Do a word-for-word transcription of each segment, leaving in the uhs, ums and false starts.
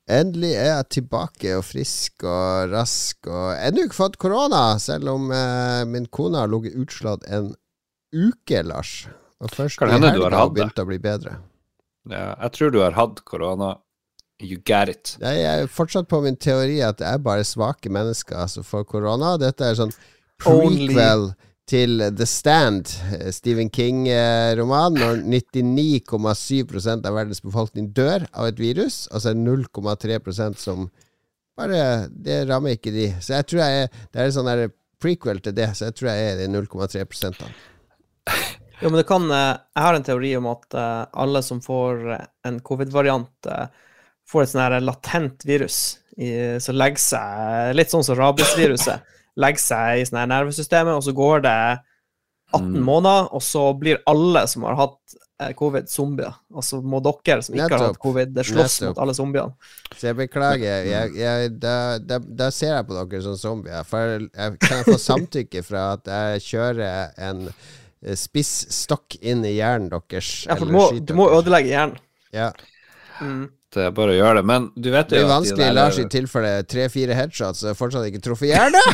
Endelig er jeg tilbake og frisk og rask og ennå ikke fått korona, selv om eh, min kone har ligget utslått en uke, Lars. Og først i helga har begynt å bli bedre. Ja, jeg tror du har hatt korona. You get it. Jeg er fortsatt på min teori at det er bare svake mennesker som får korona. Dette er sånn prequel Only. Til The Stand, Stephen King-roman, når nittini komma syv prosent av verdens befolkning dør av et virus, og så er null komma tre prosent som bare, det rammer ikke de. Så jeg tror jeg er, det er en sånn der prequel til det, så jeg tror jeg er de null komma tre prosent. Jo, men det kan, jeg har en teori om at alle som får en covid-variant får et sånn her latent virus, som legger seg, litt sånn som rabiesviruset, legger seg i sånn her nervesystemet, og så går det atten mm. måneder, og så blir alle som har hatt covid zombier. Altså må dere som ikke Nettopp. Har hatt covid, det slåss Nettopp. Mot alle zombiene. Så jeg beklager, jeg, jeg, da, da, da ser jeg på dere som zombier, for jeg kan få samtykke fra at jeg kjører en spissstokk inn i hjernen deres. Ja, for du må, du må ødelegge hjernen. Ja. Mm. Det er bare å gjøre det, men du vet jo det er vanskelig, de Lars, i tilfelle tre-fire headshots og fortsatt ikke truffet hjernen.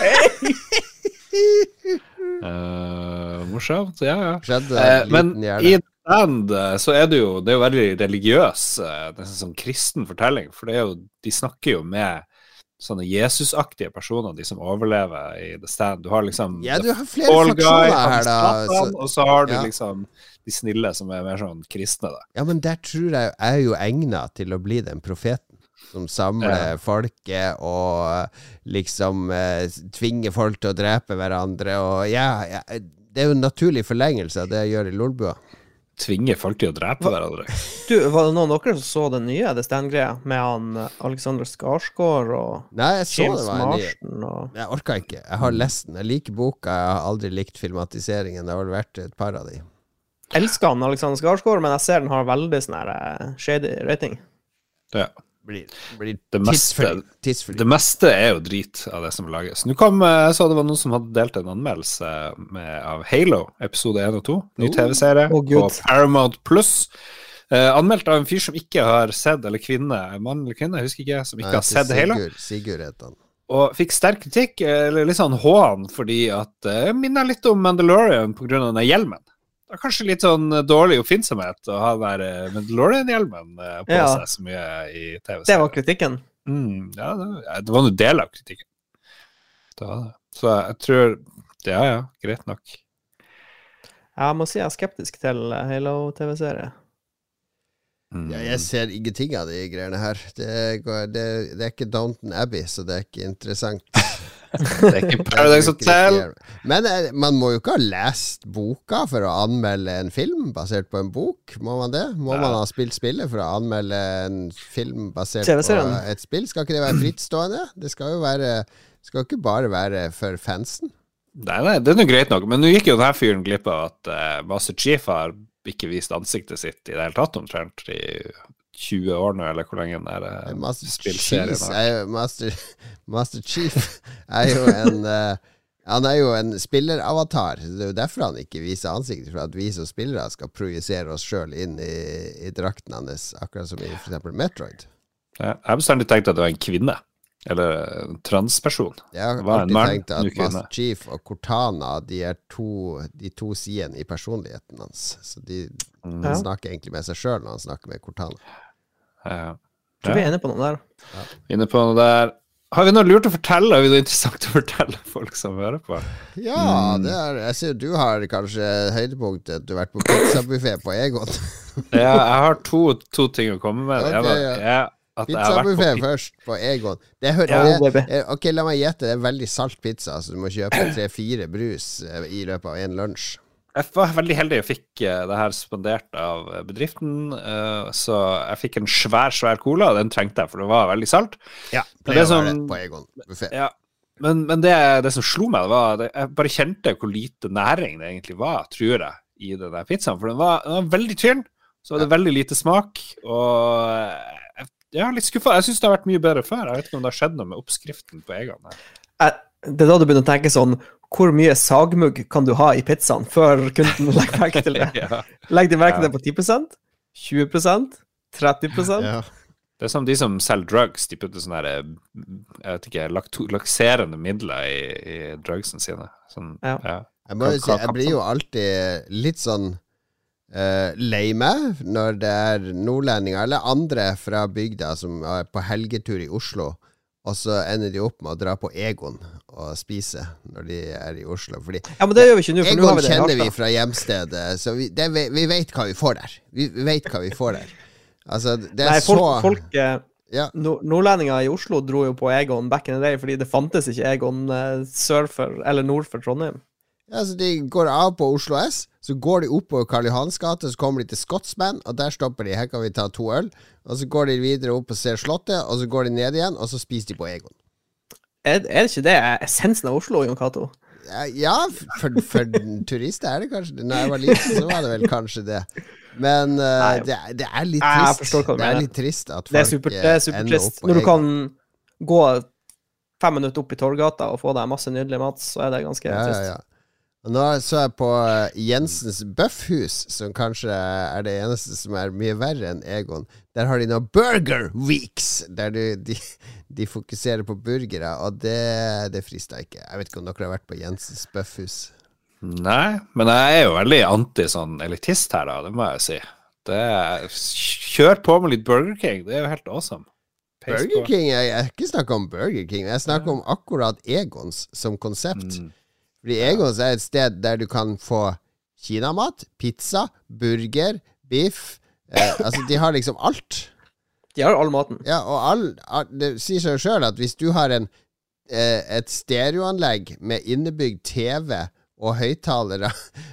uh, morsomt, ja, ja. Skjedde, uh, men hjerne. I Stand så er det jo, det er jo veldig religiøs, nesten sånn kristen fortelling, for det er jo, de snakker jo med sånne Jesusaktige personer, de som overlever i The Stand. Du har liksom ja, du har flere faksjoner her da så, og så har du ja. Liksom de snille som er mer sånn kristne da. Ja, men der tror jeg er jo egnet til å bli den profeten som samler ja. Folket og liksom eh, tvinger folk til å drepe hverandre og ja, ja, det er jo en naturlig forlengelse av det jeg gjør i Lolbua. Tvinger folk til å drepe hverandre. Du, var det noen av dere som så den nye The Stand-greia med han Alexander Skarsgård og Nei, jeg så James det var Marston ny. Og... Jeg orker ikke. Jeg har lest den. Jeg liker boka. Jeg har aldri likt filmatiseringen. Det har vel vært et par av de. Elsker han Alexander Skarsgård, men jeg ser den har veldig sånn her shady rating. Ja. Blir, blir det, meste, tidsfri. det meste er jo drit av det som lages. Nå kom, jeg så det var noen som hadde delt en anmeldelse med, av Halo, episode én og to, ny oh, tv-serie oh, på Paramount Plus. Eh, anmeldt av en fyr som ikke har sett, eller kvinne, mann eller kvinne, jeg husker ikke, som ikke Nei, har sett Sigurd, Halo. Sigurd heter han. Og fikk sterk kritikk, eller litt sånn hån, fordi at eh, minner litt om Mandalorian på grunn av denne hjelmen. Det er kanskje litt sånn dårlig oppfinnsomhet å ha den Mandalorian-hjelmen på ja. Seg så mye i tv-serien. Det var kritikken. Mm, ja, det, det var noe del av kritikken. Det var det. Så jeg tror, ja, ja, greit nok. Jeg må si jeg er skeptisk til Halo-tv-serie. Mm. Ja, jeg ser ingenting av de greiene her. Det, går, det, det er ikke Downton Abbey, så det er ikke interessant. Det er ikke Paradise Hotel. Men eh, man må jo ikke ha lest boka for å anmelde en film basert på en bok. Må man det? Må ja. Man ha spilt spillet for å anmelde en film basert på et spill? Skal ikke det være frittstående? Det skal jo være, skal ikke bare være for fansen. Nei, nei, det er noe greit nok. Men nå gikk jo denne fyren glipp av at uh, Master Chief har ikke vist ansiktet sitt i det hele tatt omtrent i tjue år nå, eller hvor lenge den er Master Chief er jo Master, Master Chief er jo en uh, han er jo en spilleravatar. Det er jo derfor han ikke viser ansiktet, for at vi som spillere skal projisere oss selv inn i, i drakten hans, akkurat som i for eksempel Metroid. Ja, jeg har bestandig tenkt at det var en kvinne eller en transperson. Jeg har alltid tenkt at Master Chief og Cortana, de er to, de to sidene i personligheten hans. Så de mm. han snakker egentlig med seg selv når han snakker med Cortana. Ja. Jeg tror vi er inne på noe der. Ja. Inne på noe der. Har vi noe lurt å fortelle? Har vi noe interessant å fortelle folk som hører på? Ja, mm. det er, jeg ser du har kanskje høydepunktet. Du har vært på pizzabuffet på Egon. Ja, jeg har to, to ting å komme med. Okay, jeg var, ja. jeg, Pizzabuffet først på Egon. Det hører, ja, det, ok, la meg gjette. Det er veldig salt pizza, så du må kjøpe tre-fire brus i løpet av en lunsj. Jeg var veldig heldig jeg fikk det her spandert av bedriften, så jeg fikk en svær, svær cola, og den trengte jeg, for det var veldig salt. Ja, det var det på Egon buffet. Ja, men, men det, det som slo meg, det var, det, jeg bare kjente hvor lite næring det egentlig var, tror jeg, i den der pizzaen, for den var, den var veldig tynn, så var det ja. Veldig lite smak, og jeg er litt skuffet. Jeg synes det har vært mye bedre før. Jeg vet ikke om det har skjedd noe med oppskriften på Egon her. Det er da du begynner å tenke sånn, hvor mye sagmugg kan du ha i pizzaen før kunden legger merke til det? Ja. Legg de merke til ja. Det på ti prosent, tjue prosent, tretti prosent. Ja. Det er som de som selger drugs, de putter sånne her, jeg vet ikke, lakto- lakserende midler i, i drugsen sine. Sånn, Ja. ja. Jeg må jo si, jeg blir jo alltid litt sånn uh, lei meg når det er nordlendinger eller andre fra bygda som er på helgetur i Oslo, og så ender de opp med å dra på Egon og spise når de er i Oslo. Fordi Ja, men det gjør vi ikke nå, for nå har Egon vi det i kjenner vi Harstad. fra hjemstedet, så vi, det, vi, vi vet hva vi får der. Vi, vi vet hva vi får der. Altså, det er Nei, folk, så folk eh, ja. nord- nordlendinger i Oslo dro jo på Egon back in the day, fordi det fantes ikke Egon eh, sør for, eller nord for Trondheim. Ja, så de går av på Oslo S, så går de opp på Karl Johans gate, så kommer de til Scotsman, og der stopper de, her kan vi ta to øl, og så går de videre opp og ser slottet, og så går de ned igjen, og så spiser de på Egon. Er, er det ikke det essensen av Oslo, Jon Cato? Ja, ja for, for turister er det kanskje det. Når jeg var liten, så var det vel kanskje det. Men uh, Nei. det, er- det er litt Nei, jeg trist. forstår hva du Det er mener. litt trist at folk Det er super, det er eh, ender supertrist. opp på Når du Egon. kan gå fem minutter opp i Torgata og få deg masse nydelig mat, så er det ganske Ja, ja, trist. ja. Og nå så jeg på eh, Jensens Bøffhus, som kanskje er det eneste som er mye verre enn Egon. Der har de nå Burger Weeks, der du, de, de fokuserer på burgere, og det, det frister ikke. Jeg vet ikke om dere har vært på Jensens Bøffhus. Nei, men jeg er jo veldig anti sånn elitist her da, det må jeg si. Det er, kjør på med litt Burger King, det er jo helt awesome. Peis Burger på. King, jeg, jeg ikke snakker om Burger King, jeg snakker om akkurat Egons som konsept. Mm. Fordi Egons er et sted der du kan få kinamat, pizza, burger, biff. Eh, altså, de har liksom alt. De har all maten. Ja, og all, all, det sier seg jo selv at hvis du har en, eh, et stereoanlegg med innebygd T V og høyttalere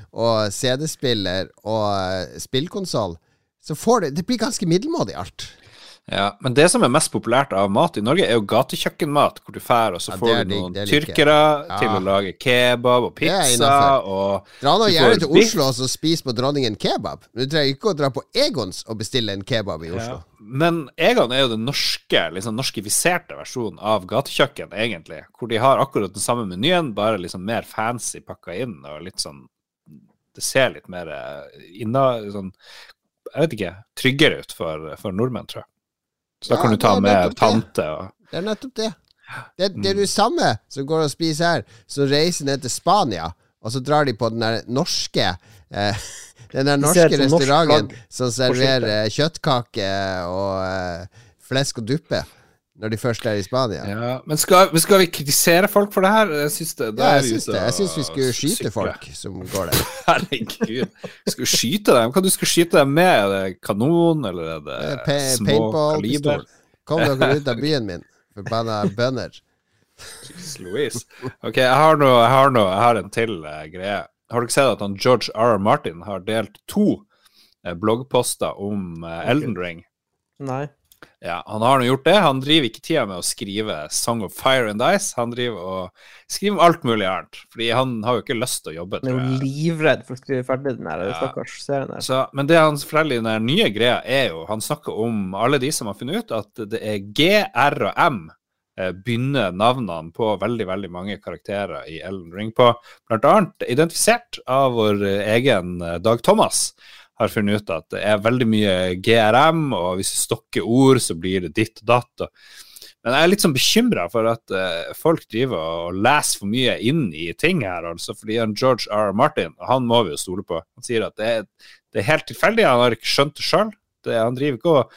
og C D-spiller og eh, spillkonsol, så får det, det blir ganske middelmådig alt. Ja, men det som er mest populært av mat i Norge er jo gatekjøkkenmat, hvor du fær, og så Ja, det får er du digg, noen det liker jeg. tyrkere Ja. til å lage kebab og Det er pizza, innenfor. og Dra nå Du gjerne får til biff. Oslo og spis på Dronningen kebab. Du trenger ikke å dra på Egons og bestille en kebab i Oslo. Ja. Men Egon er jo den norske, liksom norskifiserte versjonen av gatekjøkken, egentlig. Hvor de har akkurat den samme menyen, bare liksom mer fancy pakka inn, og litt sånn Det ser litt mer inna, sånn, jeg vet ikke, tryggere ut for, for nordmenn, tror jeg. Så da Ja, kan du ta det er med nettopp det. tante og Det er nettopp det. Det, det er det samme som går og spiser her, som reiser ned til Spania, og så drar de på den der norske eh, Den der De norske ser et sånn norsk restauranten flagg som serverer kjøttkake og eh, flesk og duppe når de først er i Spania. Ja, Ja, men skal, men skal vi kritisere folk for det her? Jeg syns det. da er jeg vi syns ute det. Jeg og syns vi skulle skyte sykle. folk som går der. Herregud. Skal du skyte dem? Hva du skal skyte dem med? Er det kanon, eller er det Eh, pa- små Paintball-pistol. kaliber? Kom dere ut av byen min, forbanna bønder. Jesus Louise. Ok, jeg har, noe, jeg har, noe, jeg har en til uh, greie. Har dere sett at han George R. R. Martin har delt to uh, bloggposter om uh, Elden Ring? Nei. Ja, han har nå gjort det. Han driver ikke tida med å skrive Song of Fire and Ice. Han driver og skriver om alt mulig annet. Fordi han har jo ikke lyst til å jobbe, Han er tror jo jeg. livredd for å skrive ferdig den her Ja. stakkars serien der. Så, men det han forteller i den her nye greia, er jo Han snakker om alle de som har funnet ut at det er G, R og M eh, begynner navnene på veldig, veldig mange karakterer i Elden Ring på. Blant annet identifisert av vår eh, egen eh, Dag Thomas. Har funnet ut at det er veldig mye G R M, og hvis du stokker ord, så blir det ditt og datt. Og... Men jeg er litt sånn bekymret for at uh, folk driver og leser for mye inn i ting her, altså, fordi han George R. R. Martin, og han må vi jo stole på, han sier at det er, det er helt tilfeldig, han har ikke skjønt det selv. Det, han driver ikke å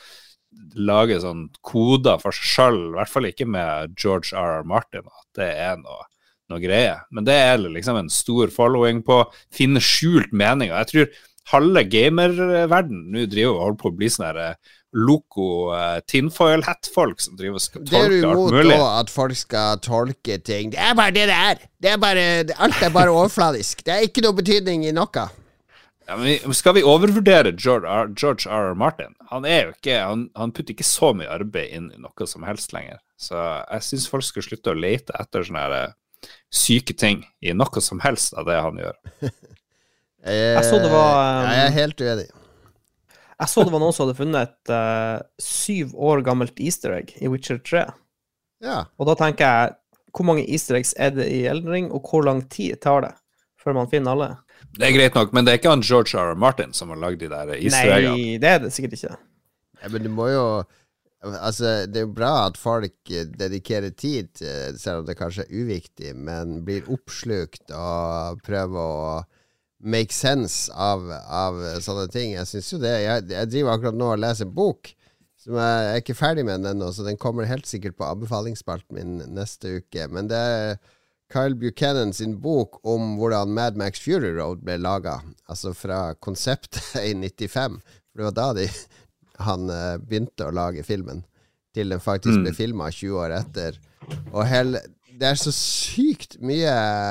lage sånn koder for seg selv, i hvert fall ikke med George R. R. Martin, at det er noe, noe greie. Men det er liksom en stor following på å finne skjult mening, og jeg tror halve gamerverden nå driver og holder på å bli sånne her eh, loco uh, tinfoil-hat-folk som driver og skal Det er tolke du alt imot mulig. da, at folk skal tolke ting. Det er bare det det er. Det er bare, alt er bare overfladisk. Det er ikke noe betydning i noe. Ja, men vi- skal vi overvurdere George R. George R. R. Martin? Han er jo ikke, han, han putter ikke så mye arbeid inn i noe som helst lenger. Så jeg synes folk skal slutte å lete etter sånne her eh, syke ting i noe som helst av det han gjør. Jeg, Jeg så det var, um, Jeg er helt uenig. Jeg så det var noen som hadde funnet et uh, syv år gammelt easter egg i Witcher tre. Ja. Og da tenker jeg, hvor mange easter eggs er det i Elden Ring, og hvor lang tid tar det før man finner alle? Det er greit nok, men det er ikke han George R. R. Martin som har lagd de der easter eggene. Nei, det er det sikkert ikke. Ja, men du må jo Altså, det er jo bra at folk dedikerer tid, selv om det kanskje er uviktig, men blir oppslukt og prøver å make sense av, av sånne ting. Jeg synes jo det. Jeg, jeg driver akkurat nå og leser en bok, som jeg, jeg er ikke ferdig med den ennå, så den kommer helt sikkert på anbefalingsspalten min neste uke. Men det er Kyle Buchanan sin bok om hvordan Mad Max Fury Road ble laget, altså fra konseptet i nittifem. For det var da de... han uh, begynte å lage filmen til den faktisk ble mm. filmet tjue år etter. Og hele, det er så sykt mye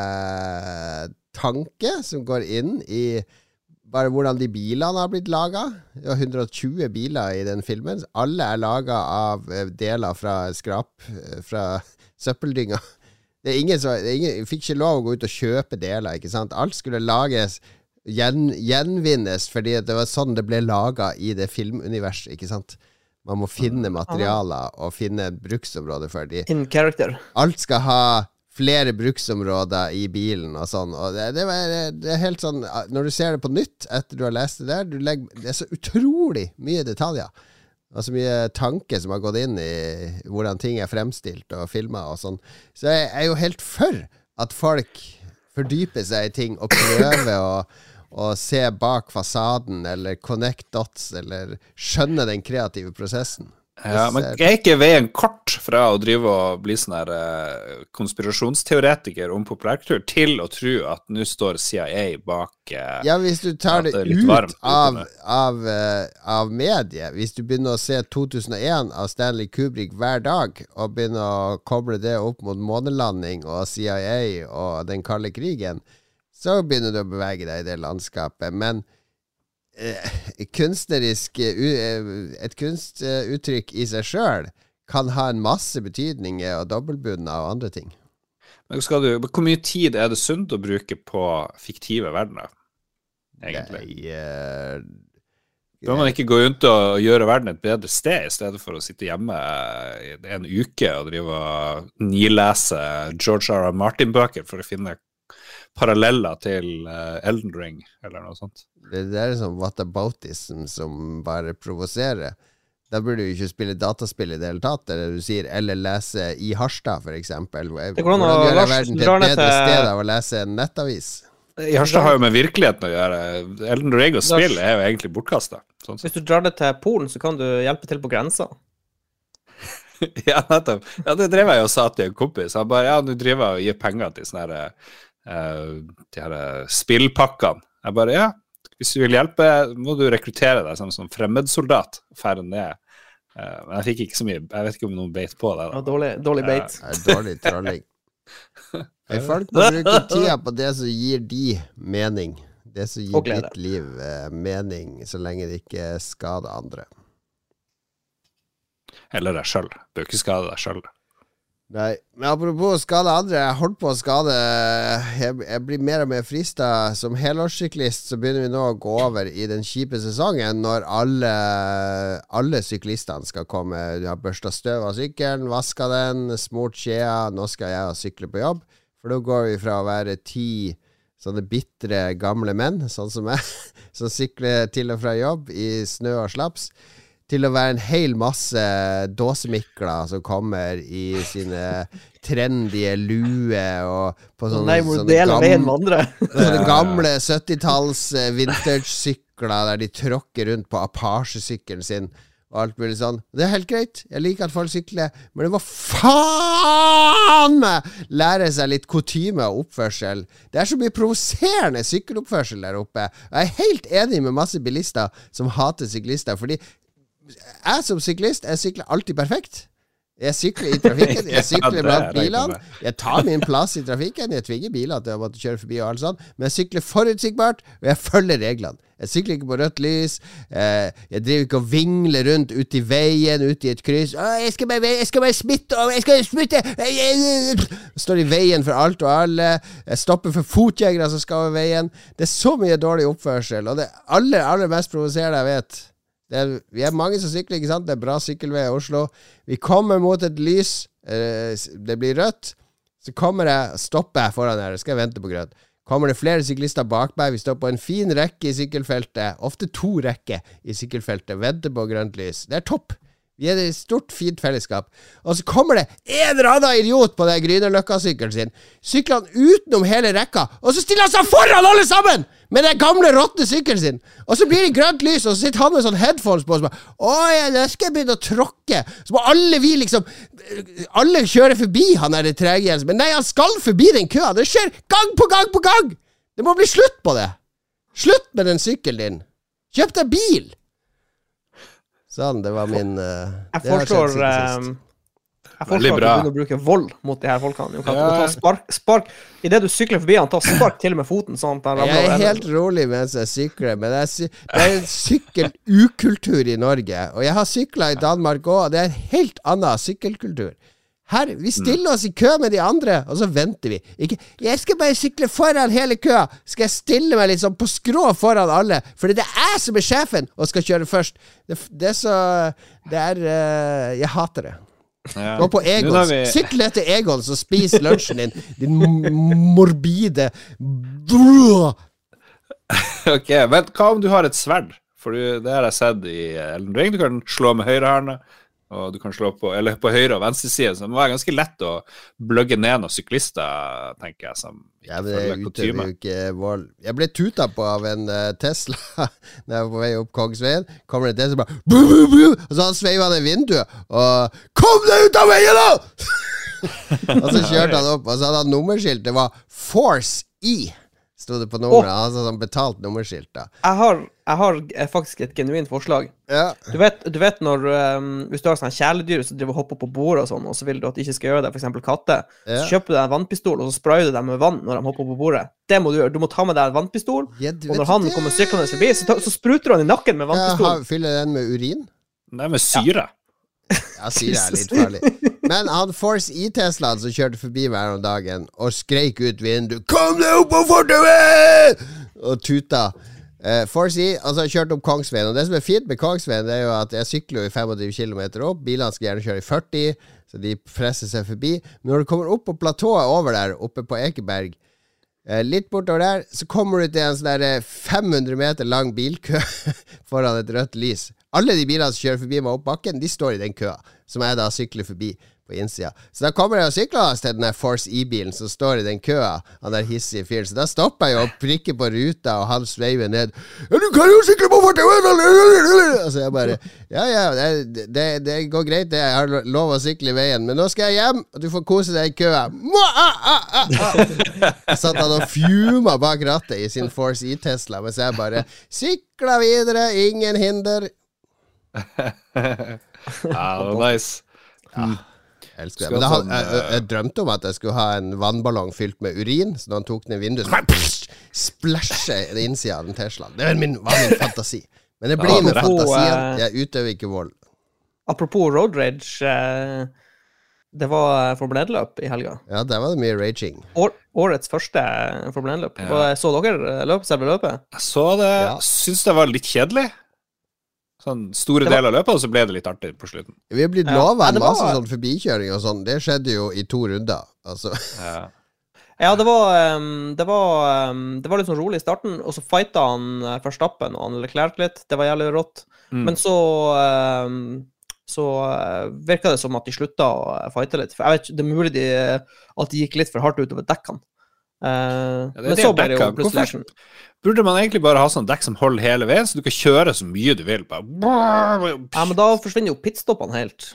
tanke som går inn i bare hvordan de bilene har blitt laget. Det var hundre og tjue biler i den filmen. Alle er laget av deler fra skrap, fra søppeldynga. Det er ingen som, det er ingen, fikk ikke lov å gå ut og kjøpe deler, ikke sant? Alt skulle lages Gjen, gjenvinnes, fordi det var sånn det ble laget i det filmuniverset, ikke sant? Man må finne materialer og finne bruksområder for de. In character. Alt skal ha flere bruksområder i bilen og sånn, og det, det, er, det er helt sånn, når du ser det på nytt etter du har lest det der, du legger, det er så utrolig mye detaljer, og så mye tanke som har gått inn i hvordan ting er fremstilt og filmet og sånn. Så jeg er jo helt for at folk fordyper seg i ting og prøver å og se bak fasaden, eller connect dots, eller skjønne den kreative prosessen. Ja, men jeg er ikke veien kort fra å drive og bli sånn her uh, konspirasjonsteoretiker om populærkultur til å tro at nå står C I A bak uh, ja, hvis du tar det, det ut varmt, av, av, uh, av mediet, hvis du begynner å se to tusen og en av Stanley Kubrick hver dag, og begynner å koble det opp mot månelanding og C I A og den kalde krigen, så begynner du å bevege deg i det landskapet. Men eh, kunstnerisk uh, et kunstuttrykk i seg selv kan ha en masse betydninger og dobbeltbunner og andre ting. Men skal du, hvor mye tid er det sunt å bruke på fiktive verdener, egentlig? Nei, uh, Bør man ikke gå rundt og gjøre verden et bedre sted, i stedet for å sitte hjemme en uke og drive og nilese George R. R. Martin-bøker for å finne paralleller til uh, Elden Ring, eller noe sånt. Det, det er sånn whataboutism som bare provoserer. Da burde du ikke spille dataspill i det hele tatt, eller du sier, eller lese i Harstad, for eksempel. Hvordan gjør jeg verden til et bedre sted av å lese en nettavis? I Harstad har jo med virkeligheten å gjøre. Elden Ring og spill er jo egentlig bortkastet. Sånn. Hvis du drar det til Polen, så kan du hjelpe til på grensa. Ja, nettopp. Ja, det drev jeg og sa til en kompis. Han bare, ja, nå driver jeg og gir penger til sånne her Uh, de her spillpakkene. Jeg bare, ja, hvis du vil hjelpe må du rekruttere deg som, som fremmedsoldat færre ned. Uh, men jeg fikk ikke så mye, jeg vet ikke om noen beit på det da. Ja, dårlig, dårlig beit. Ja, dårlig trolling. Folk må bruke tida på det som gir de mening. Det som gir ditt liv uh, mening, så lenge det ikke skader andre. Eller deg selv. Bør ikke skade deg selv. Nei, men apropos skade andre, jeg holdt på å skade jeg, jeg blir mer og mer fristet. Som helårssyklist så begynner vi nå å gå over i den kjipe sesongen når alle, alle syklistene skal komme. Du har børstet støv av sykkelen, vasket den, smurt skjea. Nå skal jeg sykle på jobb. For da går vi fra å være ti sånne bittre gamle menn, sånn som jeg, som sykler til og fra jobb i snø og slaps, til å være en hel masse dåsemikler som kommer i sine trendige lue og på sånne, Nei, hvor deler veien med andre. Sånne gamle syttitalls vintage-sykler der de tråkker rundt på Apache-sykkelen sin og alt mulig sånn. Det er helt greit. Jeg liker at folk sykler, men det var faen meg lære seg litt kutyme og oppførsel. Det er så mye provoserende sykkeloppførsel der oppe. Jeg er helt enig med masse bilister som hater syklister, fordi jeg som syklist, jeg sykler alltid perfekt. Jeg sykler i trafikken, jeg sykler ja, blant bilene, jeg tar min plass i trafikken, jeg tvinger biler til å måtte kjøre forbi og alt sånt, men jeg sykler forutsigbart, og jeg følger reglene. Jeg sykler ikke på rødt lys, eh, jeg driver ikke og vingler rundt ut i veien, ut i et kryss. Åh, jeg skal bare, jeg skal bare smitte, jeg skal smitte, jeg står i veien for alt og alle, jeg stopper for fotjegere som skal over veien. Det er så mye dårlig oppførsel, og det aller, aller mest provoserende jeg vet. Det er, vi er mange som sykler, ikke sant? Det er bra sykkelvei i Oslo. Vi kommer mot et lys, eh, det blir rødt, så kommer jeg, stopper jeg foran her, skal jeg vente på grønt. Kommer det flere syklister bak meg, vi står på en fin rekke i sykkelfeltet, ofte to rekker i sykkelfeltet, venter på grønt lys. Det er topp. Vi er et stort, fint fellesskap. Og så kommer det en eller annen idiot på den Grünerløkka-sykkelen sin, sykler han utenom hele rekka, og så stiller han seg foran alle sammen med den gamle råtne sykkelen sin. Og så blir det grønt lys, og så sitter han med sånn headphones på, og så bare, åh, ja, nå skal jeg begynne å tråkke. Så må alle vi liksom, alle kjører forbi han her i tregjen, men nei, han skal forbi den køa. Det skjer gang på gang på gang. Det må bli slutt på det. Slutt med den sykkelen din. Kjøp deg bil. Sånn, det var min uh, Jeg forstår um, Jeg forstår at du begynner å bruke vold mot de her folkene. Du kan ja. ta spark, spark I det du sykler forbi han, ta spark til med foten sånn at han ramler. Jeg er helt rolig mens jeg sykler, men jeg, det er en sykkelukultur i Norge, og jeg har syklet i Danmark også, og det er en helt annen sykkelkultur. Her, vi stiller oss i kø med de andre, og så venter vi. Ikke, jeg skal bare sykle foran hele køa. Skal jeg stille meg litt sånn på skrå foran alle, for det er jeg som er sjefen og skal kjøre først. Det, det er så Det er uh, Jeg hater det. Ja. Gå på Egons. Vi... Sykle etter Egons og spis lunsjen din. Din morbide Ok, men hva om du har et sverd? For det har jeg sett i Elden Ring. Du kan slå med høyrehånda, og du kan slå på, eller på høyre og venstre side, så det må være ganske lett å bløgge ned noen syklister, tenker jeg, som ja, men det utøver jo ikke vold. Jeg ble tuta på av en uh, Tesla når jeg var på vei opp Kongsveien. Kommer det en Tesla bare bu, bu, bu, og så han sveivet han i vinduet og kom deg ut av veien da! Og så kjørte han opp, og så hadde han nummerskilt. Det var Force E stod det på nummeret, oh. altså sånn betalt nummerskilt da. Jeg har, jeg har faktisk et genuint forslag. Ja. Du vet, du vet når, um, hvis du har sånne kjæledyr som driver og hopper på bordet og sånn, og så vil du at de ikke skal gjøre det, for eksempel katter, ja. Så kjøper du deg en vannpistol, og så sprayer du dem med vann når de hopper på bordet. Det må du gjøre. Du må ta med deg en vannpistol, ja, og når han det. kommer syklende forbi, så, ta, så spruter du han i nakken med vannpistol. Ja, fyller den med urin? Nei, med syre. Ja. Ja, syre er litt farlig. Men han Force E-Teslaen som kjørte forbi hver om dagen og skreik ut vinduet, kom deg opp på fortauet! Og tuta. Uh, Force E, altså kjørte opp Kongsveien. Og det som er fint med Kongsveien, det er jo at jeg sykler jo i tjuefem kilometer opp. Bilene skal gjerne kjøre i førti, så de presser seg forbi. Men når du kommer opp på platået over der, oppe på Ekeberg, uh, litt bortover der, så kommer du til en sånn der fem hundre meter lang bilkø foran et rødt lys. Alle de bilene som kjører forbi meg opp bakken, de står i den køa, som jeg da sykler forbi på innsida. Så da kommer jeg og sykler til den der Force E-bilen som står i den køa, han der hissige fyren. Så da stopper jeg jo og prikker på ruta, og han sveiver ned. Ja, du kan jo sykle på fortauet! Og så jeg bare, ja, ja, det, det, det går greit, det. Jeg har lov å sykle i veien, men nå skal jeg hjem, og du får kose deg i køa. Så satt han og fjuma bak rattet i sin Force E-Tesla, mens jeg bare sykla videre, ingen hinder. Ja, det var nice. Ja, jeg elsker det. Men jeg, jeg, jeg, jeg drømte om at jeg skulle ha en vannballong fylt med urin, så når han tok den i vinduet, så bare splashe det innsida av den Teslaen. Det var min, var min fantasi. Men det blir ja, med fantasien. Jeg utøver ikke vold. Apropos road rage, det var Formel ett-løp i helga. Ja, der var det mye raging. År, årets første Formel ett-løp. Ja. Så dere løp, selve løpet? Jeg så det. Ja. Syns det var litt kjedelig. Sånn store deler av løpet, og så ble det litt artig på slutten. Vi har blitt lovet ja, en masse var... sånn forbikjøring og sånn. Det skjedde jo i to runder, altså. Ja, ja det var um, det var um, det var litt sånn rolig i starten, og så fightet han Verstappen og han Leclerc litt. Det var jævlig rått. Mm. Men så um, så uh, virket det som at de slutta å fighte litt. For jeg vet ikke, det er mulig de, at de gikk litt for hardt utover dekkene. Uh, ja, men så ble det jo plutselig action. Burde man egentlig bare ha sånn dekk som holder hele veien, så du kan kjøre så mye du vil? Bare... Ja, men da forsvinner jo pitstoppene helt.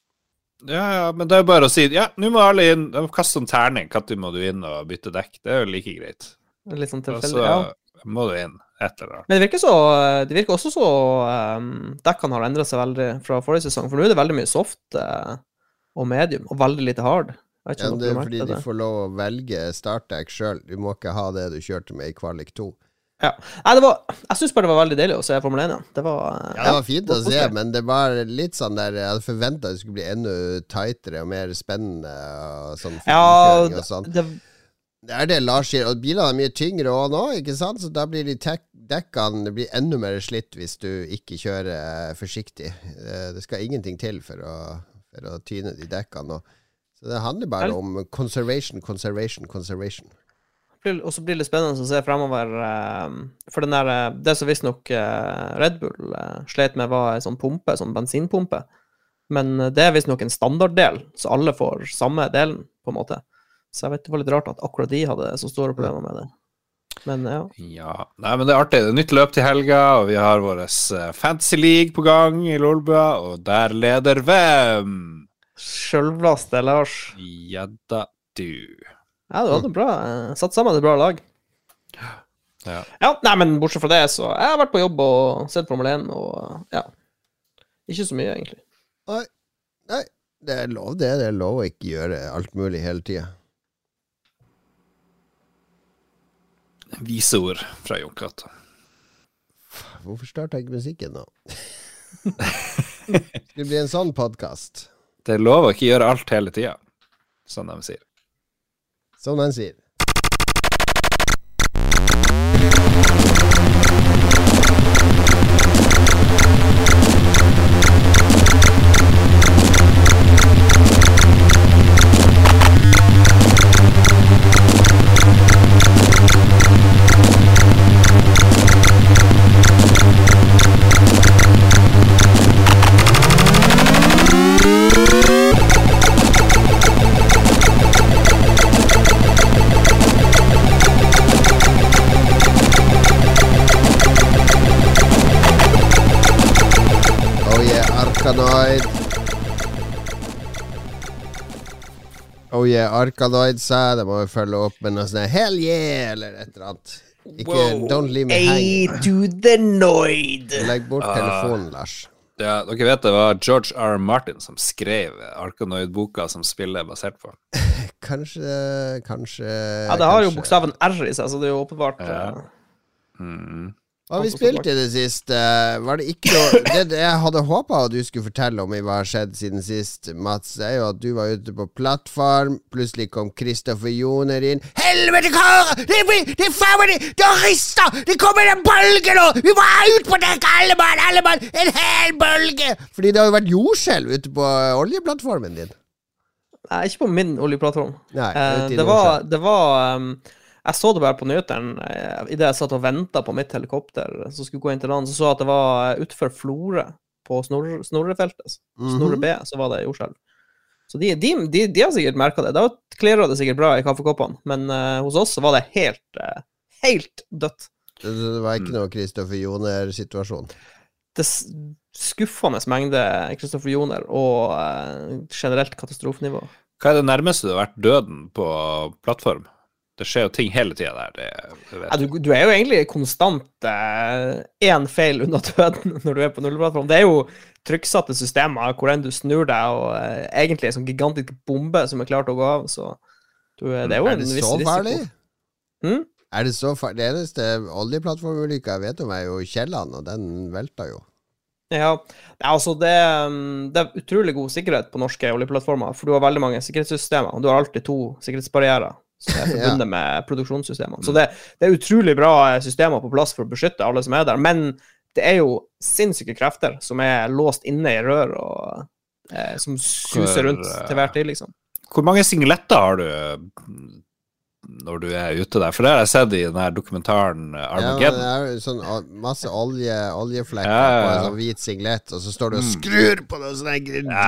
Ja, ja, men det er bare å si, ja, nå må alle inn, kaste en terning, når må du inn og bytte dekk, det er jo like greit. Litt sånn tilfeldig, ja. Så må du inn, et eller annet. Men det virker, så, det virker også så, um, dekkene har endret seg veldig fra forrige sesong, for nå er det veldig mye soft uh, og medium, og veldig lite hard. Ja, det er fordi de får lov å velge startdekk selv, du må ikke ha det du kjørte med i kvalik to. Ja, Nei, det var, jeg synes bare det var veldig deilig å se Formel én. Det var, ja, det var fint ja, å se, men det var litt sånn der, jeg hadde forventet at det skulle bli enda tightere og mer spennende og sånn forbikjøring og sånn. Det, det er det Lars sier, og bilene er mye tyngre også nå, ikke sant? Så da blir de tek- dekkene, det blir enda mer slitt hvis du ikke kjører forsiktig. Det skal ingenting til for å, for å tyne de dekkene. Så det handler bare om conservation, conservation, conservation. Og så blir det spennende å se fremover, for den der, det som visst nok Red Bull slet med var en sånn pumpe, sånn bensinpumpe. Men det er visst nok en standarddel, så alle får samme delen, på en måte. Så jeg vet det var litt rart at akkurat de hadde så store problemer med det. Men ja. Ja, nei, men det er artig. Det er nytt løp til helga, og vi har vår Fantasy League på gang i Lolbua, og der leder hvem? Selvlaste, Lars. Ja da, du. Ja, du hadde bra. Satt sammen et bra lag. Ja. Ja, nei, men bortsett fra det, så jeg har vært på jobb og sett Formel én, og ja. Ikke så mye, egentlig. Nei, nei. Det er lov det. Det er lov å ikke gjøre alt mulig hele tiden. Vise ord fra Jon Cato. Hvorfor starter jeg ikke musikken nå? Det skulle bli en sånn podcast. Det er lov å ikke gjøre alt hele tiden, som de sier. Som den sier. Arkanoid. Oh yeah, Arkanoid sa det må vi følge opp med noe sånn hell yeah, eller et eller annet. Ikke, wow. Don't leave me hang. A to the noid. Legg bort uh, telefonen, Lars. Ja, dere vet det var George R. R. Martin som skrev Arkanoid-boka som spillet er basert på. Kanskje, kanskje Ja, det har kanskje. Jo bokstaven R i seg, så det er jo åpenbart. Ja. Mm. Hva har vi spilt i det siste? Var det ikke noe det, det jeg hadde håpet at du skulle fortelle om i hva har skjedd siden sist, Mats, er jo at du var ute på plattform. Plutselig kom Kristoffer Joner inn. Helvete, karer! Det er, det er faen meg det! Det har ristet! Det kommer en bølge nå! Vi må ut på dekk, alle mann! Alle mann! En hel bølge! Fordi det har jo vært jordskjelv ute på oljeplattformen din. Nei, ikke på min oljeplattform. Nei, eh, det var, det var um, jeg så det bare på nyhetene i det jeg satt og ventet på mitt helikopter så skulle gå inn til land, så så jeg at det var utenfor Florø på snor, Snorrefeltet mm-hmm. Snorre B, så var det jordskjelv. Så de, de, de, de har sikkert merket det. Da kler det sikkert bra i kaffekoppene, men uh, hos oss så var det helt, uh, helt dødt. Det, det var ikke noe Kristoffer Joner-situasjon? Det skuffende mengde Kristoffer Joner og uh, generelt katastrofenivå. Hva er det nærmeste du har vært døden på plattform? Det skjer jo ting hele tiden der. Det, det ja, du, du er jo egentlig konstant én eh, feil unna døden når du er på nullplattform. Det er jo trykksatte systemer hvor enn du snur deg, og eh, egentlig en sånn gigantisk bombe som er klart å gå av. Så du, det er jo er en det viss så risiko. Farlig? Hmm? Er det så farlig? Det eneste oljeplattformulykka jeg vet om er jo Kielland, og den velta jo. Ja, altså det, det er utrolig god sikkerhet på norske oljeplattformer, for du har veldig mange sikkerhetssystemer, og du har alltid to sikkerhetsbarrierer som er forbundet ja. med produksjonssystemene. Så det, det er utrolig bra systemer på plass for å beskytte alle som er der, men det er jo sinnssyke krefter som er låst inne i rør og eh, som suser rundt til hver tid, liksom. Hvor mange singletter har du når du er ute der? For det har jeg sett i denne dokumentaren Armageddon. Ja, det er sånn masse olje, oljeflekker ja, ja, ja. på en sånn hvit singlet, og så står du og skrur på noen sånne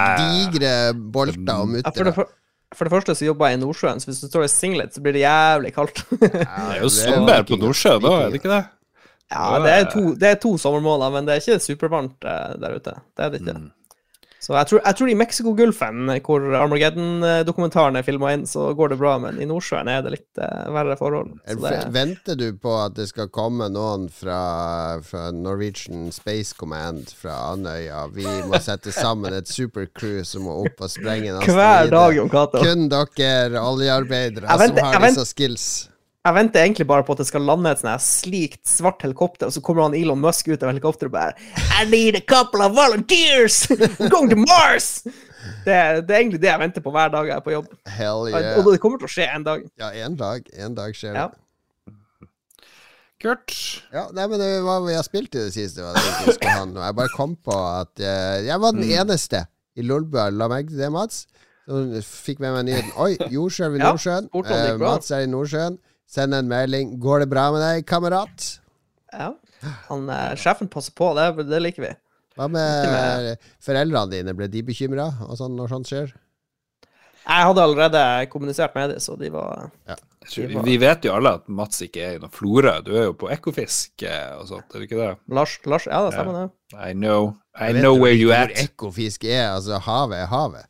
digre bolter og mutter. Ja, For det første så jobber jeg i Nordsjøen, så hvis du står i singlet, så blir det jævlig kaldt. Ja, det er jo sommer på Nordsjøen da, er det ikke det? Ja, det er to, det er to sommermåler, men det er ikke supervarmt uh, der ute. Det er det ikke. Mm. Så jeg tror, jeg tror i Mexiko-gulfen, hvor Armageddon-dokumentaren er filmet inn, så går det bra, men i Nordsjøen er det litt uh, verre forhold. Det... Venter du på at det skal komme noen fra, fra Norwegian Space Command fra Andøya? Vi må sette sammen et supercrew som må opp og sprenge en asteroide. Hver dag, Jon Cato. Kun dere oljearbeidere som har disse skills. Jeg venter egentlig bare på at det skal lande et sånt slikt svart helikopter, og så kommer han Elon Musk ut av helikopteret og bare I need a couple of volunteers! I'm going to Mars! Det, det er egentlig det jeg venter på hver dag jeg er på jobb. Hell yeah. Og det kommer til å skje en dag. Ja, en dag. En dag skjer det. Ja. Kurt? Ja, nei, men det var hva vi har spilt i det siste. Var det jeg, skulle ha nå. Jeg bare kom på at uh, jeg var den mm. eneste i Lolbua. La meg til det, Mats. Så fikk med meg nyheten. Oi, jordskjelv i Nordsjøen. Ja, uh, Mats er i Nordsjøen. Send en melding. Går det bra med deg, kamerat? Ja. Han, eh, sjefen passer på, det, det liker vi. Hva med foreldrene dine? Ble de bekymret og sånn når sånt skjer? Jeg hadde allerede kommunisert med dem, så de var, ja. de var... Vi vet jo alle at Mats ikke er i noen Florø. Du er jo på Ekofisk og sånt, er det ikke det? Lars, Lars ja, det stemmer det. I know, I know where you at. Hvor Ekofisk er, altså havet er havet.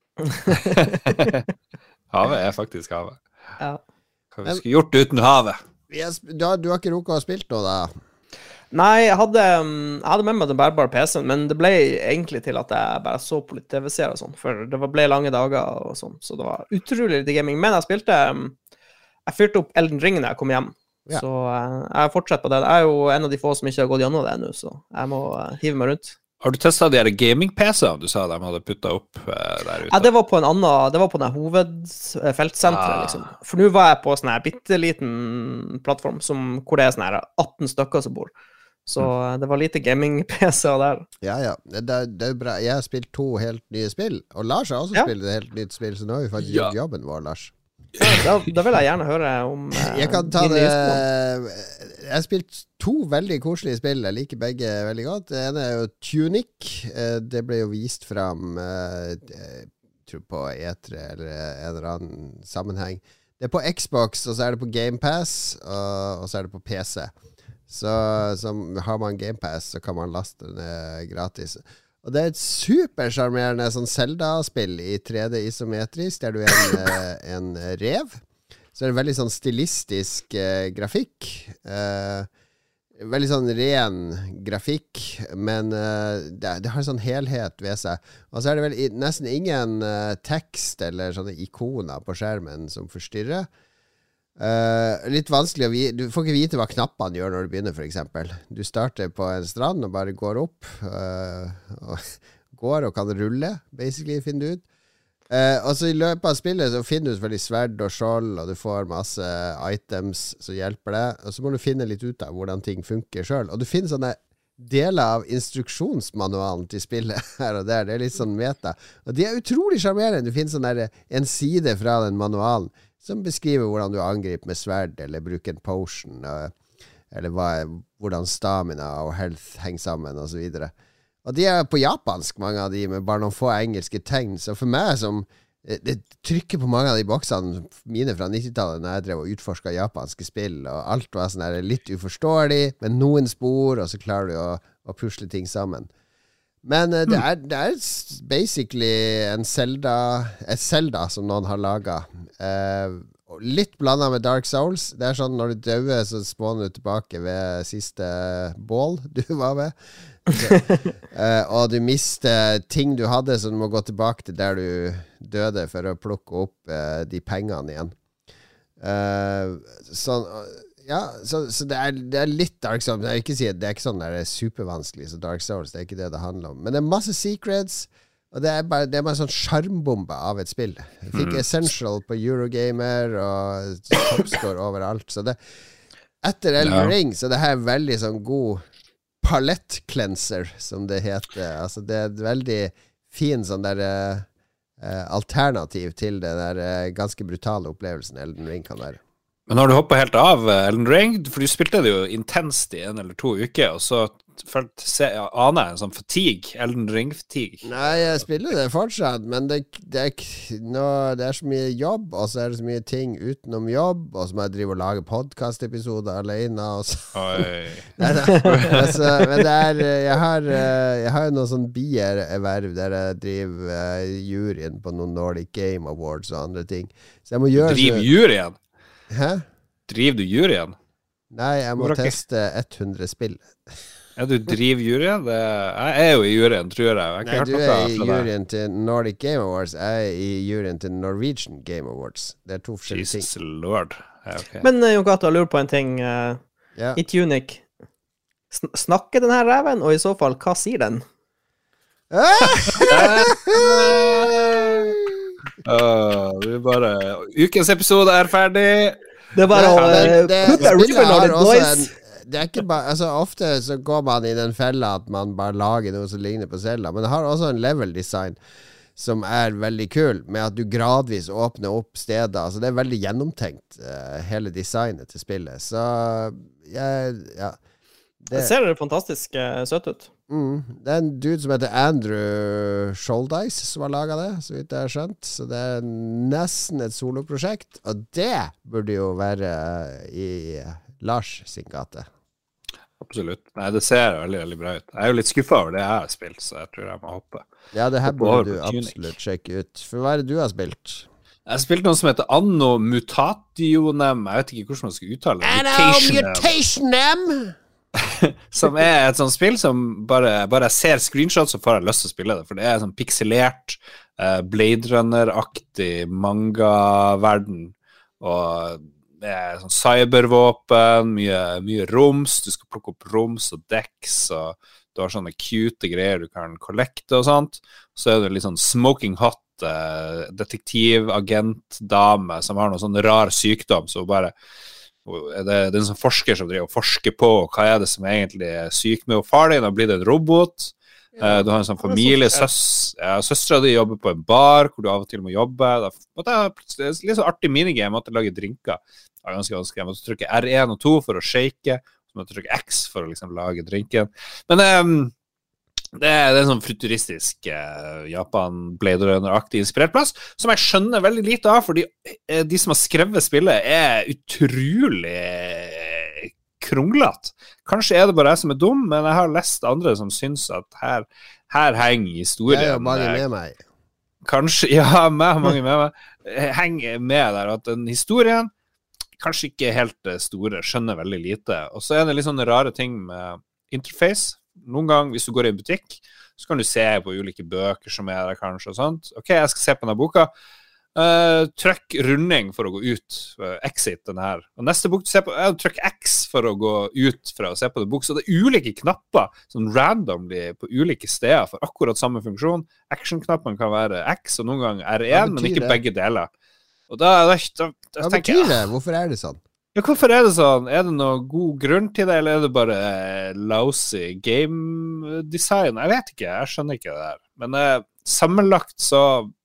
Havet er faktisk havet. Ja. Hva vi skulle gjort uten havet? Yes, du, har, du har ikke rukket å spille noe da? Nei, jeg hadde, jeg hadde med meg den bærbare P C-en, men det ble egentlig til at jeg bare så på litt T V-serier og sånn, for det ble lange dager og sånn, så det var utrolig lite gaming. Men jeg spilte, jeg fyrte opp Elden Ring når jeg kom hjem, ja. Så jeg har fortsatt på det. Jeg er jo en av de få som ikke har gått gjennom det ennå, så jeg må hive meg rundt. Har du testet de her gaming-P C-ene du sa de hadde puttet opp uh, der ute? Ja, det var på en annen, det var på den hovedfeltsentret, ah. liksom. For nå var jeg på sånn her bitteliten plattform, som, hvor det er sånn her atten stykker som bor. Så mm. det var lite gaming-P C-er der. Ja, ja. Det, det er bra. Jeg har spilt to helt nye spill, og Lars har også ja. spilt et helt nytt spill, så nå har vi faktisk ja. gjort jobben vår, Lars. Ja, da, da vil jeg gjerne høre om uh, jeg kan ta det Jeg har spilt to veldig koselige spill. Jeg liker begge veldig godt. Det ene er jo Tunic. Det ble jo vist fram jeg tror på E tre eller en eller annen sammenheng. Det er på Xbox, og så er det på Game Pass, og, og så er det på P C. Så, så har man Game Pass, så kan man laste den gratis. Og det er et supersjarmerende sånn Zelda-spill i tre D isometrisk, der du er en, en rev. Så er det veldig sånn stilistisk eh, grafikk. Eh, veldig sånn ren grafikk, men eh, det, det har en sånn helhet ved seg. Og så er det vel i, nesten ingen eh, tekst eller sånne ikoner på skjermen som forstyrrer. Uh, litt vanskelig å vite. Du får ikke vite hva knappene gjør når du begynner, for eksempel. Du starter på en strand og bare går opp uh, og går og kan rulle, basically, finner du ut. uh, Og så i løpet av spillet så finner du selvfølgelig sverd og skjold, og du får masse items som hjelper deg. Og så må du finne litt ut av hvordan ting funker selv. Og du finner sånne deler av instruksjonsmanualen til spillet her og der. Det er litt sånn meta. Og de er utrolig charmerende. Du finner sånn der, en side fra den manualen som beskriver hvordan du angriper med sverd, eller bruker en potion, eller hva, hvordan stamina og health henger sammen, og så videre. Og de er på japansk, mange av de, med bare noen få engelske tegn. Så for meg som det trykker på mange av de boksene mine fra nittitallet, når jeg drev og utforsket japanske spill, og alt var sånn her litt uforståelig, med noen spor, og så klarer du å, å pusle ting sammen. Men uh, det, er, det er basically en Zelda, et Zelda som noen har laget. Uh, litt blandet med Dark Souls. Det er sånn når du døver, så spåner du tilbake ved siste bål du var ved. Så, uh, og du mister ting du hadde, så du må gå tilbake til der du døde for å plukke opp uh, de pengene igjen. Uh, sånn... Ja, så, så det, er, det er litt Dark Souls. Jeg vil ikke si at det er ikke sånn der det er supervanskelig så Dark Souls, det er ikke det det handler om. Men det er masse secrets, og det er bare, det er bare en sånn skjermbombe av et spill. Jeg fikk mm. Essential på Eurogamer, og topscore overalt. Så det, etter Elden ja. Ring, så det her er veldig sånn god palette-cleanser, som det heter. Altså det er et veldig fin sånn der uh, alternativ til den der uh, ganske brutale opplevelsen Elden Ring kan være. Men har du hoppet helt av Elden Ring? For du spilte det jo intenst i en eller to uker, og så følte jeg aner en sånn fatigue, Elden Ring-fatigue. Nei, jeg spiller det fortsatt, men det, det, er, no, det er så mye jobb, og så er det så mye ting utenom jobb, og så må jeg drive og lage podcast-episoder alene, og så... Oi. Nei, nei, altså, men det er, jeg har, jeg har jo noen sånn bier-erverv der jeg driver uh, juryen på noen Nordic Game Awards og andre ting. Så jeg må gjøre... Du driver juryen? Hæ? Driver du juryen? Nei, jeg må Hvorfor teste hundre spill. Ja, du driver juryen? Det, jeg er jo i juryen, tror jeg. jeg Nei, du er i juryen til Nordic Game Awards. Jeg er i juryen til Norwegian Game Awards. Det er to forskjellige ting. Jesus lord. Ja, okay. Men uh, Jon Cato, jeg lurer på en ting. Uh, ja. I Tunic, sn- snakker den her reven, og i så fall, hva sier den? Uh, vi bare Ukens episode er ferdig. Det er bare å det, det, en, det er ikke bare altså, ofte så går man i den fella at man bare lager noe som ligner på Zelda, men det har også en level design som er veldig kul, med at du gradvis åpner opp steder. Altså, det er veldig gjennomtenkt, uh, hele designet til spillet. Så jeg, ja det, det ser det fantastisk uh, søtt ut. Mm. Det er en dude som heter Andrew Scholdice som har laget det, så vidt jeg har skjønt. Så det er nesten et soloprosjekt, og det burde jo være i Lars sin gate. Absolutt. Nei, det ser veldig, veldig bra ut. Jeg er jo litt skuffet over det jeg har spilt, så jeg tror jeg må hoppe. Ja, det her burde du absolutt sjekke ut. For hva er det du har spilt? Jeg har spilt noe som heter Anno Mutationem. Jeg vet ikke hvordan man skal uttale det. Anno Mutationem! Som er et sånt spill som bare, bare jeg ser screenshots, så får jeg lyst til å spille det. For det er sånn pikselert, uh, Blade Runner-aktig manga-verden. Og det er sånn cybervåpen, mye, mye roms. Du skal plukke opp roms og decks, og du har sånne cute greier du kan kollekte og sånt. Så er det litt sånn smoking hot uh, detektivagent-dame som har noe sånn rar sykdom, så bare det er en sånn forsker som driver og forsker på hva er det som egentlig er syk med, og far din har blitt en robot. Ja, du har en sånn familie, søs, ja, søstra di jobber på en bar hvor du av og til må jobbe. Det er litt så artig minigame, jeg måtte lage drinker. Det er ganske vanskelig. Jeg måtte trykke R one og two for å shake, så måtte jeg trykke X for å liksom lage drinken. Men um, det, er, det er en sånn futuristisk uh, Japan Blade Runner-aktig inspirert plass, som jeg skjønner veldig lite av, fordi uh, de som har skrevet spillet er utrolig uh, kronglet. Kanskje er det bare jeg som er dum, men jeg har lest andre som synes at her, her henger historien. Jeg har mange med meg. Kanskje, ja, jeg har mange med meg. Henger med der, at den historien kanskje ikke helt store, skjønner veldig lite. Og så er det litt sånne rare ting med interface. Noen gang, hvis du går i en butikk, så kan du se på ulike bøker som er der kanskje og sånt. Ok, jeg skal se på denne boka. Uh, trykk runding for å gå ut. Uh, exit den her. Og neste bok du ser på, uh, trykk X for å gå ut fra å se på den bok. Så det er ulike knapper, sånn randomly på ulike steder for akkurat samme funksjon. Action-knappen kan være X, og noen gang R one, men ikke det? Begge deler. Og da, da, da, da Hva tenker jeg... Hva betyr det? Hvorfor er det sånn? Ja, hvorfor er det sånn? Er det noe god grunn til det, eller er det bare lousy game design? Jeg vet ikke, jeg skjønner ikke det der. Men eh, sammenlagt så,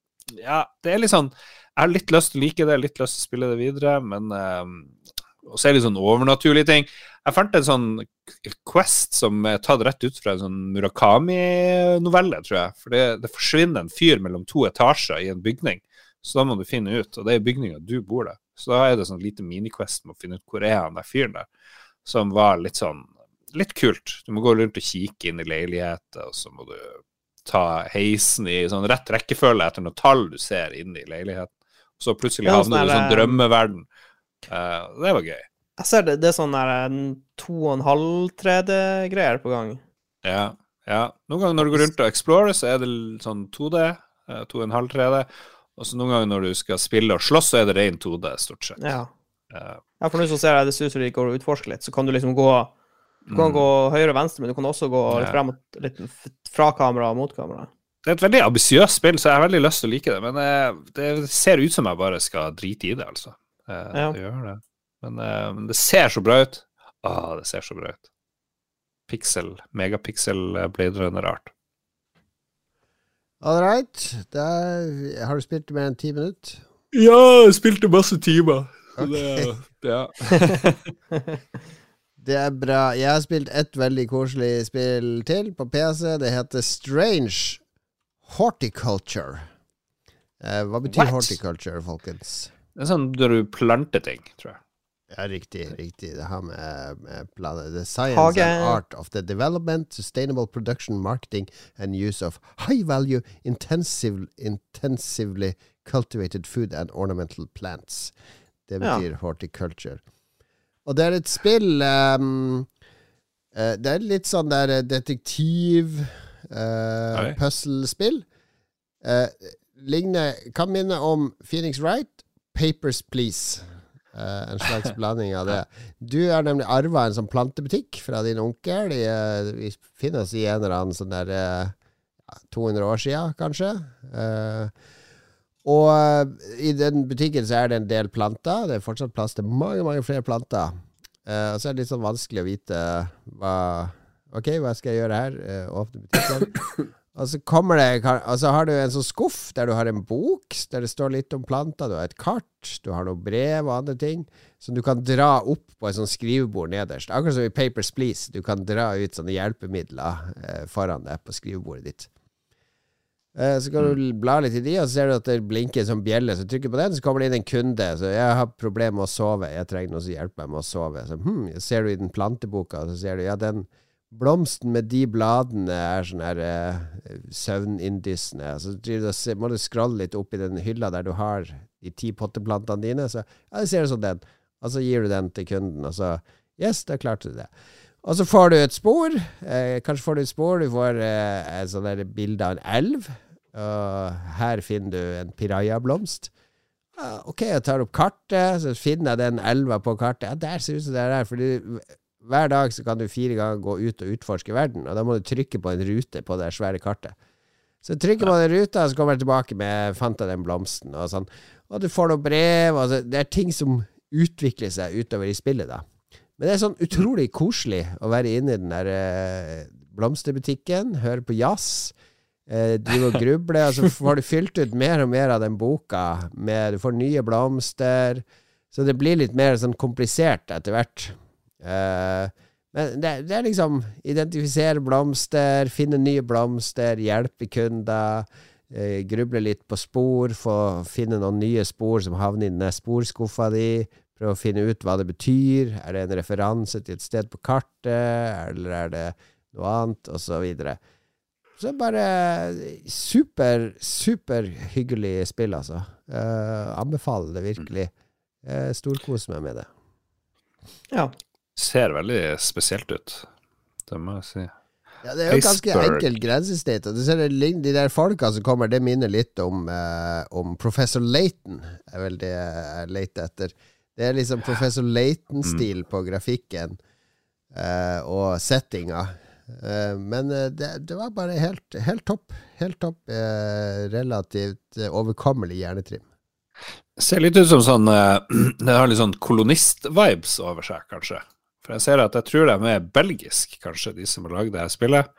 ja, det er litt sånn, jeg har litt lyst til å like det, litt lyst til å spille det videre, men eh, også er det litt sånn overnaturlige ting. Jeg fant en sånn quest som er tatt rett ut fra en sånn Murakami-novelle, tror jeg. For det, det forsvinner en fyr mellom to etasjer i en bygning, så da må du finne ut, og det er bygningen du bor der. Så da er det sånn lite mini-quest med å finne ut hvor er han der fyren der, som var litt sånn, litt kult. Du må gå rundt og kikke inn i leiligheten, og så må du ta heisen i sånn rett rekkefølge etter noe tall du ser inn i leiligheten. Og så plutselig havner du i sånn drømmeverden. Uh, det var gøy. Jeg ser det, det er sånn der en to og en halv tre D-greier på gang. Ja, ja. Noen ganger når du går rundt og explorer, så er det sånn to D, to og en halv tre D. Og så noen ganger når du skal spille og slåss, så er det ren to D, stort sett. Ja. Uh, ja, for nå så ser jeg det ser ut som de går og utforsker litt, så kan du liksom gå, du kan mm. gå høyre og venstre, men du kan også gå litt, frem, litt fra kamera og mot kamera. Det er et veldig ambisiøst spill, så jeg har veldig lyst til å like det, men uh, det ser ut som jeg bare skal drite i det, altså. Uh, ja. Det gjør det. Men uh, det ser så bra ut. Åh, det ser så bra ut. Pixel, megapixel Blade Runner-art. All right. Der, har du spilt mer enn ti minutter? Ja, jeg spilte masse timer. Okay. Det, ja. Det er bra. Jeg har spilt et veldig koselig spill til på P C. Det heter Strange Horticulture. Eh, hva betyr What? Horticulture, folkens? Det er sånn der du planter ting, tror jeg. Ja, riktig, riktig. Det har med, med planer. The science Hage. And art of the development, sustainable production, marketing and use of high-value, intensive, intensively cultivated food and ornamental plants. Det betyr ja. Horticulture. Og det er et spill um, uh, det er litt sånn der detektiv uh, puzzlespill. Uh, ligner, kan minne om Phoenix Wright, Papers, Please. Uh, en slags blanding av det. Du har nemlig arvet en sånn plantebutikk fra din onkel. De, uh, vi finner oss i en eller annen sånn der uh, to hundre år siden, kanskje. Uh, og uh, i den butikken så er det en del planter. Det er fortsatt plass til mange, mange flere planter. Uh, og så er det litt sånn vanskelig å vite hva Ok, hva skal jeg gjøre her? Uh, åpne butikken. Og så kommer det, og så har du en sånn skuff der du har en bok, der det står litt om planter, du har et kart, du har noen brev og andre ting, som du kan dra opp på et sånt skrivebord nederst. Akkurat som i Papers, Please, du kan dra ut sånne hjelpemidler eh, foran deg på skrivebordet ditt. Eh, så kan du bla litt i de, og så ser du at det blinker en sånn bjelle, så trykker på den, så kommer det inn en kunde, så jeg har problemer med å sove, jeg trenger noen som hjelper meg med å sove. Så hmm, ser du i den planteboka, så ser du, ja, den blomsten med de bladene er sånn her eh, søvnindyssende. Så du, må du scrolle litt opp i den hylla der du har de ti potteplantene dine. Så ja, det ser ut som den. Og så gir du den til kunden, og så yes, da klarte du det. Og så får du et spor. Eh, kanskje får du et spor. Du får eh, et sånn der bilde av en elv. Og her finner du en piraya-blomst. Ja, ok, jeg tar opp kartet, så finner jeg den elva på kartet. Ja, der ser ut som det er der, fordi hver dag så kan du fire ganger gå ut og utforske verden, og da må du trykke på en rute på det svære kartet. Så trykker man den ruta, så kommer jeg tilbake med fant jeg den blomsten, og sånn. Og du får noen brev, og så, det er ting som utvikler seg utover i spillet da. Men det er sånn utrolig koselig å være inne i den der eh, blomsterbutikken, høre på jazz, eh, drive og gruble, og så får du fylt ut mer og mer av den boka, med, du får nye blomster, så det blir litt mer sånn komplisert etter hvert. Uh, men det, det er liksom identifisere blomster, finne nye blomster, hjelpe kunder, uh, gruble litt på spor, få finne noen nye spor som havner i den sporskuffa di, prøve å finne ut hva det betyr, er det en referanse til et sted på kartet, eller er det noe annet, og så videre. Så bare super, super hyggelig spill, altså. Uh, anbefaler det virkelig. Uh, storkos meg med det. Ja. Ser veldig spesielt ut, det må jeg si. Ja, det er jo ganske enkelt grensesnitt. Du ser det, de der folka som kommer, det minner litt om, eh, om Professor Layton, er vel det jeg leter etter. Det er liksom Professor Layton-stil på grafikken eh, og settinga. Eh, men det, det var bare helt, helt topp. Helt topp, eh, relativt eh, overkommelig hjernetrim. Det ser litt ut som sånn, eh, det har litt sånn kolonist-vibes over seg, kanskje. For jeg ser at jeg tror de er belgisk, kanskje, de som har laget det her spillet.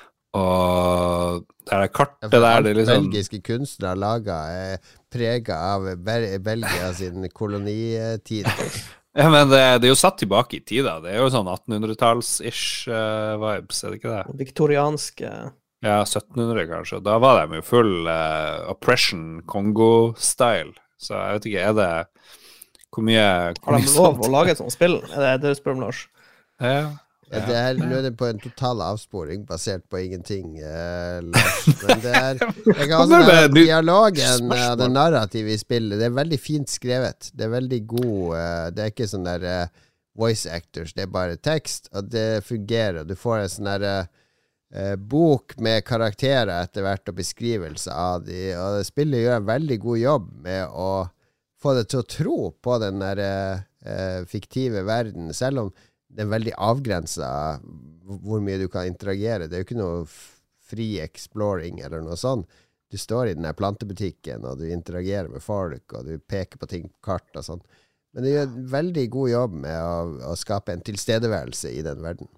Og det er kartet der, det er liksom... Belgiske kunstnere laget er preget av Bel Belgia sin kolonitid. Ja, men det, det er jo satt tilbake i tida. Det er jo sånn attenhundretalls-ish uh, vibes, er det ikke det? Viktorianske... Ja, syttenhundre kanskje. Da var de jo full uh, oppression Kongo-style. Så jeg vet ikke, er det... Hvor mye, hvor har de lov å lage et sånt spill? Er det det du spør om, Lars? Ja, ja. Ja, det er, nå er det på en total avsporing basert på ingenting, eh, Lars. Men det er, jeg kan også være dialogen av det narrativet i spillet. Det er veldig fint skrevet. Det er veldig god, eh, det er ikke sånn der eh, voice actors, det er bare tekst, og det fungerer. Du får en sånn der eh, bok med karakterer etter hvert og beskrivelse av de, og det spillet gjør en veldig god jobb med å få det til å tro på den der eh, fiktive verden, selv om det er veldig avgrenset hvor mye du kan interagere. Det er jo ikke noe fri exploring eller noe sånt. Du står i den der plantebutikken, og du interagerer med folk, og du peker på ting på kart og sånn. Men det gjør en veldig god jobb med å, å skape en tilstedeværelse i den verden.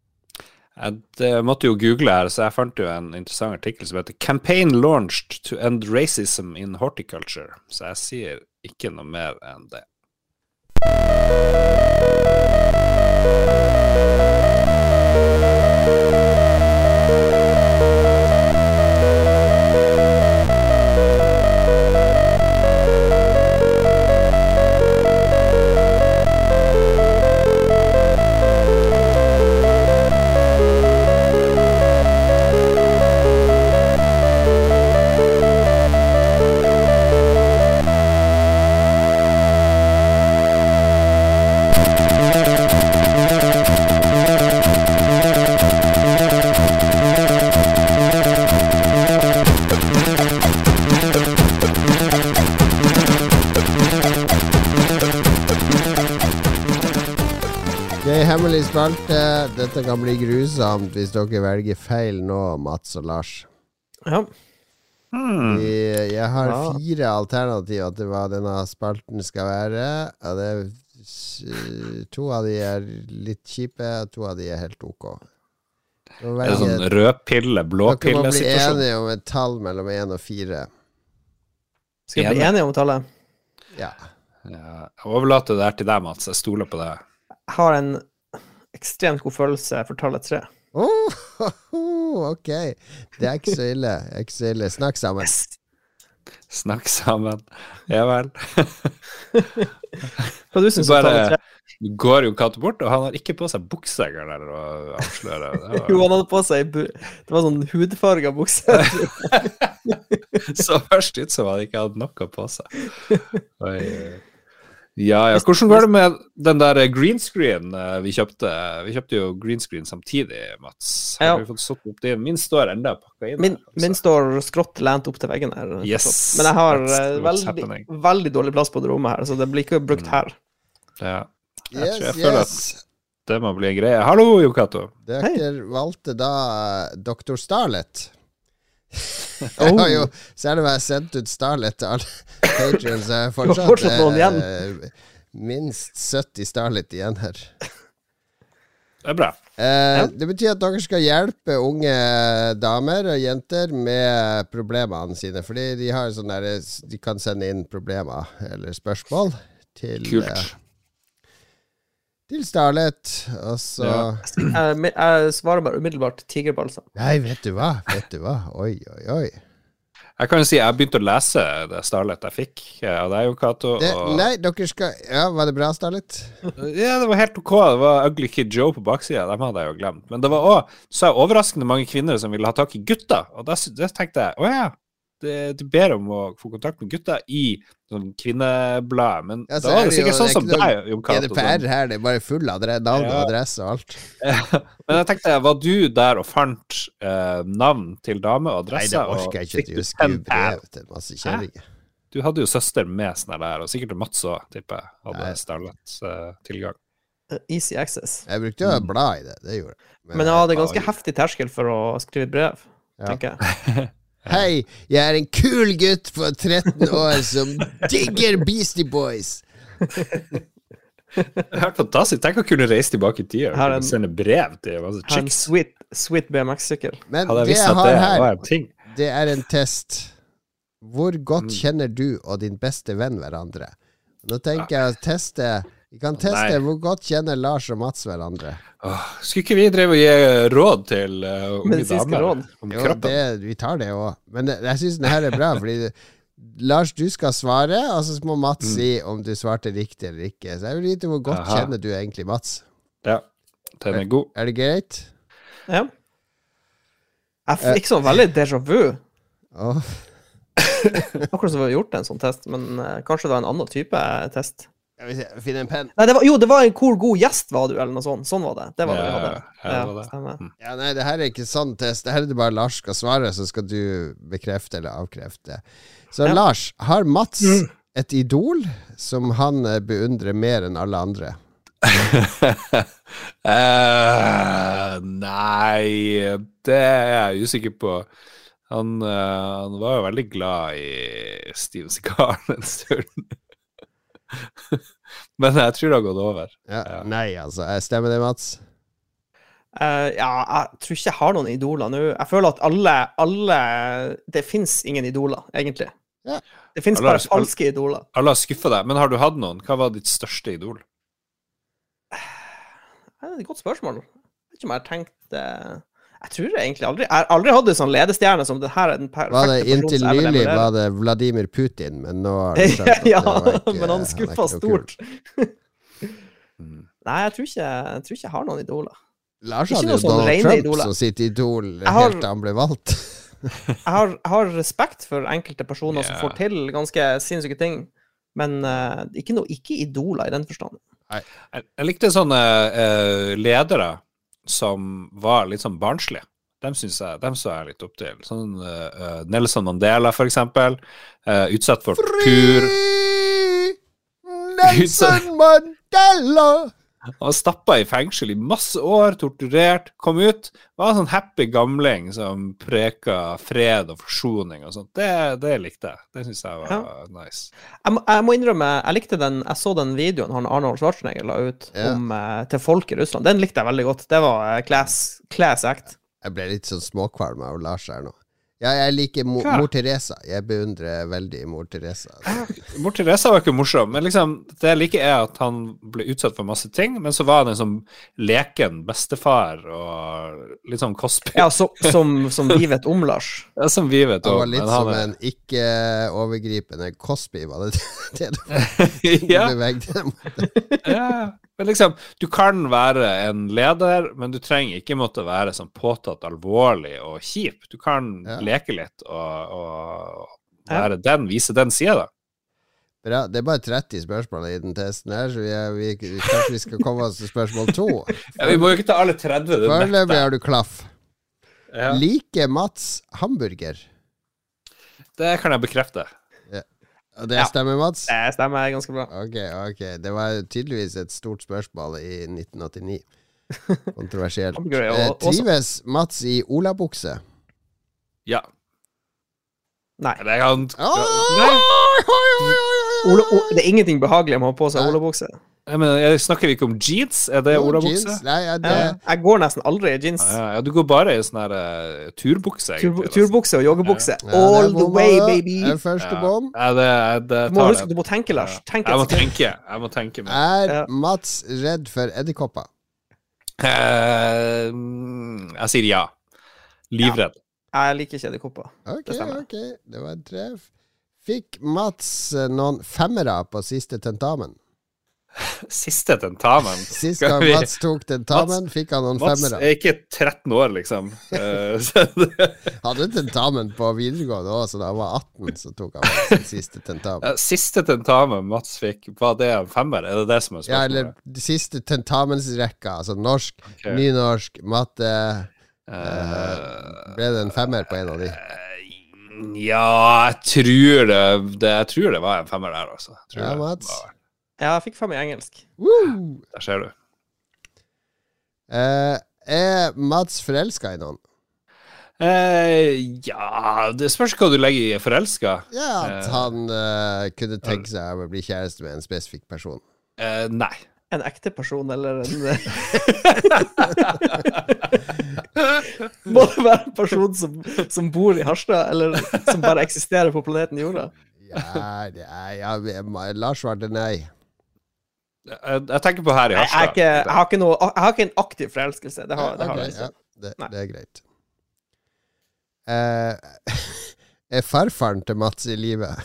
Jeg måtte jo google her, så jeg fant jo en interessant artikkel som heter Campaign launched to end racism in horticulture. Så jeg sier ikke noe mer enn det. Hemmelig spalte. Dette kan bli grusomt hvis dere velger feil nå, Mats og Lars. Ja. Hmm. Jeg, jeg har ja. fire alternativer til hva denne spalten skal være. Og det, to av de er litt kjipe, og to av de er helt ok. Er det sånn rødpille, blåpille-situasjon? Dere må bli enige om et tall mellom én og fire. Skal vi bli enige om tallet? Ja. ja. Jeg overlater det her til deg, Mats. Jeg stoler på deg. Jeg har en ekstremt god følelse for tallet tre. Oh, oh, oh, ok. Det er ikke så ille. Det er ikke så ille. Snakk sammen. Snakk sammen. Ja vel. Hva du synes om tallet tre? Du går jo katt bort, og han har ikke på seg bukseger der å avsløre. Var... Jo, han hadde på seg bu... Det var sånn hudfarga bukse. Så først ut som han ikke hadde noe på seg. Oi. Ja, ja. Hvordan går det med den der green screen vi kjøpte? Vi kjøpte jo green screen samtidig, Mats. Har ja. vi fått satt opp det? Min står enda pakket inn. Min, her, min står skrått lent opp til veggen her. Yes, men jeg har veldig, veldig dårlig plass på det rommet her, så det blir ikke brukt her. Ja. Jeg, yes, tror jeg føler yes. at det må bli en greie. Hallo, Jon Cato. Dere valgte da doktor Starlet. Jeg har jo, selv om jeg har sendt ut Starlet til alle Patreons, så er jeg fortsatt, fortsatt noen igjen. Eh, minst sytti Starlet igjen her. Det er bra. Eh, det betyr at dere skal hjelpe unge damer og jenter med problemene sine, fordi de har sånn der, de kan sende inn problemer eller spørsmål til Kult. Eh, til Starlet, og så ja. jeg, jeg svarer bare umiddelbart tigerbalsam. Nei, vet du hva? Vet du hva? Oi, oi, oi. Jeg kan jo si, jeg begynte å lese det Starlet jeg fikk av deg, Jon Cato. Det, og... Nei, dere skal Ja, var det bra, Starlet? Ja, det var helt ok. Det var Ugly Kid Joe på baksida. Dem hadde jeg jo glemt. Men det var også, så er overraskende mange kvinner som ville ha tak i gutta. Og da, da tenkte jeg, å ja, du ber om å få kontakt med gutta i sånn kvinneblad, men ja, da var det sikkert sånn som deg, Jon Cato. G D P R her, det er bare full av navn og adresse og alt. Ja. Men jeg tenkte, var du der og fant eh, navn til dame og adresse? Nei, det orker jeg ikke til å skrive brev til masse kjæringer. Du hadde jo søster med sånn der, og sikkert Mats også, tipper jeg, hadde Starlet uh, tilgang. Uh, easy access. Jeg brukte jo å bla i det, det gjorde jeg. Men, men ja, det er ganske heftig terskel for å skrive brev, ja. tenker jeg. Hei, jeg er en kul gutt på tretten år som digger Beastie Boys. Det er helt fantastisk. Tenk å kunne reise tilbake i tida og sende brev til masse chicks. En sweet, sweet B M X-sykkel. Men det jeg har her, det er en test. Hvor godt kjenner du og din beste venn hverandre? Nå tenker jeg å teste... Vi kan teste Nei. hvor godt kjenner Lars og Mats hverandre. Åh, skulle ikke vi drive og gi råd til uh, unge damer råd. om jo, kroppen? Det, vi tar det også. Men det, jeg synes denne er bra, fordi Lars, du skal svare, og så må Mats mm. si om du svarte riktig eller ikke. Så jeg vil vite hvor godt Aha. kjenner du egentlig Mats. Ja, den er god. Er, er det greit? Ja. Jeg fikk sånn veldig déjà vu. Oh. Akkurat som vi har gjort en sånn test, men uh, kanskje det var en annen type test. Jeg vil se, finne en penn. Nei, det var, jo, det var en hvor god gjest var du, eller noe sånt. Sånn var det. Det var ja, det vi hadde. Ja, ja, det var det. Ja, nei, det her er ikke sånn test. Det her er det bare Lars skal svare, så skal du bekrefte eller avkrefte. Så ja. Lars, har Mats mm. et idol som han beundrer mer enn alle andre? uh, nei, det er jeg usikker på. Han, uh, han var jo veldig glad i Steven Seagal en stund. Men jeg tror det har gått over. Ja, ja. Nei, altså. Stemmer det, Mats? Uh, ja, jeg tror ikke jeg har noen idoler nå. Jeg føler at alle, alle det finnes ingen idoler, egentlig. Ja. Det finnes alle, bare falske idoler. Alle har skuffet deg, men har du hatt noen? Hva var ditt største idol? Det er et godt spørsmål. Jeg vet ikke om jeg har tenkt uh, Jeg tror jeg egentlig aldri Jeg har aldri hatt en sånn ledestjerne som det her er den perfekte var det inntil nylig var det Vladimir Putin, men nå har det skjønt at ja, det var ikke, men han skuffa stort. Nei, jeg tror, ikke, jeg tror ikke jeg har noen idoler. Lars hadde jo Donald Trump idoler. Som sitt idol har, helt til han ble valgt. jeg, har, jeg har respekt for enkelte personer yeah. som får til ganske sinnssyke ting, men uh, ikke, noe, ikke idoler i den forstand. Jeg, jeg likte sånne uh, ledere som var litt sånn barnslige. Dem synes jeg, dem så jeg litt opp til. Sånn uh, Nelson Mandela, for eksempel. Uh, utsatt for Free pur... Nelson Mandela! Han var stappet i fengsel i masse år, torturert, kom ut, var en sånn happy gamling som preker fred og forsoning og sånt. Det, det likte jeg. Det synes jeg var ja. nice. Jeg må, jeg må innrømme, jeg likte den, jeg så den videoen han Arnold Schwarzenegger la ut ja. om, uh, til folk i Russland. Den likte jeg veldig godt. Det var uh, class, class act. Jeg ble litt sånn småkvalm av Lars her nå. Ja, jeg liker mo ja. mor Teresa. Jeg beundrer veldig mor Teresa. Mor Teresa var ikke morsom, men liksom, det jeg liker er at han ble utsatt for masse ting, men så var han en sånn leken bestefar og litt sånn Cosby. Ja, så, som, som vi vet om, Lars. Ja, som vi vet om. Han var litt som er... en ikke-overgripende Cosby, var det det du ja. bevegde deg mot? Ja, men liksom, du kan være en leder, men du trenger ikke måtte være sånn påtatt alvorlig og kjip. Du kan ja. leke litt og, og være ja. den, vise den siden da. Bra, det er bare tretti spørsmål i den testen her, så vi, er, vi, vi, kanskje vi skal komme oss til spørsmål to. Ja, vi må jo ikke ta alle tretti. Foreløpig har du klaff. Ja. Like Mats hamburger? Det kan jeg bekrefte. Og det stemmer, Mats? Ja, det stemmer ganske bra. Ok, ok. Det var tydeligvis et stort spørsmål i nitten åttini. Kontroversielt. eh, trives Mats i olabukse? Ja. Nei. Det er, han... Nei. Ola, o, det er ingenting behagelig med å ha på seg olabukse. Jeg, mener, jeg snakker ikke om jeans. Er det olabukse? Nei, ja, det... jeg, jeg går nesten aldri i jeans. Ja, ja, du går bare i sånn her uh, turbukse. Tur, turbukse og joggebukse. Ja. All the way, baby. Det er første ja. bom. Ja, det, det du, må huske, du må tenke, Lars. Tenk jeg må tenke. Jeg må tenke meg. Er ja. Mats redd for edderkopper? Uh, jeg sier ja. Livredd. Ja. Jeg liker ikke edderkopper. Ok, det ok. Det var en treff. Fikk Mats noen femmere på siste tentamen? Siste tentamen? Sist gang vi... Mats tok tentamen, Mats, fikk han noen Mats femmere. Mats er ikke tretten år, liksom. Hadde tentamen på videregående også, da han var atten, så tok han sin siste tentamen. Siste tentamen Mats fikk, var det en femmer? Er det det som er spørsmålet? Ja, eller de siste tentamensrekka, altså norsk, okay. nynorsk, matte. Uh, ble det en femmer på en av de? Ja, jeg tror det, det, jeg tror det var en femmer der, altså. Jeg tror ja, det Mats. Var... Ja, jeg fikk fem i engelsk. Woo! Der ser du. Uh, er Mats forelsket i noen? Uh, ja, det spørs hva du legger i forelsket. Ja, at uh, han uh, kunne tenke seg å bli kjæreste med en spesifikk person. Uh, nei. En ekte person, eller en... Må det være en person som, som bor i Harstad, eller som bare eksisterer på planeten Jorda? Ja, det er, ja, Lars svarte nei. Jeg, jeg tenker på her i Harstad. Jeg, jeg, jeg, har ikke noe, jeg har ikke en aktiv forelskelse. Det har, det har okay, jeg ikke. Ja, det, det er greit. Uh, er farfaren til Mats i livet?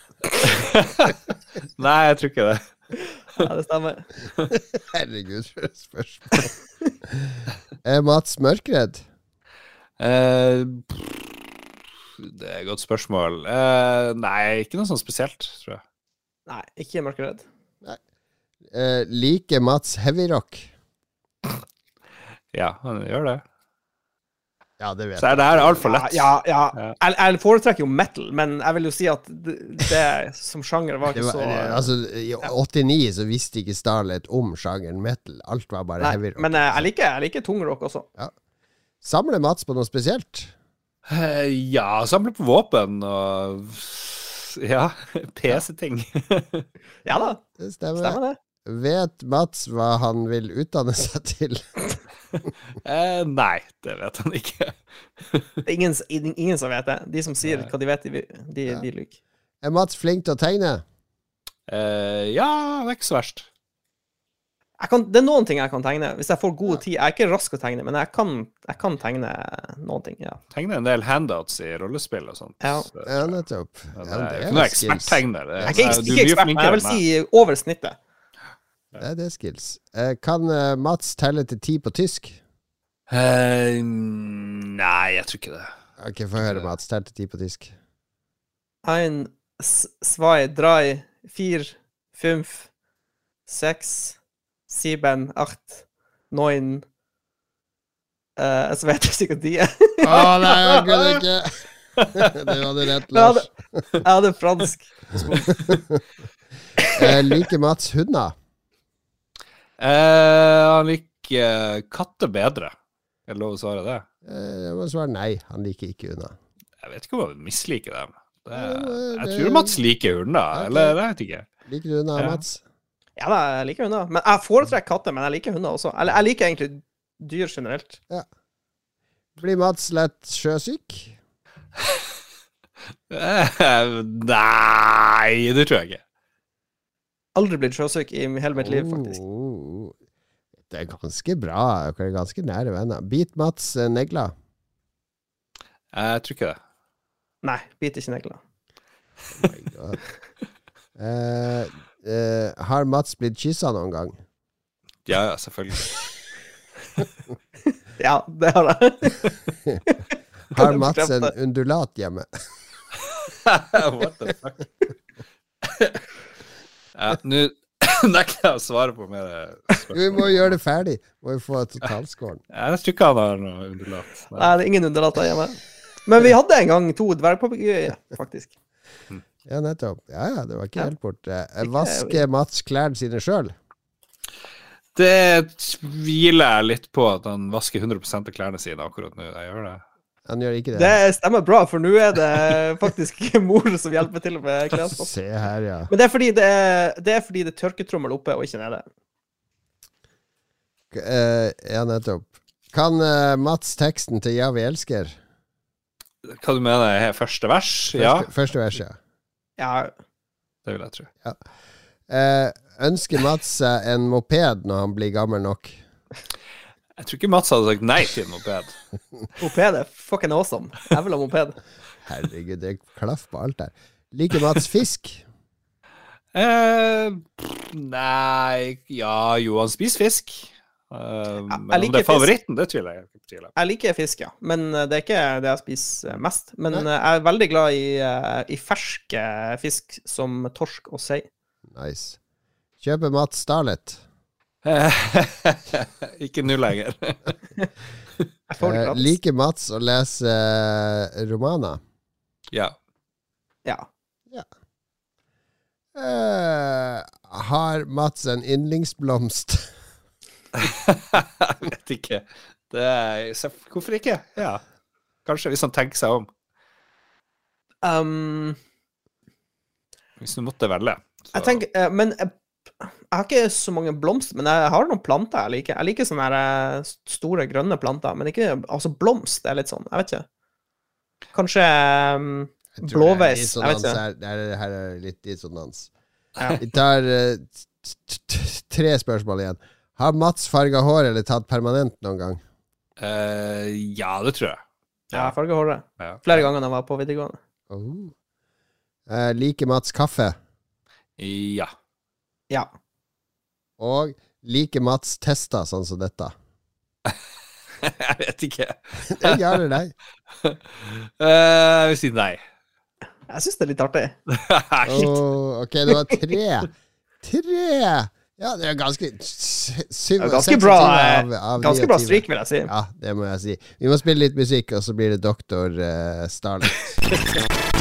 Nei, jeg tror ikke det. Ja, det stemmer. Herregud, for et spørsmål. Er Mats mørkredd? Uh, det er et godt spørsmål. Uh, nei, ikke noe sånn spesielt, tror jeg. Nei, ikke mørkredd. Nei. Uh, liker Mats heavy rock? Ja, han gjør det. Ja, det vet jeg. Så er det her alt for lett. Ja, ja, ja. Jeg, jeg foretrekker jo metal, men jeg vil jo si at det, det som sjanger var ikke var, så... Altså, i åttini så visste ikke Starlet om sjangeren metal. Alt var bare nei, heavy rock. Men jeg liker, jeg liker tungrock også. Ja. Samler Mats på noe spesielt? Uh, ja, samler på våpen og... Ja, P C-ting. Ja da, det stemmer. stemmer det. Vet Mats hva han vil utdanne seg til? eh, nei, det vet han ikke. Det er ingen, ingen som vet det. De som sier nei. Hva de vet, de, de, ja. de lyver. Er Mats flink til å tegne? Eh, ja, det er ikke så verst. Jeg kan, det er noen ting jeg kan tegne. Hvis jeg får god tid. Jeg er ikke rask å tegne, men jeg kan, jeg kan tegne noen ting, ja. Tegne en del handouts i rollespill og sånt. Ja, så, ja nettopp. Ja, det er, er ikke noe eksperttegner. Jeg er ikke, ikke ekspert, men jeg vil si over snittet. Det er det skills. Eh, kan uh, Mats telle til ti på tysk? Uh, nei, jeg tror ikke det. Ok, få høre, Mats. Tell til ti på tysk. Ein, zwei, drei, vier, fünf, seks, sieben, acht, neun. Uh, så vet jeg sikkert de er. Å oh, nei, jeg kunne ikke. Det hadde rett, Lars. Jeg hadde, jeg hadde fransk. uh, Liker Mats hunder? Eh, han liker katter bedre. Er det lov å svare det? Eh, jeg må svare nei. Han liker ikke hunder. Jeg vet ikke om han misliker dem. Det, Ja, jeg det- tror Mats liker hunder, Ok. eller jeg vet ikke. Liker du hunder, Ja. Mats? Ja, da, jeg liker hunder. Men jeg foretrekker katter, men jeg liker hunder også. Eller jeg liker egentlig dyr generelt. Blir Mats lett sjøsyk? Eh, nei, det tror jeg ikke. Aldri blitt sjøsyk i hele mitt liv, faktisk. Oh, det er ganske bra. Dere er ganske nære venner. Bit Mats eh, negler. Jeg tror ikke det. Nei, biter ikke negler. Oh my God. Eh, eh, har Mats blitt kyssa noen gang? Ja, ja, selvfølgelig. Ja, det har jeg. Har jeg Mats en bekrefte. undulat hjemme? What the fuck? Ja, nå nekter jeg å svare på mer spørsmål. Vi må gjøre det ferdig. Må vi få totalscoren. Jeg tror ikke han har noe undulat. Nei, det er ingen underlater hjemme. Men vi hadde en gang to dvergpapegøyer, faktisk. Ja, nettopp. Ja, ja, det var ikke Ja. helt borte. Vasker Mats klærne sine sjøl? Det tviler jeg litt på at han vasker hundre prosent av klærne sine akkurat nå. Jeg gjør det. Han gjør ikke det. Det stemmer bra, for nå er det faktisk mor som hjelper til med klesvask. Se her, ja. Men det er fordi det er, det er fordi det er tørketrommel oppe og ikke nede. Eh, ja, nettopp. Kan eh, Mats teksten til Ja, vi elsker? Hva du mener er første vers? Ja, Første, første verset. Ja, det vil jeg tro. Eh, ønsker Mats seg en moped når han blir gammel nok? Jeg tror ikke Mats hadde sagt nei til en moped. moped er fucking awesome. Jeg vil ha moped. Herregud, det er klaff på alt der. Liker Mats fisk? Eh, nei Ja, jo, han spiser fisk. Eh, men om liker det er favoritten, det tviler jeg ikke på. Jeg liker fisk, ja. Men det er ikke det jeg spiser mest. Men Nei. jeg er veldig glad i, eh, i ferske fisk som torsk og sei. Nice. Kjøper Mats Starlet? Ikke nå lenger. Jeg får det Eh, gratis. liker Mats å lese eh, romaner? Ja. Ja. Eh, har Mats en yndlingsblomst? Jeg vet ikke. Det er, så- hvorfor ikke? Ja. Kanskje, hvis han tenker seg om. Um, Hvis du måtte velge. Så. jeg tenker, eh, men jeg, jeg har ikke så mange blomster, men jeg har noen planter jeg liker. Jeg liker sånne her, eh, store, grønne planter, men ikke, altså blomst er litt sånn, jeg vet ikke. Kanskje um, Jeg tror det er blåveis, jeg dissonans vet ikke. her. Det er, her er litt dissonans. Ja. Vi tar eh, t- t- tre spørsmål igjen. Har Mats farga hår eller tatt permanent noen gang? Eh, ja, det tror jeg. Ja, jeg farger håret. Ja. Flere ganger da jeg var på videregående. Oh. Eh, liker Mats kaffe? Ja. Ja. Og liker Mats tester sånn som dette? Jeg vet ikke. Det er ja eller nei? Eh, jeg vil si nei. Jeg synes det er litt artig. Oh, ok, det var tre. Tre! Ja, det er ganske s- syv, Ja, ganske seks bra, av, av Ganske bra niogtyve. stryk, vil jeg si. Ja, det må jeg si. Vi må spille litt musikk, og så blir det Doktor uh, Starlet.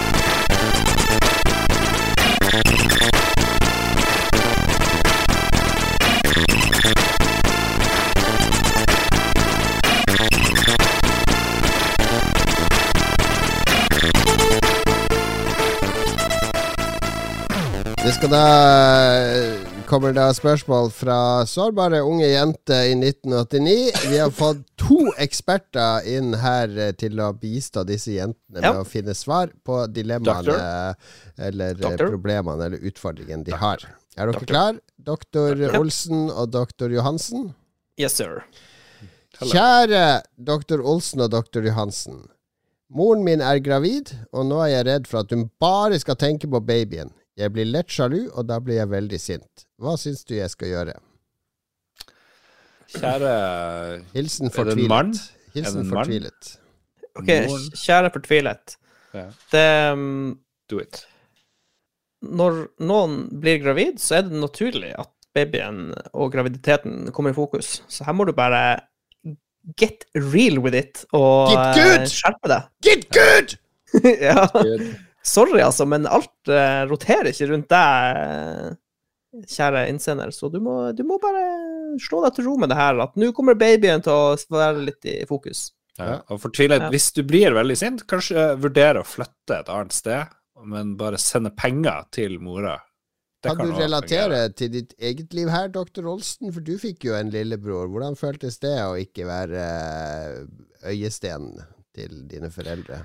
Det skal da kommer da spørsmål fra sårbare unge jenter i nitten åttini. Vi har fått to eksperter inn her eh, til å bistå disse jentene med Ja. å finne svar på dilemmaene eller eh, Doktor. problemene eller utfordringene de har. Er dere klar? Doktor Ja. Olsen og doktor Johansen? Yes, sir. Kjære doktor Olsen og doktor Johansen. Moren min er gravid, og nå er jeg redd for at hun bare skal tenke på babyen. Jeg blir lett sjalu, og da blir jeg veldig sint. Hva syns du jeg skal gjøre? Kjære Hilsen Er det en mann? fortvilet. Er det Hilsen en mann? fortvilet. Ok, Moren. kjære fortvilet. Ja. Det, um, Do it. når noen blir gravid, så er det naturlig at babyen og graviditeten kommer i fokus. Så her må du bare get real with it og Get good! eh, skjerpe deg. Get good! Ja. Sorry, altså, men alt eh, roterer ikke rundt deg. kjære innsender, så du må, du må bare slå deg til ro med det her, at nå kommer babyen til å være litt i fokus. Ja, og fortvile, Ja. hvis du blir veldig sint, kanskje vurdere å flytte et annet sted, men bare sende penger til mora. Det Kan du også relatere fungere. til ditt eget liv her, doktor Olsen? For du fikk jo en lillebror. Hvordan føltes det å ikke være eh, øyesten til dine foreldre?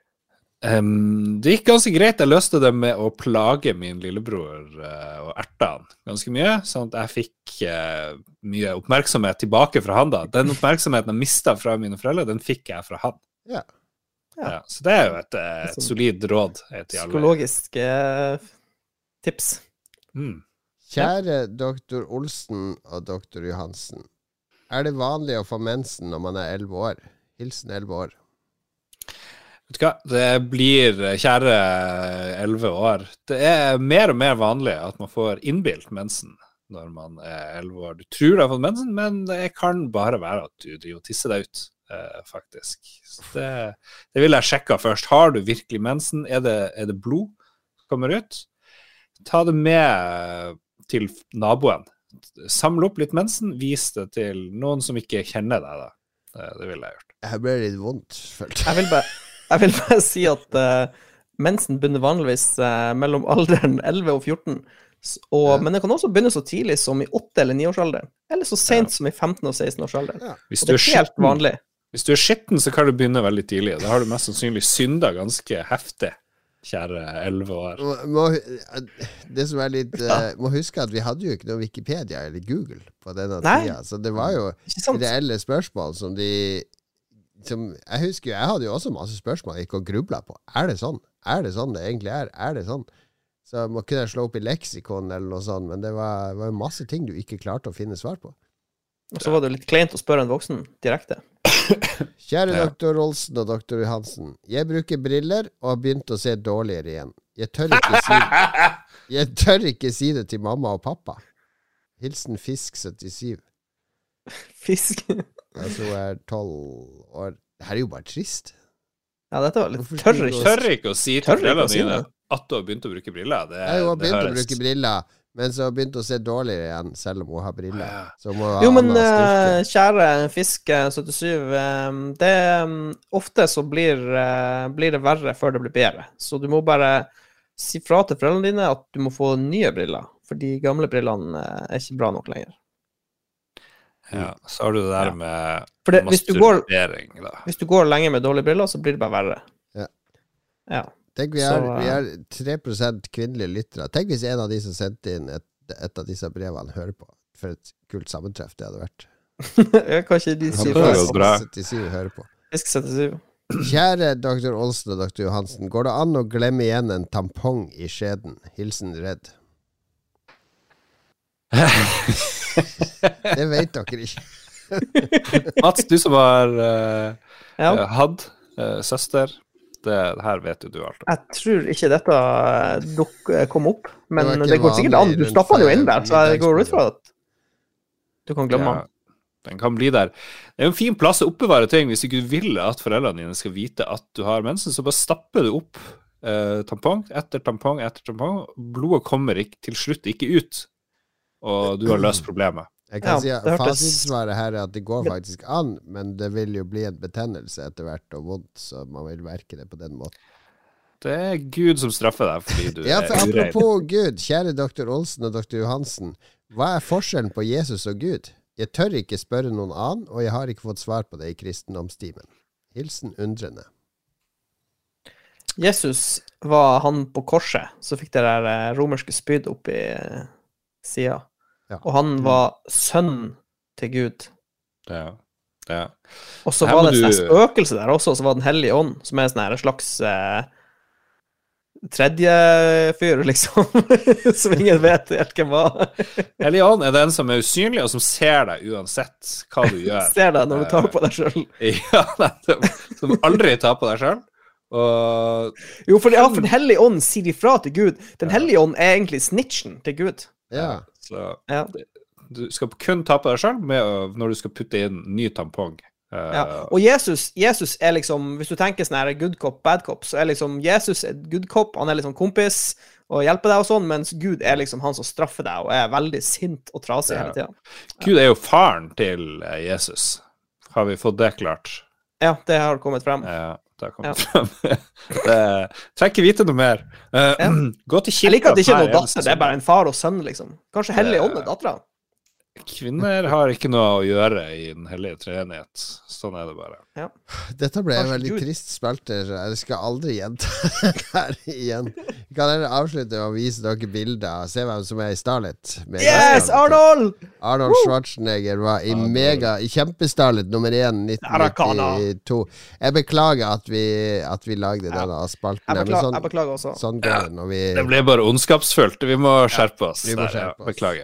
Um, det gikk ganske greit. Jeg løste det med å plage min lillebror uh, og erte han ganske mye, sånn at jeg fikk uh, mye oppmerksomhet tilbake fra han da. Den oppmerksomheten jeg mistet fra mine foreldre, den fikk jeg fra han. Ja. Ja, så det er jo et, et solid råd til alle. Psykologisk eh, tips. Mm. Kjære doktor Olsen og doktor Johansen. Er det vanlig å få mensen når man er elleve år? Hilsen elleve år. Vet du hva, det blir, kjære elleve år, det er mer og mer vanlig at man får innbilt mensen når man er elleve år. Du tror du har fått mensen, men det kan bare være at du driver og tisser deg ut, eh, faktisk. Så det, det vil jeg sjekke først. Har du virkelig mensen? Er det, er det blod som kommer ut? Ta det med til naboen. Samle opp litt mensen, vis det til noen som ikke kjenner deg da. Det, det vil jeg gjøre. Jeg ble litt vondt, følte jeg. Jeg vil bare, jeg vil bare si at uh, mensen begynner vanligvis uh, mellom alderen elleve og fjorten, S- og, Ja. men det kan også begynne så tidlig som i åtte eller ni års alder, eller så sent som i femten og seksten års alder. Ja. Hvis Og du det er er helt skitten, vanlig. hvis du er skitten, så kan du begynne veldig tidlig. Da har du mest sannsynlig synda ganske heftig, kjære elleve år. Må, må, det som er litt eh, Må huske at vi hadde jo ikke noe Wikipedia eller Google på denne Nei. tida, så det var jo Ikke sant? reelle spørsmål som de som, Jeg husker jo, jeg hadde jo også masse spørsmål jeg gikk og grubla på. Er det sånn? Er det sånn det egentlig er? Er det sånn? Så må kunne jeg slå opp i leksikon eller noe sånt, men det var, var jo masse ting du ikke klarte å finne svar på. Og så var det litt kleint å spørre en voksen direkte. Kjære Ja. doktor Olsen og doktor Johansen. Jeg bruker briller og har begynt å se dårligere igjen. Jeg tør ikke si Jeg tør ikke si det til mamma og pappa. Hilsen Fisk syttisju. Fisk. Altså hun er tolv år. Det her er jo bare trist. Ja, dette var litt Hvorfor tørr skriver ikke. du- Tør ikke å si til Tør ikke å foreldrene si dine det. at du har begynt å bruke briller. Det, Jeg har det begynt å høres- bruke briller, men så har hun begynt å se dårligere igjen, selv om hun har briller. Ja. Så må hun ha Jo, men annen styrke. eh, kjære Fisk eh, syttisju, eh, det um, ofte så blir, eh, blir det verre før det blir bedre. Så du må bare si fra til foreldrene dine at du må få nye briller, for de gamle brillene eh, er ikke bra nok lenger. Ja, så har du det der Ja. med For det, hvis, du går, masturbering, da. hvis du går lenge med dårlige briller, så blir det bare verre. Ja. Ja. Tenk, vi er, så, vi er tre prosent kvinnelige lyttere. Tenk hvis en av de som sendte inn et, et av disse brevene hører på. For et kult sammentreff det hadde vært. Jeg kan ikke de si det er fra. jo bra. syttisju hører på. Fisk syttisju. Kjære doktor Olsen og doktor Johansen, går det an å glemme igjen en tampong i skjeden? Hilsen Redd. Det vet dere ikke. Mats, du som har uh, Ja. hatt uh, søster, det her vet jo du alt om. Jeg tror ikke dette eh, duk, eh, kom opp, men Det var det, ikke går sikkert an. vanlig Du rundt stapper den jo inn der, så jeg går ut middagsbordet. fra at du kan glemme Ja, den. den kan bli der. Det er jo en fin plass å oppbevare ting hvis ikke du vil at foreldrene dine skal vite at du har mensen, så bare stapper du opp eh, tampong etter tampong etter tampong. Blodet kommer ikke, til slutt ikke ut, og du har løst problemet. Jeg kan Ja, si at det hørtes- Fasitsvaret her er at det går faktisk an, men det vil jo bli en betennelse etter hvert og vondt, så man vil merke det på den måten. Det er Gud som straffer deg fordi du Ja, for er urein. apropos Gud, kjære doktor Olsen og doktor Johansen. Hva er forskjellen på Jesus og Gud? Jeg tør ikke spørre noen annen, og jeg har ikke fått svar på det i kristendomstimen. Hilsen undrende. Jesus var han på korset, så fikk det der eh, romerske spyd opp i eh, sida. Ja. Og han var sønn til Gud. Ja. Ja. Og så Her var må det et du- sånt spøkelse der også, så var Den hellige ånd, som er en sånn her slags eh, tredje fyr, liksom, som ingen vet helt hvem var. Hellig ånd er den som er usynlig, og som ser deg uansett hva du gjør. Ser deg når du tar på deg sjøl. Ja, nettopp. Som aldri tar på deg sjøl. Og Jo, for, ja, for Den hellige ånd sier ifra til Gud. Den hellige ånd er egentlig snitchen til Gud. Ja. så Ja. du skal kun ta på deg sjøl når du skal putte inn ny tampong Uh, ja. Og Jesus, Jesus er liksom, hvis du tenker sånn her good cop, bad cop, så er liksom Jesus er good cop, han er liksom kompis og hjelper deg og sånn, mens Gud er liksom han som straffer deg og er veldig sint og trasig ja. hele tiden. Ja. Gud er jo faren til Jesus. Har vi fått det klart? Ja, det har kommet frem. Ja, det har kommet ja. frem. Det trenger ikke vite noe mer. Uh, ja. Gå til kirka. Jeg liker at det ikke er noe datter, det er bare en far og sønn, liksom. Kanskje hellig ånd er datteren. Kvinner har ikke noe å gjøre i den hellige treenighet. Sånn er det bare. Ja. Dette ble en veldig trist spalter. Jeg skal aldri gjenta det her igjen. Jeg kan heller avslutte og vise dere bilder. Se hvem som er i Starlet. Yes, Arnold! Arnold Schwarzenegger var i mega I kjempestarlet nummer én nitten nittito. Jeg beklager at vi, at vi lagde ja. denne spalten. Jeg beklager, sånn, jeg beklager også. Sånn går det når vi Det ble bare ondskapsfullt. Vi må skjerpe oss. Ja, vi må der, skjerpe ja. Beklager.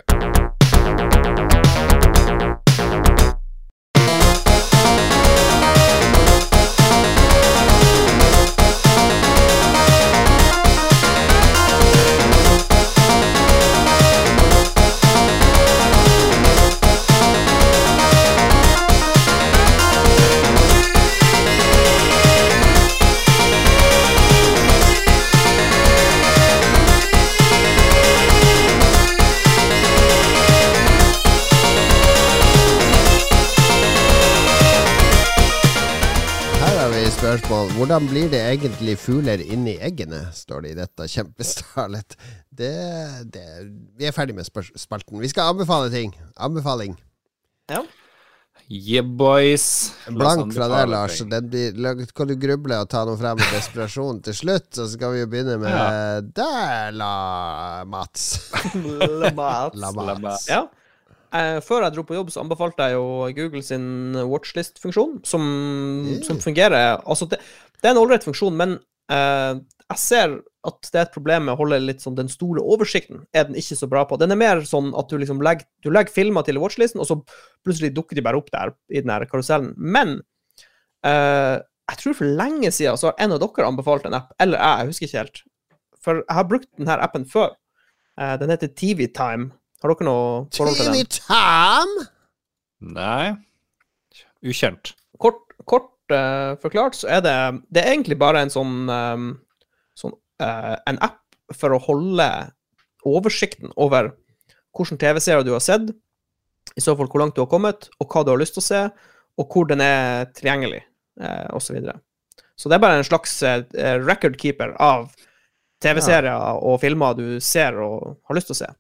Spørsmål. Hvordan blir det egentlig fugler inni eggene, står det i dette kjempestarlet. Det, det, vi er ferdig med spalten. Vi skal anbefale ting. Anbefaling. Ja. Yeah, boys. Blank fra deg, Lars. Den blir, kan du gruble og ta noe frem med desperasjon til slutt, så skal vi jo begynne med ja. der, la Mats. La Mats. La Mats. Ja. Uh, før jeg dro på jobb, så anbefalte jeg jo Google sin watchlist-funksjon, som, mm. som fungerer. Altså, det, det er en ålreit funksjon, men uh, jeg ser at det er et problem med å holde litt sånn den store oversikten, er den ikke så bra på. Den er mer sånn at du liksom legger, du legger filmer til watchlisten, og så plutselig dukker de bare opp der i den her karusellen. Men uh, jeg tror for lenge siden så har en av dere anbefalt en app, eller jeg, jeg husker ikke helt. For jeg har brukt den her appen før. Uh, den heter T V Time. Har dere noe forhold til den? T V Time? Nei. Ukjent. Kort, kort uh, forklart så er det, det er egentlig bare en sånn, um, sånn uh, en app for å holde oversikten over hvilke T V-serier du har sett, i så fall hvor langt du har kommet, og hva du har lyst til å se, og hvor den er tilgjengelig, uh, og så videre. Så det er bare en slags uh, record keeper av T V-serier ja. og filmer du ser og har lyst til å se.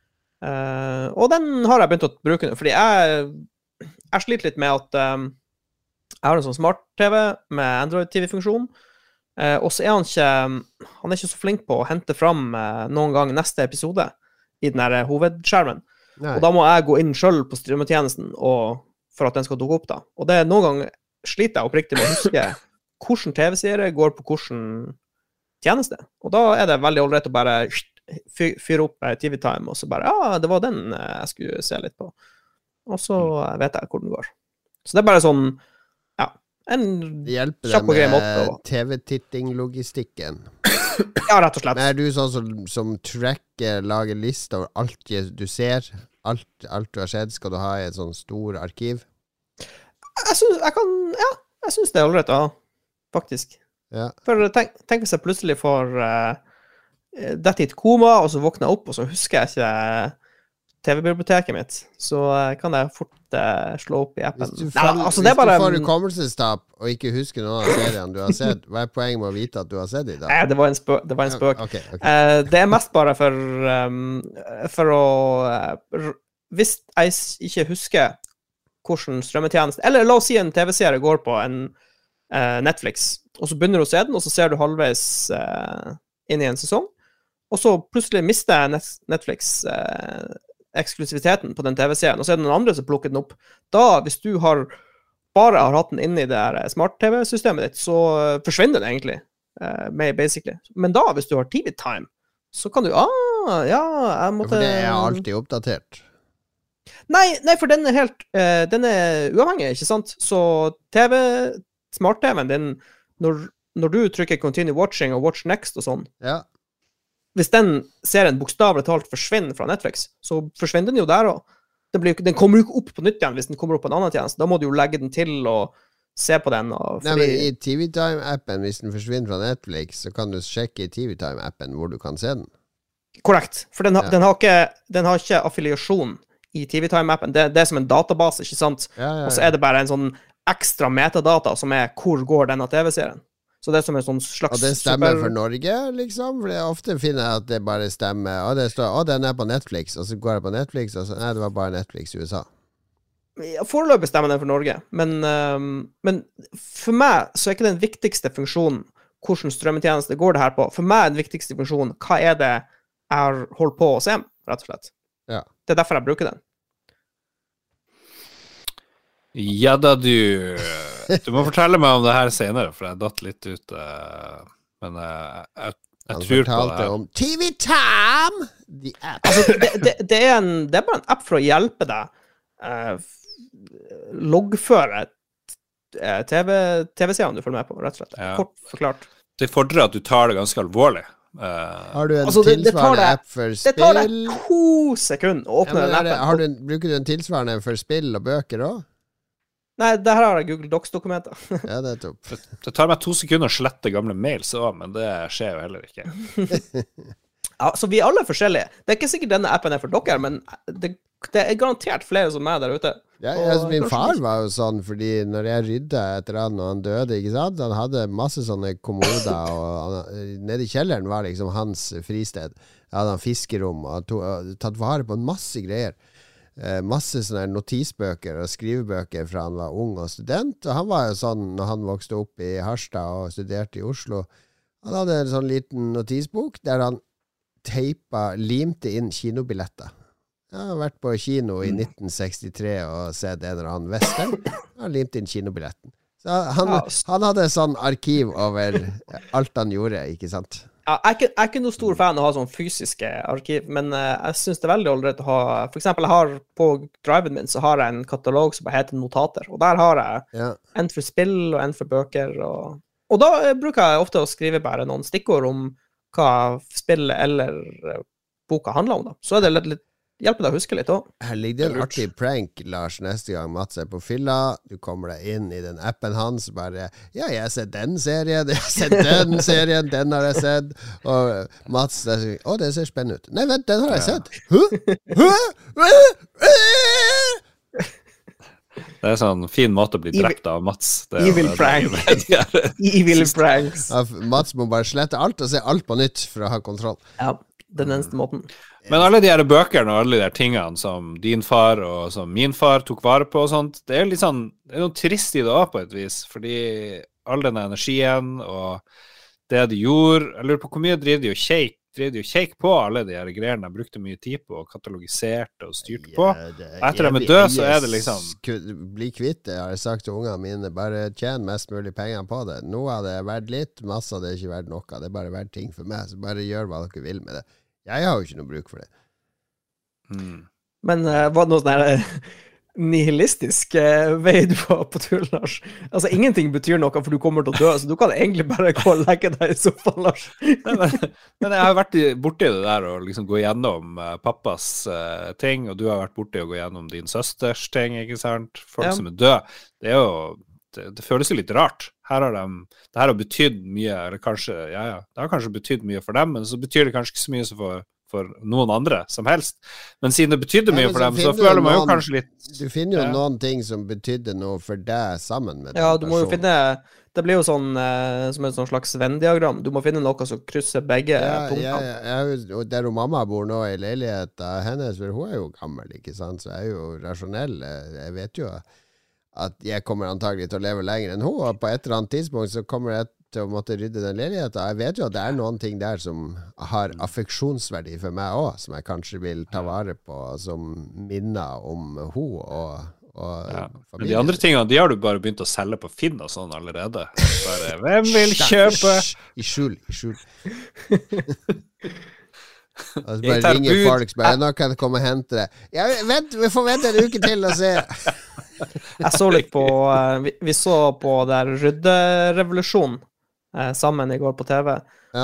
Uh, og den har jeg begynt å bruke nå, fordi jeg, jeg sliter litt med at um, jeg har en sånn smart-T V med Android-T V-funksjon, uh, og så er han ikke han er ikke så flink på å hente fram uh, noen gang neste episode i den her hovedskjermen. Nei. Og da må jeg gå inn selv på streametjenesten og, for at den skal dukke opp da. Og det er noen ganger sliter jeg oppriktig med å huske hvordan T V-serie går på hvordan tjeneste. Og da er det veldig ålreit å bare fyre opp T V Time, og så bare, ja, det var den jeg skulle se litt på. Og så vet jeg hvor den går. Så det er bare sånn, ja, en kjapp og grei måte. Det hjelper med T V-titting-logistikken. Ja, rett og slett. Men er du sånn som, som tracker, lager lister over alt du ser, alt, alt du har sett, skal du ha i et sånn stor arkiv? Jeg synes, jeg kan, ja, jeg synes det er ålreit, ja, faktisk. Ja. For tenk, tenk hvis jeg plutselig får uh, dette i et koma, og så våkner jeg opp, og så husker jeg ikke T V-biblioteket mitt, så kan jeg fort uh, slå opp i appen. Hvis du, fall, Nei, altså, hvis bare, du får hukommelsestap og ikke husker noen av seriene du har sett, hva er poenget med å vite at du har sett dem da? Nei, det var en, spø det var en spøk. Okay, okay. Uh, det er mest bare for, um, for å uh, hvis jeg ikke husker hvordan strømmetjeneste, eller la oss si en T V-serie går på en uh, Netflix, og så begynner du å se den, og så ser du halvveis uh, inn i en sesong, og så plutselig mister Netflix eh, eksklusiviteten på den T V-serien, og så er det noen andre som plukker den opp. Da, hvis du har bare har hatt den inne i det smart-T V-systemet ditt, så forsvinner den egentlig, eh, med basically. Men da, hvis du har T V Time, så kan du, ah, ja, jeg måtte... Ja, for det er alltid oppdatert. Nei, nei for den er helt, eh, den er uavhengig, ikke sant? Så T V, smart-T V-en din, når, når du trykker continue watching og watch next og sånn, ja. Hvis den serien bokstavelig talt forsvinner fra Netflix, så forsvinner den jo der også. den, blir, den kommer jo ikke opp på nytt igjen hvis den kommer opp på en annen tjeneste. Da må du jo legge den til og se på den. Og, fordi... Nei, men i T V-Time-appen, hvis den forsvinner fra Netflix, så kan du sjekke i T V-Time-appen hvor du kan se den. Korrekt, for den, ha, ja. den, har, ikke, den har ikke affiliasjon i T V-Time-appen. Det, det er som en database, ikke sant? Ja, ja, ja. Og så er det bare en sånn ekstra metadata som er hvor går denne T V-serien. Så det er som en sånn slags... Og det stemmer super... for Norge, liksom? For jeg ofte finner jeg at det bare stemmer. Og det står, å, den er på Netflix, og så går jeg på Netflix, og så, nei, det var bare Netflix i U S A. Ja, foreløpig stemmer den for Norge, men, um, men for meg så er ikke den viktigste funksjonen hvordan strømmetjeneste går det her på. For meg er den viktigste funksjonen, hva er det jeg har holdt på å se, rett og slett. Ja. Det er derfor jeg bruker den. Ja da, du. Du må fortelle meg om det her senere, for jeg datt litt ut. Uh, men uh, jeg, jeg Han tror på det fortalte om T V-Time! The app. Altså, det, det, det, er en, det er bare en app for å hjelpe deg uh, loggføre T V-serien du følger med på, rett og slett. Ja. Kort forklart. Det fordrer at du tar det ganske alvorlig. Uh, har du en altså, det, det tilsvarende det, app for spill? Det tar deg to sekunder å åpne ja, den appen. Har du, bruker du en tilsvarende for spill og bøker også? Nei, der har jeg Google Docs-dokumenter. Ja, det er topp. Det, det tar meg to sekunder å slette gamle mails også, men det skjer jo heller ikke. Ja, så vi er alle forskjellige. Det er ikke sikkert denne appen er for dere, men det, det er garantert flere som meg der ute. Ja, altså, min far var jo sånn, fordi når jeg rydda etter han og han døde, ikke sant? Han hadde masse sånne kommoder, og han, nede i kjelleren var liksom hans fristed. Jeg hadde han fiskerom, og han tog, tatt vare på en masse greier. Eh, masse sånne notisbøker og skrivebøker fra han var ung og student, og han var jo sånn når han vokste opp i Harstad og studerte i Oslo. Han hadde en sånn liten notisbok der han teipa, limte inn kinobilletter. Jeg har vært på kino i nitten sekstitre og sett en eller annen western. Han limte inn kinobilletten. Så han, han hadde sånn arkiv over alt han gjorde, ikke sant? Ja, jeg, er ikke, jeg er ikke noe stor fan av å ha sånn fysiske arkiv, men uh, jeg synes det er veldig ålreit å ha. For eksempel, jeg har på driven min så har jeg en katalog som bare heter notater, og der har jeg ja. en for spill og en for bøker, og, og da uh, bruker jeg ofte å skrive bare noen stikkord om hva spillet eller uh, boka handler om da. Så er det litt, litt hjelper deg å huske litt også. Her ligger det en artig prank, Lars, neste gang Mats er på fylla. Du kommer deg inn i den appen hans, bare, ja, jeg har sett den serien, jeg har sett den serien, den har jeg sett. Og Mats, der, å, det ser spennende ut. Nei, vent, den har jeg sett. Hæ? Hæ? Det er sånn fin måte å bli drept av Mats. Det er, Evil prank. Evil pranks. Ja, Mats må bare slette alt og se alt på nytt for å ha kontroll. Ja, den eneste måten. Men alle de her bøkene og alle de her tingene som din far og som min far tok vare på og sånt, det er litt sånn, det er noe trist i det også på et vis, fordi all denne energien og det de gjorde, jeg lurer på hvor mye driver de og kjeik, driver de og kjeik på alle de her greiene de brukte mye tid på og katalogiserte og styrte på. Ja, det, og etter de er døde, så er det liksom... Bli kvitt det, har jeg sagt til ungene mine, bare tjen mest mulig penger på det. Noe av det er verdt litt, masse av det er ikke verdt noe, det er bare verdt ting for meg, så bare gjør hva dere vil med det. Jeg har jo ikke noe bruk for det. Mm. Men uh, var det noe sånn her uh, nihilistisk uh, vei du var på tur, Lars? Altså, ingenting betyr noe, for du kommer til å dø, så du kan egentlig bare gå og legge deg i sofaen, Lars. men, men jeg har vært borti det der og liksom gå gjennom uh, pappas uh, ting, og du har vært borti å gå gjennom din søsters ting, ikke sant? Folk ja. Som er døde. Det er jo det, det føles jo litt rart. Her har de, det her har betydd mye, eller kanskje, ja, ja, det har kanskje betydd mye for dem, men så betyr det kanskje ikke så mye for, for noen andre som helst. Men siden det betydde mye ja, for dem, så føler man jo noen, kanskje litt... Du finner jo ja. Noen ting som betydde noe for deg sammen med den Ja, du må jo personen. finne... Det blir jo sånn eh, som et sånn slags Venn-diagram. Du må finne noe som krysser begge ja, punktene. Ja, ja, der hun mamma bor nå i leiligheten hennes, for hun er jo gammel, ikke sant? Så jeg er jo rasjonell. Jeg vet jo at jeg kommer antagelig til å leve lenger enn hun, og på et eller annet tidspunkt så kommer jeg til å måtte rydde den leiligheten. Jeg vet jo at det er noen ting der som har affeksjonsverdi for meg også, som jeg kanskje vil ta vare på, som minner om hun og, og ja. Men de andre tingene, de har du bare begynt å selge på Finn og sånn allerede. Bare, hvem vil kjøpe? I skjul, i skjul. Og så bare ringer folk, så bare, nå kan jeg komme og hente det. Ja, vent, vi får vente en uke til å se. Jeg så litt på vi, vi så på der rydderevolusjonen eh, sammen i går på T V, ja.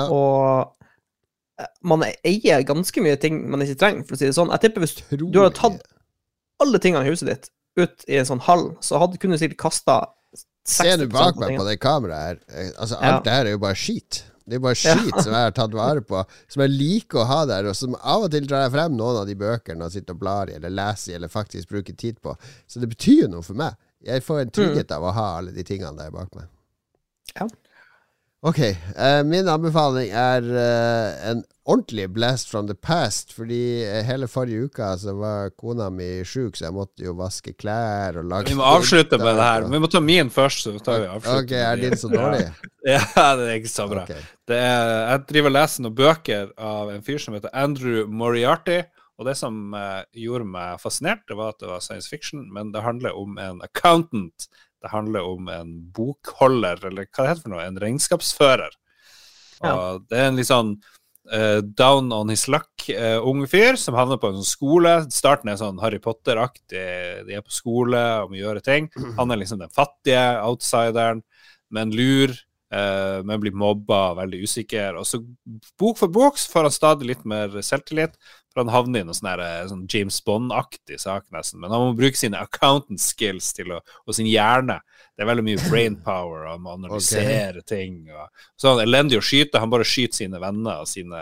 Og man eier ganske mye ting man ikke trenger, for å si det sånn. Jeg tipper hvis Tror du har tatt alle tingene i huset ditt ut i en sånn hall, så hadde, kunne du sikkert kastet Ser du bak meg på det kameraet her? Altså, alt ja. det her er jo bare skit. Det er bare skit ja. som jeg har tatt vare på, som jeg liker å ha der, og som av og til drar jeg frem noen av de bøkene og sitter og blar i, eller leser i, eller faktisk bruker tid på. Så det betyr noe for meg. Jeg får en trygghet mm. av å ha alle de tingene der bak meg. Ja. Ok, uh, min anbefaling er uh, en ordentlig blast from the past, fordi uh, hele forrige uka så var kona mi syk, så jeg måtte jo vaske klær og lage... Vi må avslutte med det her. Vi må ta min først, så tar vi avslutte. Ok, er din så dårlig? Ja, det er ikke så bra. Okay. Det er, jeg driver og leser noen bøker av en fyr som heter Andrew Moriarty, og det som uh, gjorde meg fascinert, det var at det var science fiction, men det handler om en accountant. Det handler om en bokholder, eller hva det heter for noe, en regnskapsfører. Ja. Og det er en litt sånn uh, down on his luck uh, ung fyr som havner på en sånn skole. Starten er sånn Harry Potter-aktig, de er på skole og må gjøre ting. Han er liksom den fattige outsideren, men lur, uh, men blir mobba og veldig usikker. Og så bok for bok så får han stadig litt mer selvtillit, for han havner i noe sånn, her, sånn James Bond-aktig sak nesten, men han må bruke sine accountant skills til å, og sin hjerne. Det er veldig mye brain power, og han må analysere okay. ting. Og, så han er elendig å skyte, han bare skyter sine venner og sine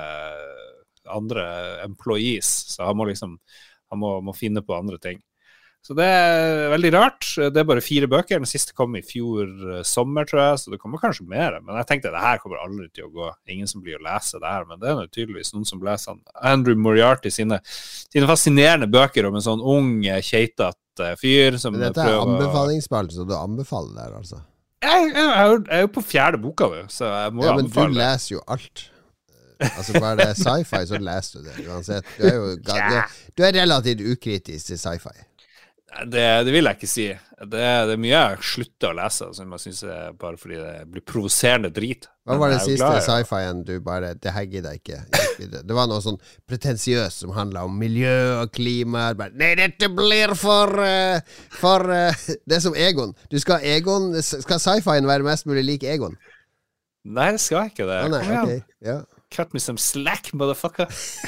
andre employees, så han må liksom, han må, må finne på andre ting. Så det er veldig rart. Det er bare fire bøker. Den siste kom i fjor sommer, tror jeg, så det kommer kanskje mer. Men jeg tenkte, det her kommer aldri til å gå. Ingen som blir å lese det her, men det er jo tydeligvis noen som leser han. Andrew Moriarty sine, sine fascinerende bøker om en sånn ung, keitatt fyr som prøver... Dette er anbefalingsspalt, så du anbefaler der, altså? Jeg, jeg, jeg, jeg er jo på fjerde boka, så jeg må ja, men anbefale. Du leser jo alt. Altså bare det er sci-fi, så leser du det, uansett. Du er jo du er, du er relativt ukritisk til sci-fi. Det, det vil jeg ikke si. Det, det er mye jeg slutter å lese, som jeg synes er bare fordi det blir provoserende drit. Hva var det siste sci-fien du bare, det her gidder jeg ikke. Det var noe sånn pretensiøst som handlet om miljø og klima. Bare, nei, dette blir for, uh, for uh, det er som Egon. Du skal Egon, skal sci-fien være mest mulig lik Egon? Nei, det skal ikke det. Ah, nei, okay. Ja. Cut me some slack, motherfucker.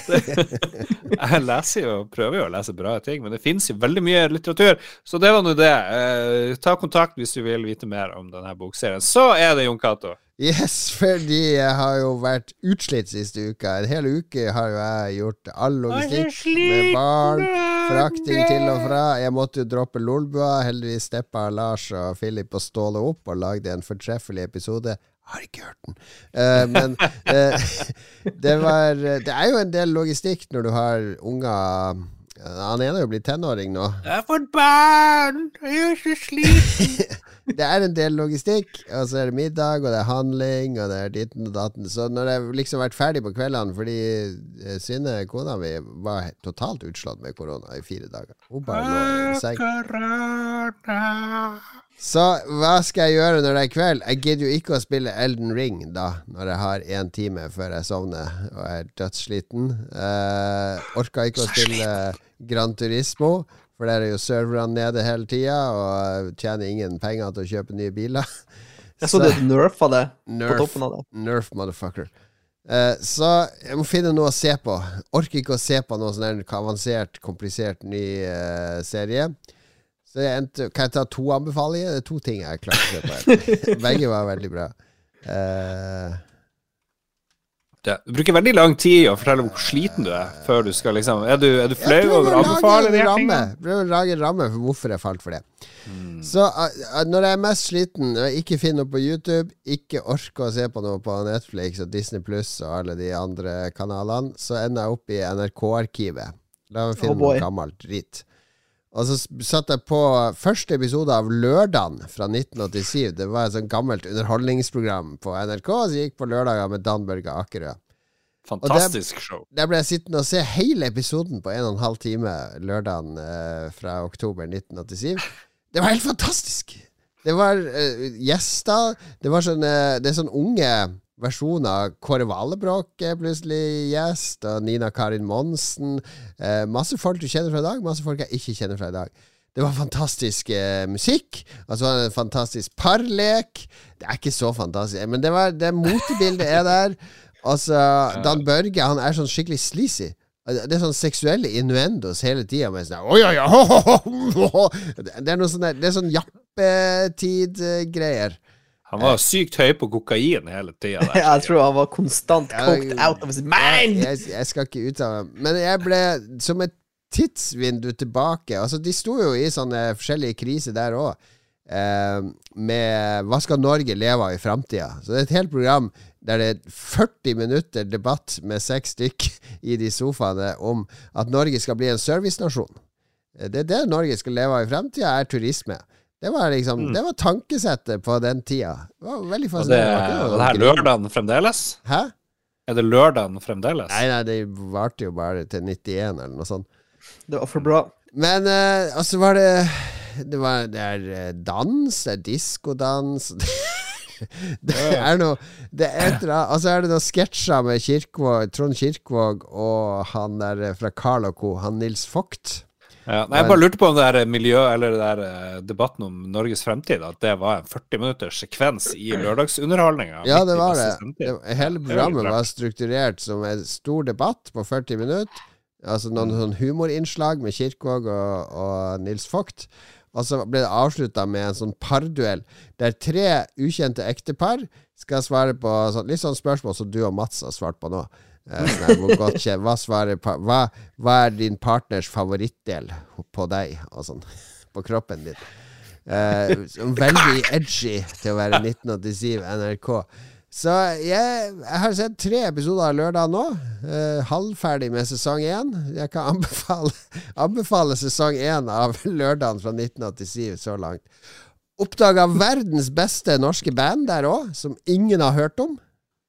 Jeg leser jo, prøver jo å lese bra ting, men det finnes jo veldig mye litteratur, så det var nå det. Eh, ta kontakt hvis du vil vite mer om denne bokserien. Så er det Jon Cato. Yes, fordi jeg har jo vært utslitt siste uka. En hel uke har jo jeg gjort all logistikk med barn, frakting til og fra. Jeg måtte jo droppe Lolbua. Heldigvis steppa Lars og Philip og Ståle opp og lagde en fortreffelig episode. Har ikke hørt den. Uh, men uh, det var Det er jo en del logistikk når du har unger. Han ene er jo blitt tenåring nå. Jeg har fått barn! Jeg er så sliten. Det er en del logistikk, og så er det middag, og det er handling, og det er ditten og datten. Så når jeg liksom vært ferdig på kveldene, fordi Synne, kona mi, var totalt utslått med korona i fire dager. Hun bare lå i seng. Så hva skal jeg gjøre når det er kveld? Jeg gidder jo ikke å spille Elden Ring da, når jeg har en time før jeg sovner og er dødssliten. uh, Orker ikke å spille Gran Turismo, for der er jo serverne nede hele tiden og tjener ingen penger til å kjøpe nye biler. Jeg så, så du nerfa det nerf, på toppen av det. Nerf, motherfucker. uh, Så jeg må finne noe å se på. Orker ikke å se på noe sånn avansert, komplisert ny uh, serie. Så jeg endte, kan jeg ta to anbefalinger? Det er to ting jeg klarte å se på. Begge var veldig bra. Uh, ja, du bruker veldig lang tid å fortelle hvor sliten du er før du skal liksom... Er du, er du flau over å anbefale de tingene? Prøv å lage en ramme for hvorfor jeg falt for det. Hmm. Så uh, når jeg er mest sliten, og ikke finner noe på YouTube, ikke orker å se på noe på Netflix og Disney Plus og alle de andre kanalene, så ender jeg opp i N R K-arkivet. La meg finne oh noe gammelt dritt. Og så satt jeg på første episode av Lørdagen fra nitten åttisyv. Det var et sånt gammelt underholdningsprogram på N R K, som gikk på lørdager med Dan Børge Akerø. Fantastisk der, show. Der ble jeg sittende og se hele episoden på en og en halv time Lørdagen eh, fra oktober nitten åttisyv. Det var helt fantastisk! Det var eh, gjester. Det var sånn, eh, det er sånn unge versjon av Kåre Valebrokk er plutselig gjest, og Nina Karin Monsen. Eh, masse folk du kjenner fra i dag, masse folk jeg ikke kjenner fra i dag. Det var fantastisk eh, musikk, og så var det en fantastisk parlek. Det er ikke så fantastisk, men det var det motebildet er der. Altså, Dan Børge, han er sånn skikkelig sleazy. Det er sånn seksuelle innuendos hele tida. Sånn, oh, ja, ja, ho, ho, ho, ho. Det er noe sånn der, det er sånn jappetid-greier. Han var sykt høy på kokain hele tida. Jeg tror han var konstant coked ja, out of his mind. Jeg, jeg skal ikke uttale meg. Men jeg ble som et tidsvindu tilbake. Altså, de sto jo i sånne forskjellige kriser der òg. Eh, med hva skal Norge leve av i framtida? Så det er et helt program der det er førti minutter debatt med seks stykk i de sofaene om at Norge skal bli en servicenasjon. Det er det Norge skal leve av i framtida, er turisme. Det var liksom mm. Det var tankesettet på den tida. Det var veldig fascinerende. Og det, det her lørdagen fremdeles? Hæ? Er det lørdagen fremdeles? Nei, nei, det varte jo bare til nittien eller noe sånt. Det var for bra. Men uh, altså var det Det var det er dans, det er diskodans. Det er noe det er etter, altså er det noen sketsjer med Kirkvåg, Trond Kirkvåg og han der fra Carl og Co, han Nils Vogt. Ja, nei, jeg bare lurte på om det der miljø eller det der debatten om Norges fremtid, at det var en førti minutters sekvens i lørdagsunderholdninga. Ja, det var det. det. Hele programmet var strukturert som en stor debatt på førti minutter. Altså noen mm. sånn humorinnslag med Kirkvåg og, og Nils Vogt. Og så ble det avsluttet med en sånn parduell der tre ukjente ektepar skal svare på sånn, litt sånn spørsmål som du og Mats har svart på nå. Eh, nei, hvor godt kjent, hva, svarer, hva, hva er din partners favorittdel på deg og sånn, på kroppen din? Eh, veldig edgy til å være nitten åttisyv N R K. Så jeg, jeg har sett tre episoder av lørdag nå. Uh, halvferdig med sesong én. Jeg kan anbefale, anbefale sesong én av lørdagen fra nitten åttisyv så langt. Oppdaget verdens beste norske band der også, som ingen har hørt om.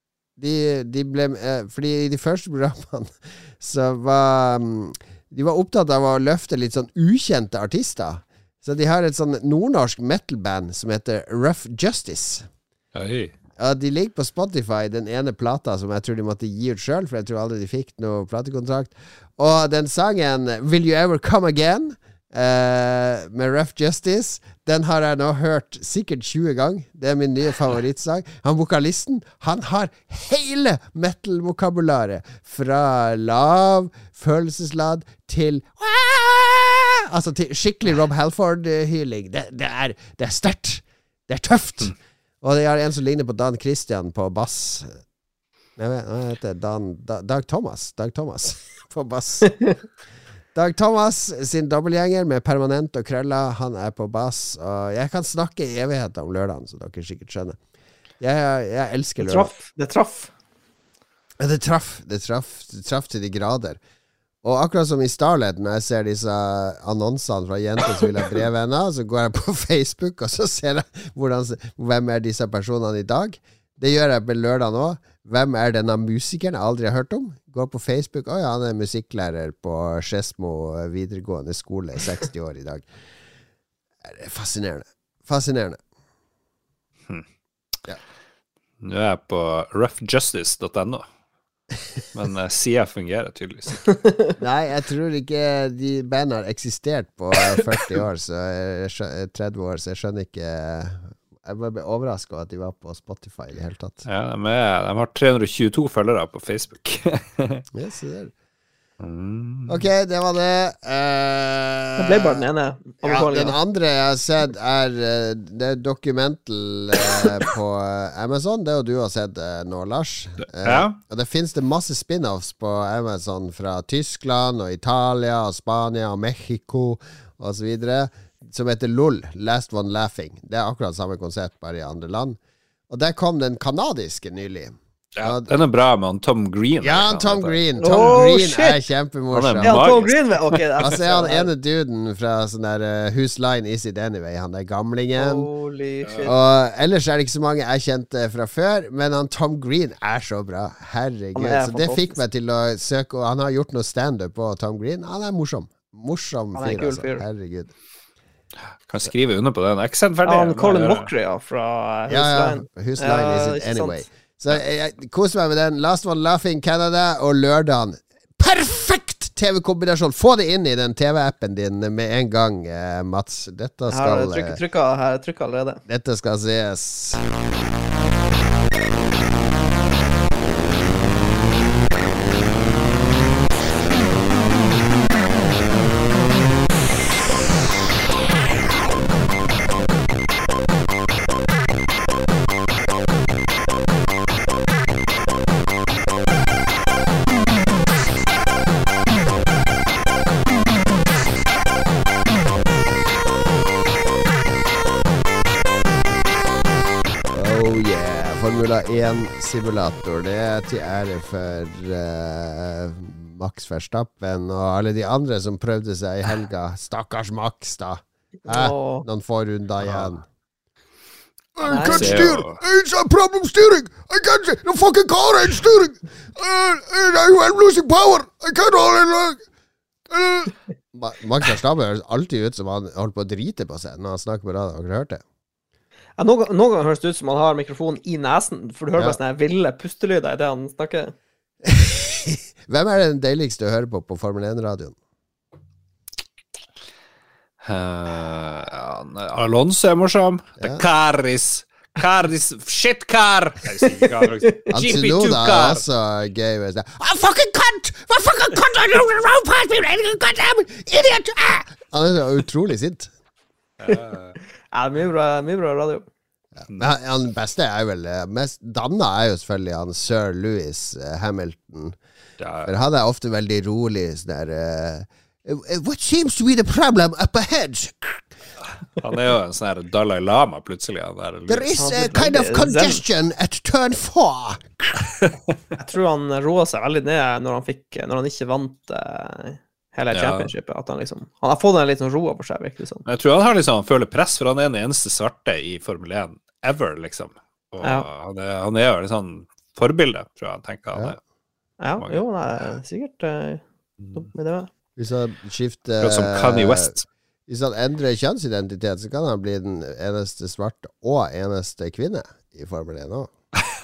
De, de ble, uh, fordi i de første programmene så var um, de var opptatt av å løfte litt sånn ukjente artister. Så de har et sånn nordnorsk metalband som heter Rough Justice. Hei. Ja, de ligger på Spotify, den ene plata som jeg tror de måtte gi ut selv, for jeg tror aldri de fikk noe platekontrakt. Og den sangen Will You Ever Come Again uh, med Rough Justice, den har jeg nå hørt sikkert tjue ganger. Det er min nye favorittsang. Han vokalisten, han har hele metal-vokabularet fra lav, følelsesladd til altså til skikkelig Rob Halford-hyling. Det, det er, det er sterkt. Det er tøft. Og det er en som ligner på Dan Christian på bass. Jeg vet, hva heter Dan, da, Dag Thomas. Dag Thomas på bass. Dag Thomas sin dobbeltgjenger med permanent og krøller. Han er på bass. Og jeg kan snakke i evigheter om lørdagen, så dere sikkert skjønner. Jeg, jeg elsker lørdag. Det traff. Ja, det traff. Det traff. Det traff til de grader. Og akkurat som i Starlet, når jeg ser disse annonsene fra jenter som vil ha brevvenner, så går jeg på Facebook, og så ser jeg hvordan, hvem er disse personene i dag. Det gjør jeg på lørdag nå. Hvem er denne musikeren jeg aldri har hørt om? Går på Facebook, å ja, han er musikklærer på Skedsmo videregående skole, seksti år i dag. Det er fascinerende. Fascinerende. Hmm. Ja. Nå er jeg på rough justice dot n o. Men uh, sida fungerer tydeligvis ikke. Nei, jeg tror ikke de bandene har eksistert på førti år, så jeg skjønner, tretti år, så jeg skjønner ikke. Jeg ble overrasket over at de var på Spotify i det hele tatt. Ja, de, er, de har tre hundre og tjueto følgere på Facebook. Yes, det er det. Mm. Ok, det var det. Uh, det ble bare den ene. Ja, den andre jeg har sett, er uh, det er dokumental uh, på Amazon. Det er jo du har sett uh, nå, Lars. Uh, ja. Og det finnes det masse spin-offs på Amazon fra Tyskland og Italia og Spania og Mexico og så videre, som heter LOL, Last One Laughing. Det er akkurat samme konsept, bare i andre land. Og der kom den kanadiske nylig. Ja, den er bra med han Tom Green. Ja, Tom Green. Tom oh, Green shit. er kjempemorsom. Ja, Tom Green, ok. Altså er han ene duden fra sånn der uh, Whose Line Is It Anyway, han der gamlingen. Holy shit. Og ellers er det ikke så mange jeg kjente fra før, men han Tom Green er så bra. Herregud. Så det fikk meg til å søke, og han har gjort noe stand-up på Tom Green. Han er morsom. Morsom fyr, altså. Herregud. Kan skrive under på den. Ikke ferdig. Ja, han Colin Mockery, ja, fra Whose ja, ja. Line. Whose Line Is It Anyway. Så jeg, jeg koser meg med den. Last One Laughing Canada og lørdagen. Perfekt T V-kombinasjon! Få det inn i den T V-appen din med en gang, eh, Mats. Dette skal Her er trykket her, trykket allerede. Dette skal ses. Formula én-simulator. Det er til ære for uh, Max Verstappen og alle de andre som prøvde seg i helga. Stakkars Max, da. Eh, Åh. noen få runder igjen. I Nei, can't det er steer. jo- It's a problem steering. I can't steer. The fucking car ain't steering. Uh, I'm losing power. I can't hold it. Uh. Ma- Max Verstappen høres alltid ut som han holdt på å drite på seg når han snakker på radio. Har dere hørt det? Ja, noen, noen ganger høres det ut som han har mikrofonen i nesen, for du hører Ja. bare sånne her ville pustelyder i det han snakker. Hvem er den deiligste å høre på på Formel én-radioen? Uh, ja, nei, Alonso er morsom. Det Ja. er Caris. Caris shit car! Jeg sier ikke car, faktisk. G P to Antinoda er car. også gøy. Med sånn, I fucking cunt! I fucking cunt! I don't know past me! Goddamn idiot! Ah! Han er så utrolig sint. Uh, Ja, mye bra, mye bra radio. Men han, han beste er vel eh, mest danna er jo selvfølgelig han sir Lewis eh, Hamilton. ja, For han er ofte veldig rolig sånn der eh, What seems to be the problem up ahead? han er jo en sånn her Dalai Lama, plutselig. Han der, There is Han a er kind of veldig congestion at turn four. Jeg tror han roa seg veldig ned når han, fikk, når han ikke vant eh, hele Ja. championshipet. At han liksom Han har fått en litt sånn ro over seg, virkelig sånn. Jeg tror han har liksom, han føler press, for han er den eneste svarte i Formel én ever, liksom. Og Ja. han, er, han er jo en sånn forbilde, tror jeg han tenker han Ja. er. Ja, Mange. jo, nei, sikkert uh, med det. Hvis han skifter Akkurat som Kanye West. Hvis han endrer kjønnsidentitet, så kan han bli den eneste svarte og eneste kvinne i Formel én òg.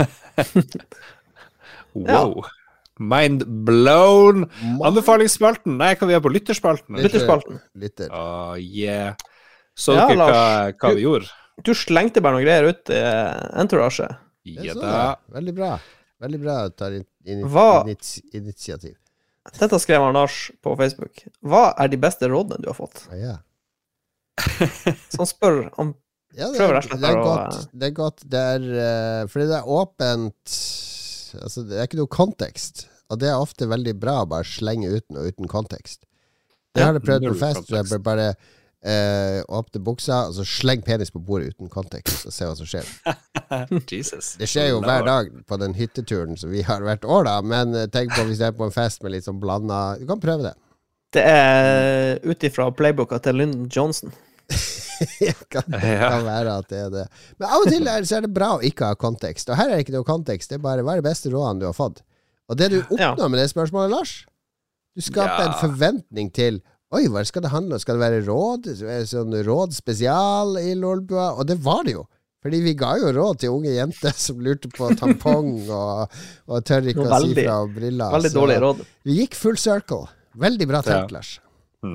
Wow. Mind blown. Anbefalingsspalten. Nei, hva vi er på lytterspalten? Lytter- Lytterspalten. Lytter. Åh, yeah. Så Ja, dere hva, Lars. hva vi gjorde? Du slengte bare noen greier ut i uh, entourage. Jeg Ja så da. det. Veldig bra. Veldig bra at du tar in in Hva- initi initiativ. Dette skrev han Lars på Facebook. Hva er de beste rådene du har fått? Ah, ja. Så han spør om Ja, det, Prøver er, rett og slett det er bare å- godt. Det er godt. Det er eh, fordi det er åpent. Altså, det er ikke noe kontekst. Og det er ofte veldig bra å bare slenge uten og uten kontekst. Jeg Ja, har det prøvd på null fest. Så jeg kontekst. bare eh, åpne buksa, og så sleng penis på bordet uten kontekst, og se hva som skjer. Jesus. Det skjer jo hver dag på den hytteturen som vi har hvert år, da. Men eh, tenk på hvis det er på en fest med litt sånn blanda. Du kan prøve det. Det er ut ifra playboka til Lyndon Johnson. Det kan, Ja. kan være at det er det. Men av og til er, så er det bra å ikke ha kontekst. Og her er det ikke noe kontekst. Det er bare hva er det beste rådene du har fått. Og det du oppnår Ja. med det spørsmålet, Lars, du skaper Ja. en forventning til Oi, hva skal det handle om? Skal det være råd? Sånn råd spesial i Lolbua? Og det var det jo. Fordi vi ga jo råd til unge jenter som lurte på tampong og, og tør ikke å si Veldig- fra om briller. Veldig Så dårlig råd. Vi gikk full circle. Veldig bra tenkt, Ja. Lars.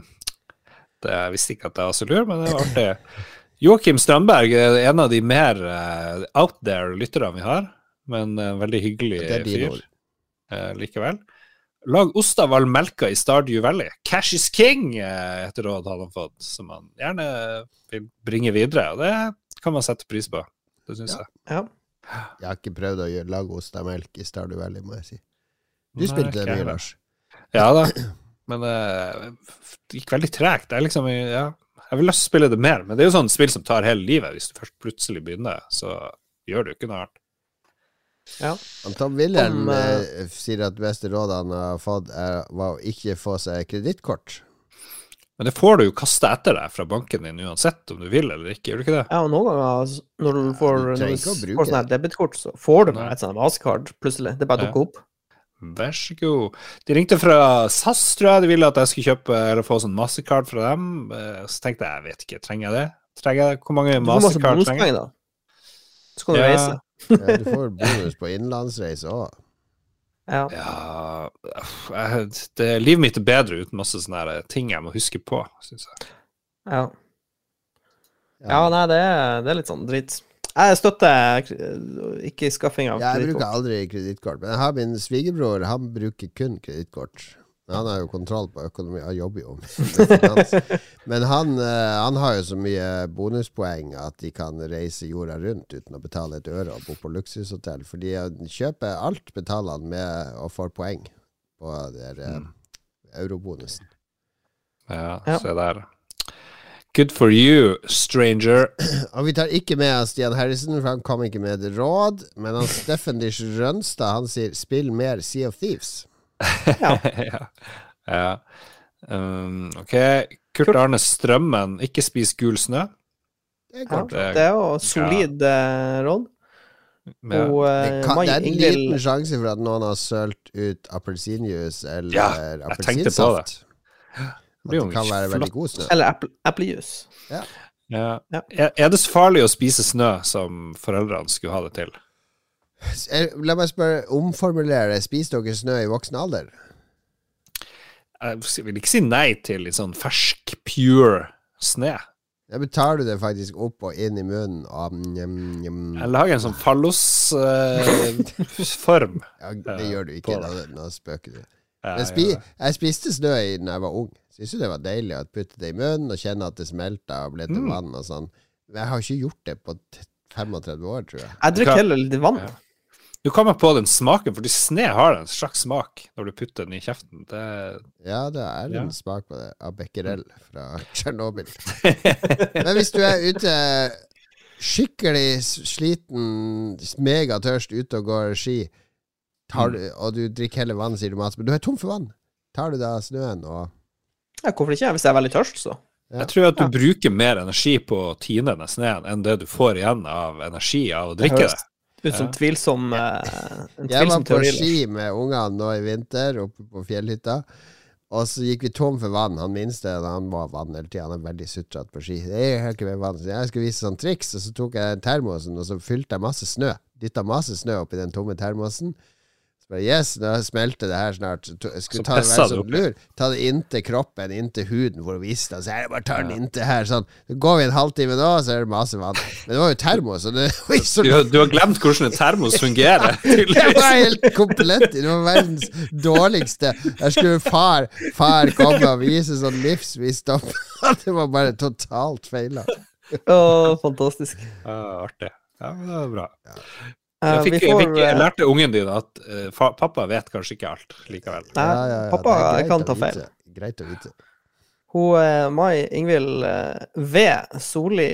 Det, jeg visste ikke at jeg var så lur, men det var artig. Joakim Strandberg er en av de mer eh, out there lytterne vi har, men en veldig hyggelig Det er dine fyr ord. eh, likevel. Lag ost av all melka i Stardew Valley. Cash is king, eh, etter råd hadde han fått, som han gjerne vil bringe videre. Og det kan man sette pris på. Det syns Ja. jeg. Ja. Jeg har ikke prøvd å gjøre, lage ost av melk i Stardew Valley, må jeg si. Du Nei, spilte ikke det mye, heller. Lars. Ja da, men eh, det gikk veldig tregt. Det er liksom, ja, jeg vil lyst til å spille det mer, men det er jo sånn spill som tar hele livet. Hvis du først plutselig begynner, så gjør du ikke noe annet. Ja. Han Tom Wilhelm Om, eh, eh, sier at det beste rådet han har fått, er, var å ikke få seg kredittkort. Men det får du jo kaste etter deg fra banken din uansett om du vil eller ikke, gjør du ikke det? Ja, og noen ganger altså, når du får, du trenger når ikke å du bruke får sånn her debitkort, så får du bare et sånt Mastercard plutselig. Det bare Ja. dukker opp. Vær så god. De ringte fra S A S, tror jeg. De ville at jeg skulle kjøpe eller få sånn Mastercard fra dem. Eh, Så tenkte jeg, jeg vet ikke, trenger jeg det? Trenger jeg, hvor mange Du får masse Mastercard trenger jeg? bonuspoeng, da. Så kan du Ja. reise. Ja, du får bonus på innenlandsreise òg. Ja. Ja, jeg- det, livet mitt er bedre uten masse sånne her ting jeg må huske på, synes jeg. Ja. ja, nei, det er, det er litt sånn drit. Jeg støtter k- ikke skaffing av Ja, jeg bruker kredittkort. aldri kredittkort. Men jeg har min svigerbror, han bruker kun kredittkort. Men han har jo kontroll på økonomi, han jobber jo med finans. Men han, eh, han har jo så mye bonuspoeng at de kan reise jorda rundt uten å betale et øre og bo på luksushotell. Fordi han kjøper alt, betaler han med og får poeng på der, eh, eurobonusen. Ja, Ja. se der. Good for you, stranger. Og vi tar ikke med Stian Harrison, for han kom ikke med et råd. Men han Steffen Dish Rønstad, han sier 'spill mer Sea of Thieves'. Ja. ja. ja. Um, ok. Kurt Arne Strømmen, ikke spis gul snø. Det er, Ja, godt. det er jo solid eh, råd. Ja. Og Det, eh, kan, Mai det er en Ingvild liten sjanse for at noen har sølt ut appelsinjuice eller Ja, jeg tenkte på appelsinsaft. Det At blir jo det kan være flott. veldig god snø. Eller eple, eplejus. Ja. Ja. Er, er det så farlig å spise snø som foreldrene skulle ha det til? Eh, La meg spørre, omformulere. Spiser dere snø i voksen alder? Jeg vil ikke si nei til litt sånn fersk, pure snø. Ja, men tar du det faktisk opp og inn i munnen og njam, njam. Jeg lager en sånn fallos-form. Ja, det gjør du ikke. på det. Nå, nå spøker du. Ja, Jeg, spi, jeg spiste snø i da jeg var ung. Syns jo det var deilig å putte det i munnen og kjenne at det smelta og ble til Mm. vann og sånn. Men jeg har ikke gjort det på t- femogtredve år, tror jeg. Jeg drikker heller litt vann. Ja. Du kommer på den smaken, fordi snø har en slags smak når du putter den i kjeften. Det Ja, det er en Ja. smak på det. Av becquerel fra Tsjernobyl. Men hvis du er ute skikkelig sliten, megatørst ute og går ski, tar du, og du drikker heller vann, sier du, Mats, men du er tom for vann. Tar du da snøen og Ja, hvorfor ikke? Hvis jeg er veldig tørst, så. Ja. Jeg tror at du Ja. bruker mer energi på å tine den sneen enn det du får igjen av energi av å drikke det. høres ut som Ja. tvilsom eh, en Jeg var tvilsom på teori. ski med ungene nå i vinter oppe på fjellhytta, og så gikk vi tom for vann. Han minste, han må ha vann hele tida. Han er veldig sutrete på ski. Det er ikke mer vann. Så jeg skulle vise sånn triks, og så tok jeg termosen, og så fylte jeg masse snø. Dytta masse snø oppi den tomme termosen. Så bare, yes, nå smelter det her snart. To- Jeg skulle Så ta det, presset være du sånn oppi. lur. Ta det inntil kroppen, inntil huden, for å vise det. Så jeg bare tar den inntil her, sånn. Så går vi en halvtime nå, så er det masse vann. Men det var jo termos, og det var jo så Du, har- du har glemt hvordan en termos fungerer, det tydeligvis. var helt komplett. Det var verdens dårligste. Der skulle far Far komme og vise sånn livsvisdom. Det var bare totalt feila. Å, fantastisk. Ja, artig. Ja, men det er bra. Eh, Jeg, fikk, vi jeg, får fikk, jeg eh, lærte ungen din at eh, fa, pappa vet kanskje ikke alt likevel. Nei, pappa det er greit kan å ta vite. feil. Greit å vite. Hun eh, Mai Ingvild eh, V. Solli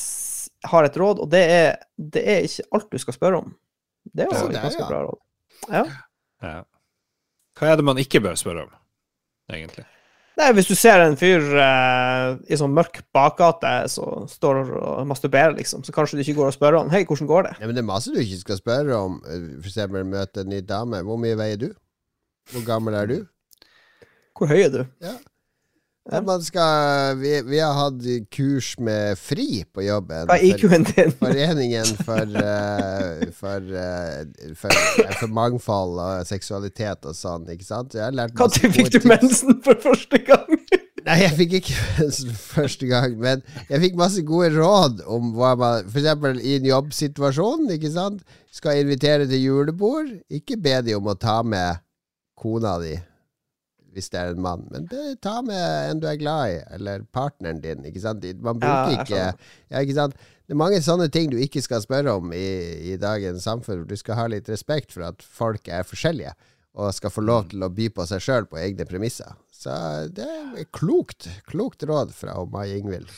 s- har et råd, og det er det er ikke alt du skal spørre om. Det er jo Ja, et det er, ganske ja. bra råd. Ja. Ja. Hva er det man ikke bør spørre om, egentlig? Nei, hvis du ser en fyr eh, i sånn mørk bakgate som står og masturberer, liksom, så kanskje du ikke går og spør han hei, hvordan går det? Ja, men det er masse du ikke skal spørre om. For eksempel møte en ny dame. Hvor mye veier du? Hvor gammel er du? Hvor høy er du? Ja. Ja. Ja, man skal, vi, vi har hatt kurs med FRI på jobben. Hva er I Q-en din? Foreningen for, uh, for, uh, for, uh, for mangfold og seksualitet og sånn, ikke sant? Jeg har lært Når masse fikk gode du tips. mensen for første gang? Nei, jeg fikk ikke mensen første gang, men jeg fikk masse gode råd om hva man, for eksempel i en jobbsituasjon, ikke sant? Skal invitere til julebord, ikke be de om å ta med kona di, hvis det er en mann, men be, ta med en du er glad i, eller partneren din, ikke sant? Man bruker Ja, jeg ikke, skjønner. ja, ikke sant? Det er mange sånne ting du ikke skal spørre om i, i dagens samfunn. Du skal ha litt respekt for at folk er forskjellige, og skal få lov til å by på seg selv på egne premisser. Så det er klokt, klokt råd fra Mai Ingvild.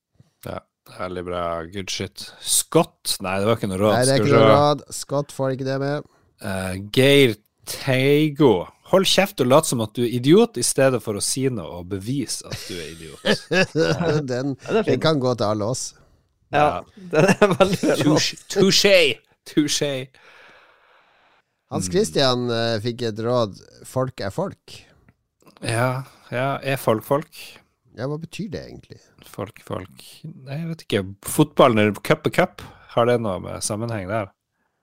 Ja, veldig bra. Good shit. Scott? Nei, det var ikke noe råd. Nei, det er Skal ikke vi noe se. råd. Scott får ikke det med. Eh, Geir Teigo. Hold kjeft og lat som at du er idiot, i stedet for å si noe og bevise at du er idiot. den, Ja, det er den fint. kan gå til alle oss. Ja, det er veldig relevant. Touché! Touché! Hans Christian eh, fikk et råd. Folk er folk. Ja, ja, er folk folk? Ja, hva betyr det egentlig? Folk, folk Nei, jeg vet ikke. Fotballen eller cup er cup? Har det noe med sammenheng der?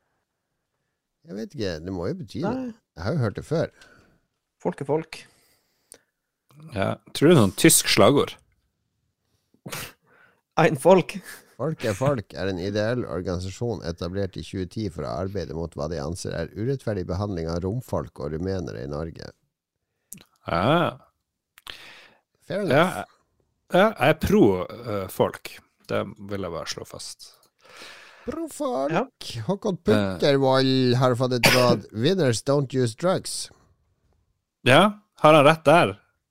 Jeg vet ikke, det må jo bety noe. Nei, Jeg har jo hørt det før. folk er folk. Ja, tror du det er noen tysk slagord? Ein folk. Folk er folk er en ideell organisasjon etablert i tjue ti for å arbeide mot hva de anser er urettferdig behandling av romfolk og rumenere i Norge. Ja, Fair ja, enough. ja jeg er pro eh, folk. Det vil jeg bare slå fast. Bra folk. Ja. Håkon Puttervold har fått et råd. Winners don't use drugs. Ja, har han rett der?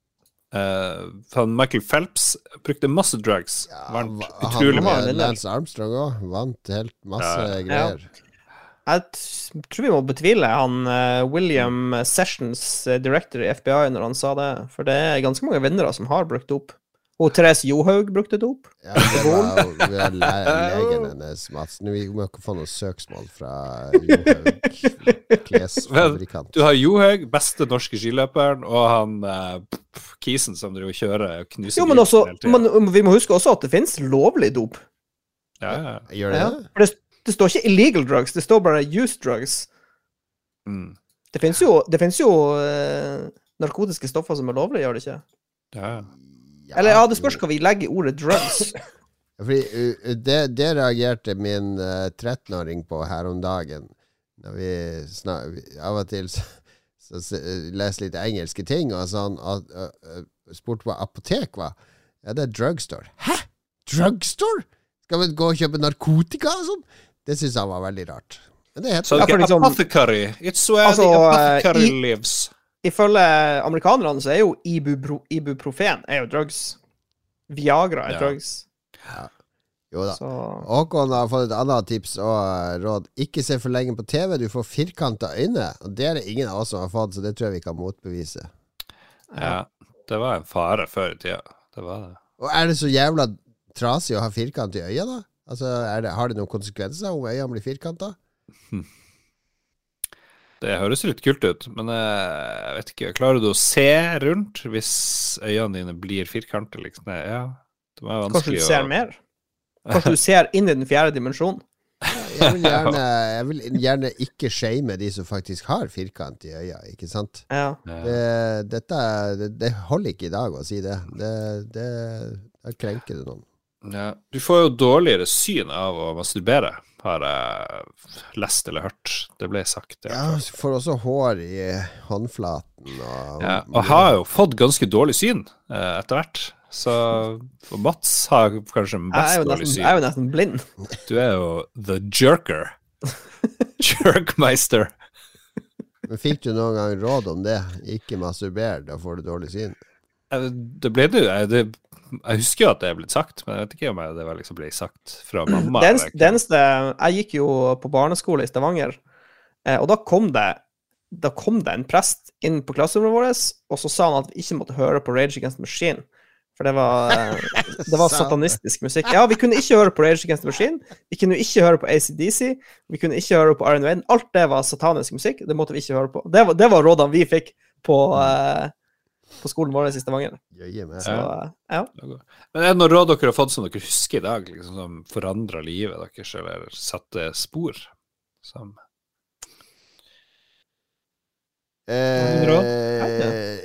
uh, Michael Phelps brukte masse drugs. Ja, Vant han, utrolig mye. han, Lance Armstrong også vant helt masse Ja. greier. Jeg t- tror vi må betvile han eh, William Sessions, eh, director i F B I, når han sa det. For det er ganske mange vinnere som har brukt det opp. Og Therese Johaug brukte det opp. Ja, det var jo vi har le legen hennes, Mats. Nå, vi må ikke få noe søksmål fra Johaug, klesfabrikant. Du har Johaug, beste norske skiløperen, og han uh, Kisen som driver og kjører og knuser Jo, men også, hele tiden. men vi må huske også at det finnes lovlig dop. Ja, ja. Gjør det Ja. det? For det, det står ikke illegal drugs, det står bare used drugs. Mm. Det finnes jo, det finnes jo eh, narkotiske stoffer som er lovlige, gjør det ikke? Ja. Eller ja, det spørs hva vi legger i ordet drugs. Fordi uh, det, det reagerte min uh, tretten-åring på her om dagen. Når vi snak, vi, av og til så, så, så uh, leser litt engelske ting, og sånn, og uh, uh, spurte hva apotek var. Ja, det er drugstore. Hæ? Drugstore? Skal vi gå og kjøpe narkotika og sånn? Det synes han var veldig rart. Men det heter Så Ja, det for er liksom- apothecary. It's where Altså, the eh, apothecary i- lives. Ifølge amerikanerne så er jo ibupro, ibuprofen er jo drugs. Viagra er Ja. drugs. Jo da. Så Håkon har fått et annet tips og råd. Ikke se for lenge på T V, du får firkanta øyne. Og det er det ingen av oss som har fått, så det tror jeg vi kan motbevise. Ja, det var en fare før i tida. Det var det. Og er det så jævla trasig å ha firkant i øya, da? Altså, er det, har det noen konsekvenser om øya blir firkanta? Det høres litt kult ut, men eh, jeg vet ikke. Klarer du å se rundt hvis øynene dine blir firkantet, liksom? Ja, det var kanskje vanskelig du ser mer? Kanskje du ser inn i den fjerde dimensjonen? Jeg vil gjerne, jeg vil gjerne ikke shame de som faktisk har firkant i øya, ikke sant? Ja. Ja. Det, dette, det, det holder ikke i dag å si det. Det, det Da krenker det noen. Ja. Du får jo dårligere syn av å masturbere, har jeg lest eller hørt. Det ble sagt. i hvert Ja, fall. så får også hår i håndflaten og, Ja, og jeg har jo fått ganske dårlig syn eh, etter hvert. Så og Mats har kanskje Jeg er best jo dårlig nesten, syn. jeg er jo nesten blind. Du er jo the jerker. Jerkmeister. Men fikk du noen gang råd om det? Ikke masturber, da får du dårlig syn. Eh, Det ble det jo jeg, det, jeg husker jo at det er blitt sagt, men jeg vet ikke om jeg, det var liksom ble sagt fra mamma. Det eller eneste, ikke. det eneste Jeg gikk jo på barneskole i Stavanger, eh, og da kom det Da kom det en prest inn på klasserommet vårt, og så sa han at vi ikke måtte høre på Rage Against the Machine. For det var, eh, det var Sa han satanistisk musikk. Ja, vi kunne ikke høre på Rage Against the Machine. Vi kunne ikke høre på A C D C. Vi kunne ikke høre på Iron Maiden. Alt det var satanisk musikk. Det måtte vi ikke høre på. Det var, det var rådene vi fikk på, eh, på skolen vår i Stavanger. Jøye med. Så, eh, ja. Men er det noen råd dere har fått som dere husker i dag, liksom, som forandret livet deres, eller satte spor? Som Eh,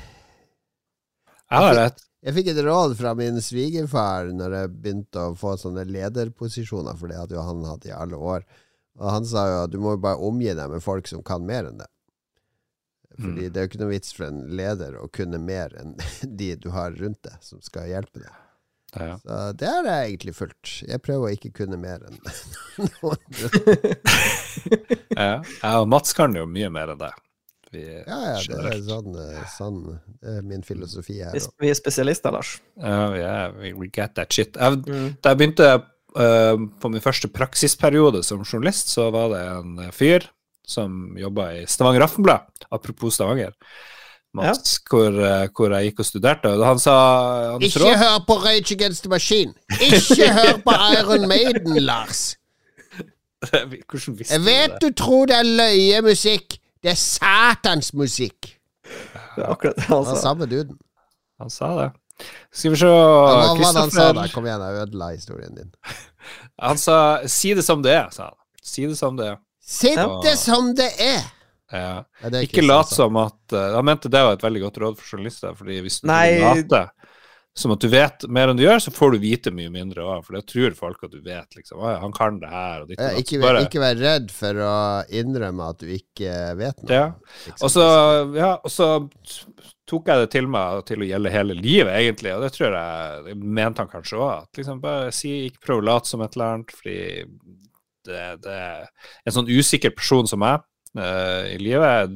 Jeg har et jeg fikk et råd fra min svigerfar når jeg begynte å få sånne lederposisjoner, for det hadde jo han hatt i alle år. Og han sa jo at du må jo bare omgi deg med folk som kan mer enn det. Fordi Mm. det er jo ikke noe vits for en leder å kunne mer enn de du har rundt deg, som skal hjelpe deg. ja. Så det har jeg egentlig fulgt. Jeg prøver å ikke kunne mer enn noen. Ja. Jeg og Mats kan jo mye mer enn det. Vi, Ja, ja, det er generelt. sånn, eh, sånn det er min filosofi her Vi, også. vi er spesialister, Lars. Ja, yeah, we, we get that shit. Jeg, Mm. Da jeg begynte eh, på min første praksisperiode som journalist, så var det en eh, fyr som jobbet i Stavanger Aftenblad, apropos Stavanger, Mats, hvor, eh, hvor jeg gikk og studerte, og han sa hans Ikke råd- hør på Rage Against the Machine! Ikke hør på Iron Maiden, Lars! Hvordan visste Jeg vet du det? du tror det er løyemusikk. Det er satans musikk. Det er akkurat det han Det var sa. samme duden. Han sa det. Skal vi se Hva var det han sa Kristoffer- da? Kom igjen, jeg ødela historien din. Han sa 'si det som det er', sa han. Si det som det er. Sitt Ja. det som det er! Ja. Ja, det er Ikke Kristian lat sa. som at uh, Han mente det var et veldig godt råd for journalister, fordi hvis du Nei. later som at du vet mer enn du gjør, så får du vite mye mindre òg, for det tror folk at du vet, liksom. Å, ja, han kan det her, og ditt og Ja, datt. ikke, Så bare- ikke vær redd for å innrømme at du ikke vet noe. Ja. Liksom. Og så, ja, og så tok jeg det til meg til å gjelde hele livet, egentlig, og det tror jeg det mente han kanskje òg. Liksom bare si, ikke prøv å late som et eller annet, fordi det, det er en sånn usikker person som meg eh, i livet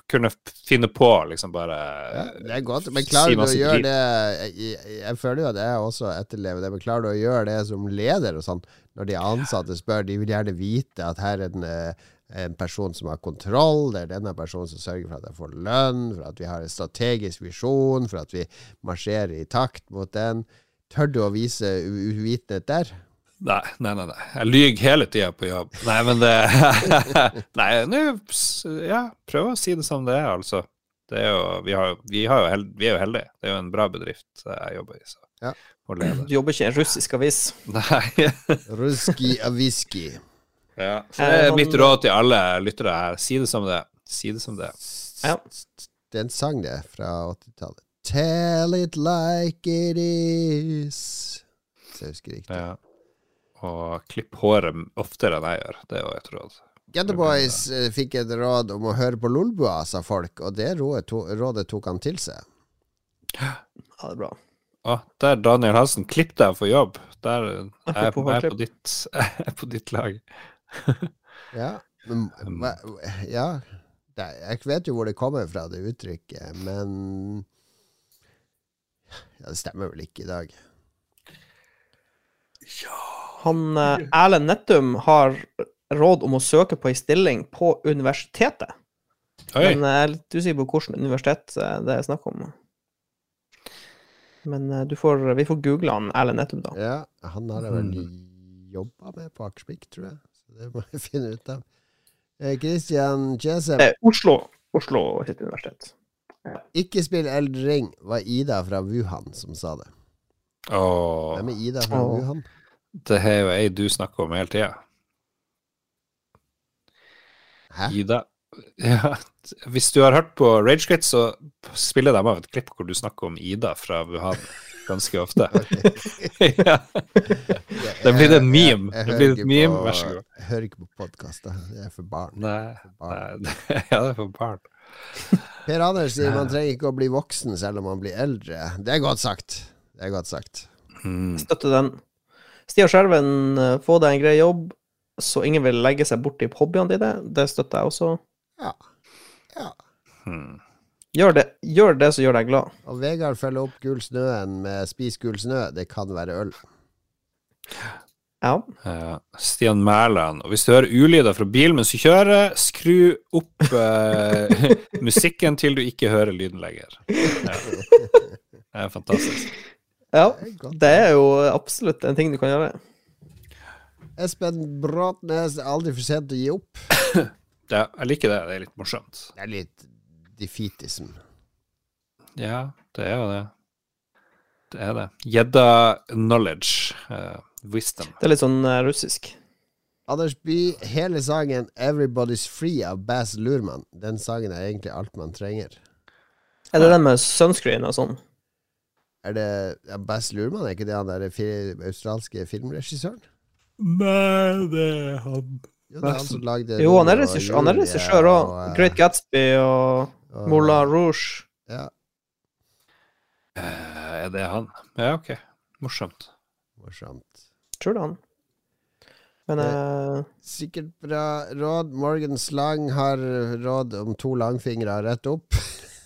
kunne finne på liksom bare ja, det er godt, men klarer du å gjøre drit. det jeg, jeg føler jo at jeg også etterlever det, men klarer du å gjøre det som leder og sånn, når de ansatte spør, de vil gjerne vite at her er en, en person som har kontroll, det er denne personen som sørger for at jeg får lønn, for at vi har en strategisk visjon, for at vi marsjerer i takt mot den. Tør du å vise uvitenhet der? Nei, nei, nei, nei. Jeg lyger hele tiden på jobb. Nei, men det... nei, nå, ja, prøv å si det som det er, altså. Det er jo, vi, har, vi, har jo held, vi er jo heldige. Det er jo en bra bedrift jeg jobber i, så. Ja. Du jobber ikke i en russisk avis. Nei. Ruski aviski. Ja, så det er mitt råd til alle lyttere her. Si det som det. Si det som det. Ja. Det er en sang det, fra åttitallet. Tell it like it is. Så jeg husker riktig. Ja. Og klipp håret oftere enn jeg gjør. Det er jo et råd. Get the Boys uh, fikk et råd om å høre på Lolbua, sa folk, og det rådet, to, rådet tok han til seg. Ja, det er bra. Å, der Daniel Hansen, klipp deg for jobb. Der er jeg på, jeg på, ditt, jeg er på ditt lag. Ja, men, hva, ja det, jeg vet jo hvor det kommer fra, det uttrykket, men ja, det stemmer vel ikke i dag. Ja. Han, Erlend Nettum har råd om å søke på en stilling på universitetet. Oi. Men jeg er litt usikker på hvilket universitet det er snakk om. Men du får, vi får google han, Erlend Nettum, da. Ja, han har det vel jobbet med på Akersvik, tror jeg. Så det må jeg finne ut av. Christian Kjesem. Eh, Oslo. Oslo sitt universitet. Ja. Ikke spill Elden Ring, var Ida fra Wuhan som sa det. Åh. Hvem er Ida fra Åh. Wuhan? Det er jo ei du snakker om hele tiden. Hæ? Ida. Ja, hvis du har hørt på Ragequit, så spiller de av et klipp hvor du snakker om Ida fra Wuhan ganske ofte. Ja. Det blir en meme. Jeg, jeg, jeg det blir et meme, på, vær så god. Jeg hører ikke på podcaster. Det er for barn. Nei, barn. nei, ja, det er for barn. Per Anders sier man trenger ikke å bli voksen selv om man blir eldre. Det er godt sagt. Det er godt sagt. Mm. Støtte den. Stian Skjerven, få deg en grei jobb, så ingen vil legge seg bort i hobbyene dine. Det støtter jeg også. Ja. Ja. Hmm. Gjør det, gjør det som gjør deg glad. Og Vegard følger opp Gul snøen med Spis gul snø. Det kan være øl. Ja. Uh, Stian Mærland. Og hvis du hører ulyder fra bilen mens du kjører, skru opp uh, musikken til du ikke hører lyden lenger. Ja. Det er fantastisk. Ja, det er jo absolutt en ting du kan gjøre. Espen Bråtnes, aldri for sent å gi opp. Ja, jeg liker det. Det er litt morsomt. Det er litt defeatism. Ja, det er jo det. Det er det. Gjedda knowledge. Uh, wisdom. Det er litt sånn uh, russisk. Anders By, hele sangen Everybody's Free av Baz Luhrmann. Den sangen er egentlig alt man trenger. Er det den med sunscreen og sånn? Er det ja, Baz Luhrmann? Er ikke det han der fi- australske filmregissøren? Nei, det er han. Jo, det er han som lagde Jo, han er Romeo og regissør, han er Julie regissør også. og, eh, Great Gatsby og, og- Moulin Rouge. Ja, Uh, er det han? Ja, ok. Morsomt. morsomt. Tror det er han. Men eh, Sikkert bra råd. Morgan Slang har råd om to langfingre rett opp.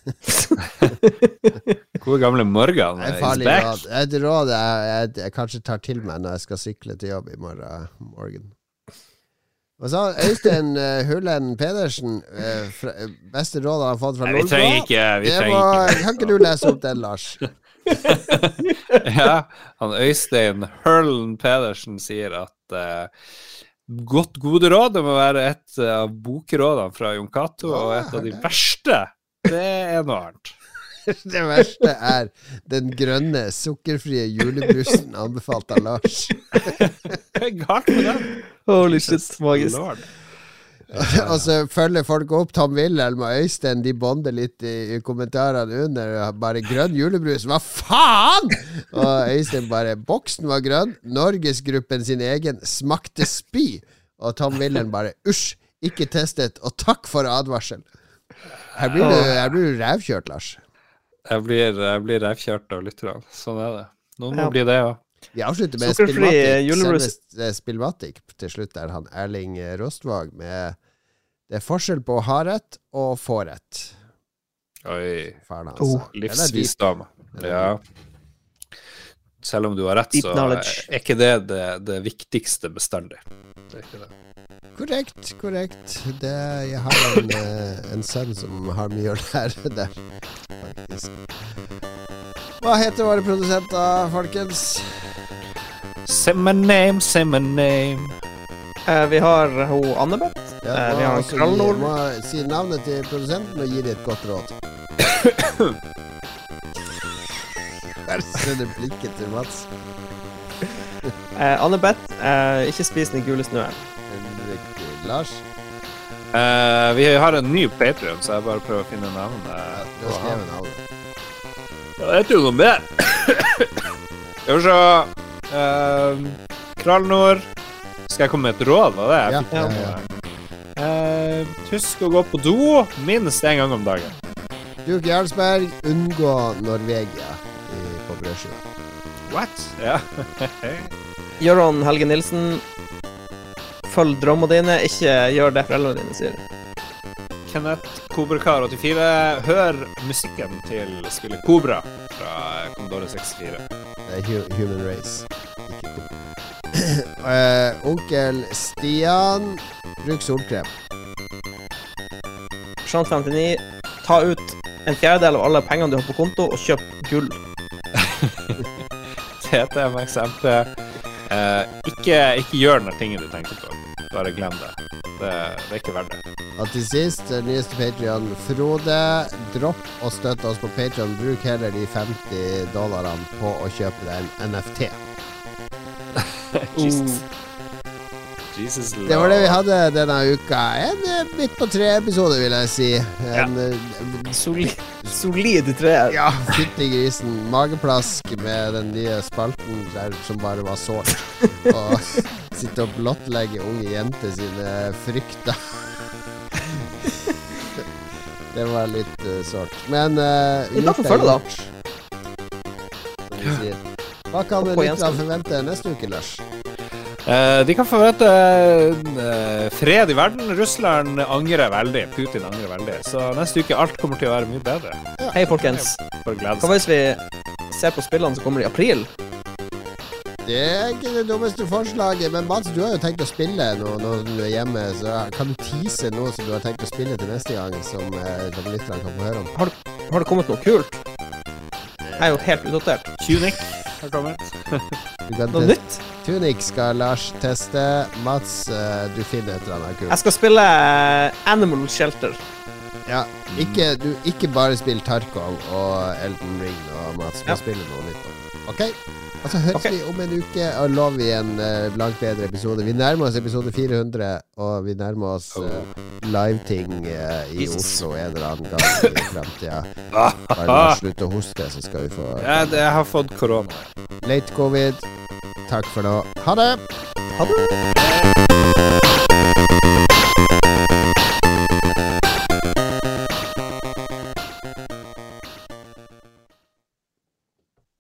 Gode gamle Morgan Det er is farlig back. råd. Et råd jeg, jeg, jeg kanskje tar til meg når jeg skal sykle til jobb i morgen morgen. Og så har Øystein uh, Hullen Pedersen, uh, fra, uh, beste råd han har fått fra Nei, vi Lolbua. trenger ikke, vi Det trenger var- ikke. Kan ikke du lese opp den, Lars? Ja, han Øystein Hurlen Pedersen sier at uh, godt gode råd det må være et av bokrådene fra Jon Cato, Ja, og et av jeg de hørte det. verste, det er noe annet. Det verste er den grønne, sukkerfrie julebrusen anbefalt av Lars. Hva er galt med den? holy shit, magisk. Lord. Og så følger folk opp Tom Wilhelm og Øystein. De bonder litt i, i kommentarene under. Bare grønn julebrus, hva faen?! Og Øystein bare boksen var grønn, Norgesgruppen sin egen smakte spy. Og Tom Wilhelm bare usj, ikke testet, og takk for advarsel. Her blir du, her blir du rævkjørt, Lars. Jeg blir, jeg blir revkjørt av lytterne. Sånn er det. Noen må Ja. bli det, ja. Vi avslutter med Sukkerfri Spillmatic. julebrus. Selveste Spillmatic til slutt der han Erling Rostvåg med Det er forskjell på å ha rett og få rett. Oi. Faren hans sa. Oh. Livsvisdom. Ja. Selv om du har rett, Deep så knowledge. er ikke det det, det viktigste bestandig. Det er ikke det. Korrekt, korrekt. Det, jeg har en, eh, en sønn som har mye å lære der, faktisk. Hva heter våre produsenter, folkens? Say my name, say my name. Eh, vi har hun Annebeth. Ja, Eh, må vi har en også krallnord. gi- Må si navnet til produsenten og gi dem et godt råd. Bare se det blikket til Mats. Eh, Annebeth, eh, ikke spis den gule snøen. Riktig. Lars? Eh, vi har en ny Patreon, så jeg bare prøver å finne navnet. Du har skrevet navnet. Ja, det heter jo noe mer. Skal vi se. Uh, Krallnord. Skal jeg komme med et råd? Var det jeg Ja, fikk ja, med ja. meg? Eh, husk å gå på do minst en gang om dagen. Duke Jarlsberg, unngå Norvegia i, på brødskiva. What? Ja. Jørgen Helge Nilsen, følg drømmene dine, ikke gjør det foreldrene dine sier. Kenneth Kobrakar åttifire. Hør musikken til spillet Kobra fra Commodore sekstifire. Det er hu Human Race. Ikke Kobra. Eh, onkel Stian, bruk solkrem. Sjans femtini, ta ut en fjerdedel av alle pengene du har på konto, og kjøp gull. T T M X M P. Eh, ikke, ikke gjør den tingen du tenker på. Bare glem det. Det, det er ikke verdt det. Og til sist, den nyeste Patreon, Frode. Dropp og støtt oss på Patreon. Bruk heller de femti dollarene på å kjøpe deg en N F T. Jesus. Jesus Lord. Det var det vi hadde denne uka. En eh, midt på tre-episode, vil jeg si. En eh, Solid, solid treer. ja, fytti grisen. Mageplask med den nye spalten der som bare var sårt. Og sitte og blottlegge unge jenter sine frykter. Det var litt uh, sårt. Men uh, Vi kan få følge, da. Som vi sier. Hva kan Oppå lytterne Jensen. forvente neste uke, Lars? Eh, de kan forvente uh, fred i verden. Russland angrer veldig. Putin angrer veldig. Så neste uke alt kommer til å være mye bedre. Hei, folkens. Bare glede Hva seg. hvis vi ser på spillene som kommer i april? Det er ikke det dummeste forslaget, men Mats, du har jo tenkt å spille nå når du er hjemme, så kan du tease noe som du har tenkt å spille til neste gang, som, eh, som lytterne kan få høre om? Har det, har det kommet noe kult? Jeg er jo helt utdatert. Tunic har kommet. Du kan Noe teste. nytt? Tunic skal Lars teste. Mats, eh, du finner et eller annet kult. Jeg skal spille eh, Animal Shelter. Ja, ikke, du, ikke bare spill Tarkov og Elden Ring og Mats, men Ja. spille noe nytt. Ok? Og så høres Ok. vi om en uke og lover vi en eh, langt bedre episode. Vi nærmer oss episode fire hundre, og vi nærmer oss uh, live-ting eh, i Jesus. Oslo en eller annen gang i fremtida. Bare la oss slutte å hoste, så skal vi få Jeg, jeg har fått korona. late covid. Takk for nå. Ha det! Ha det!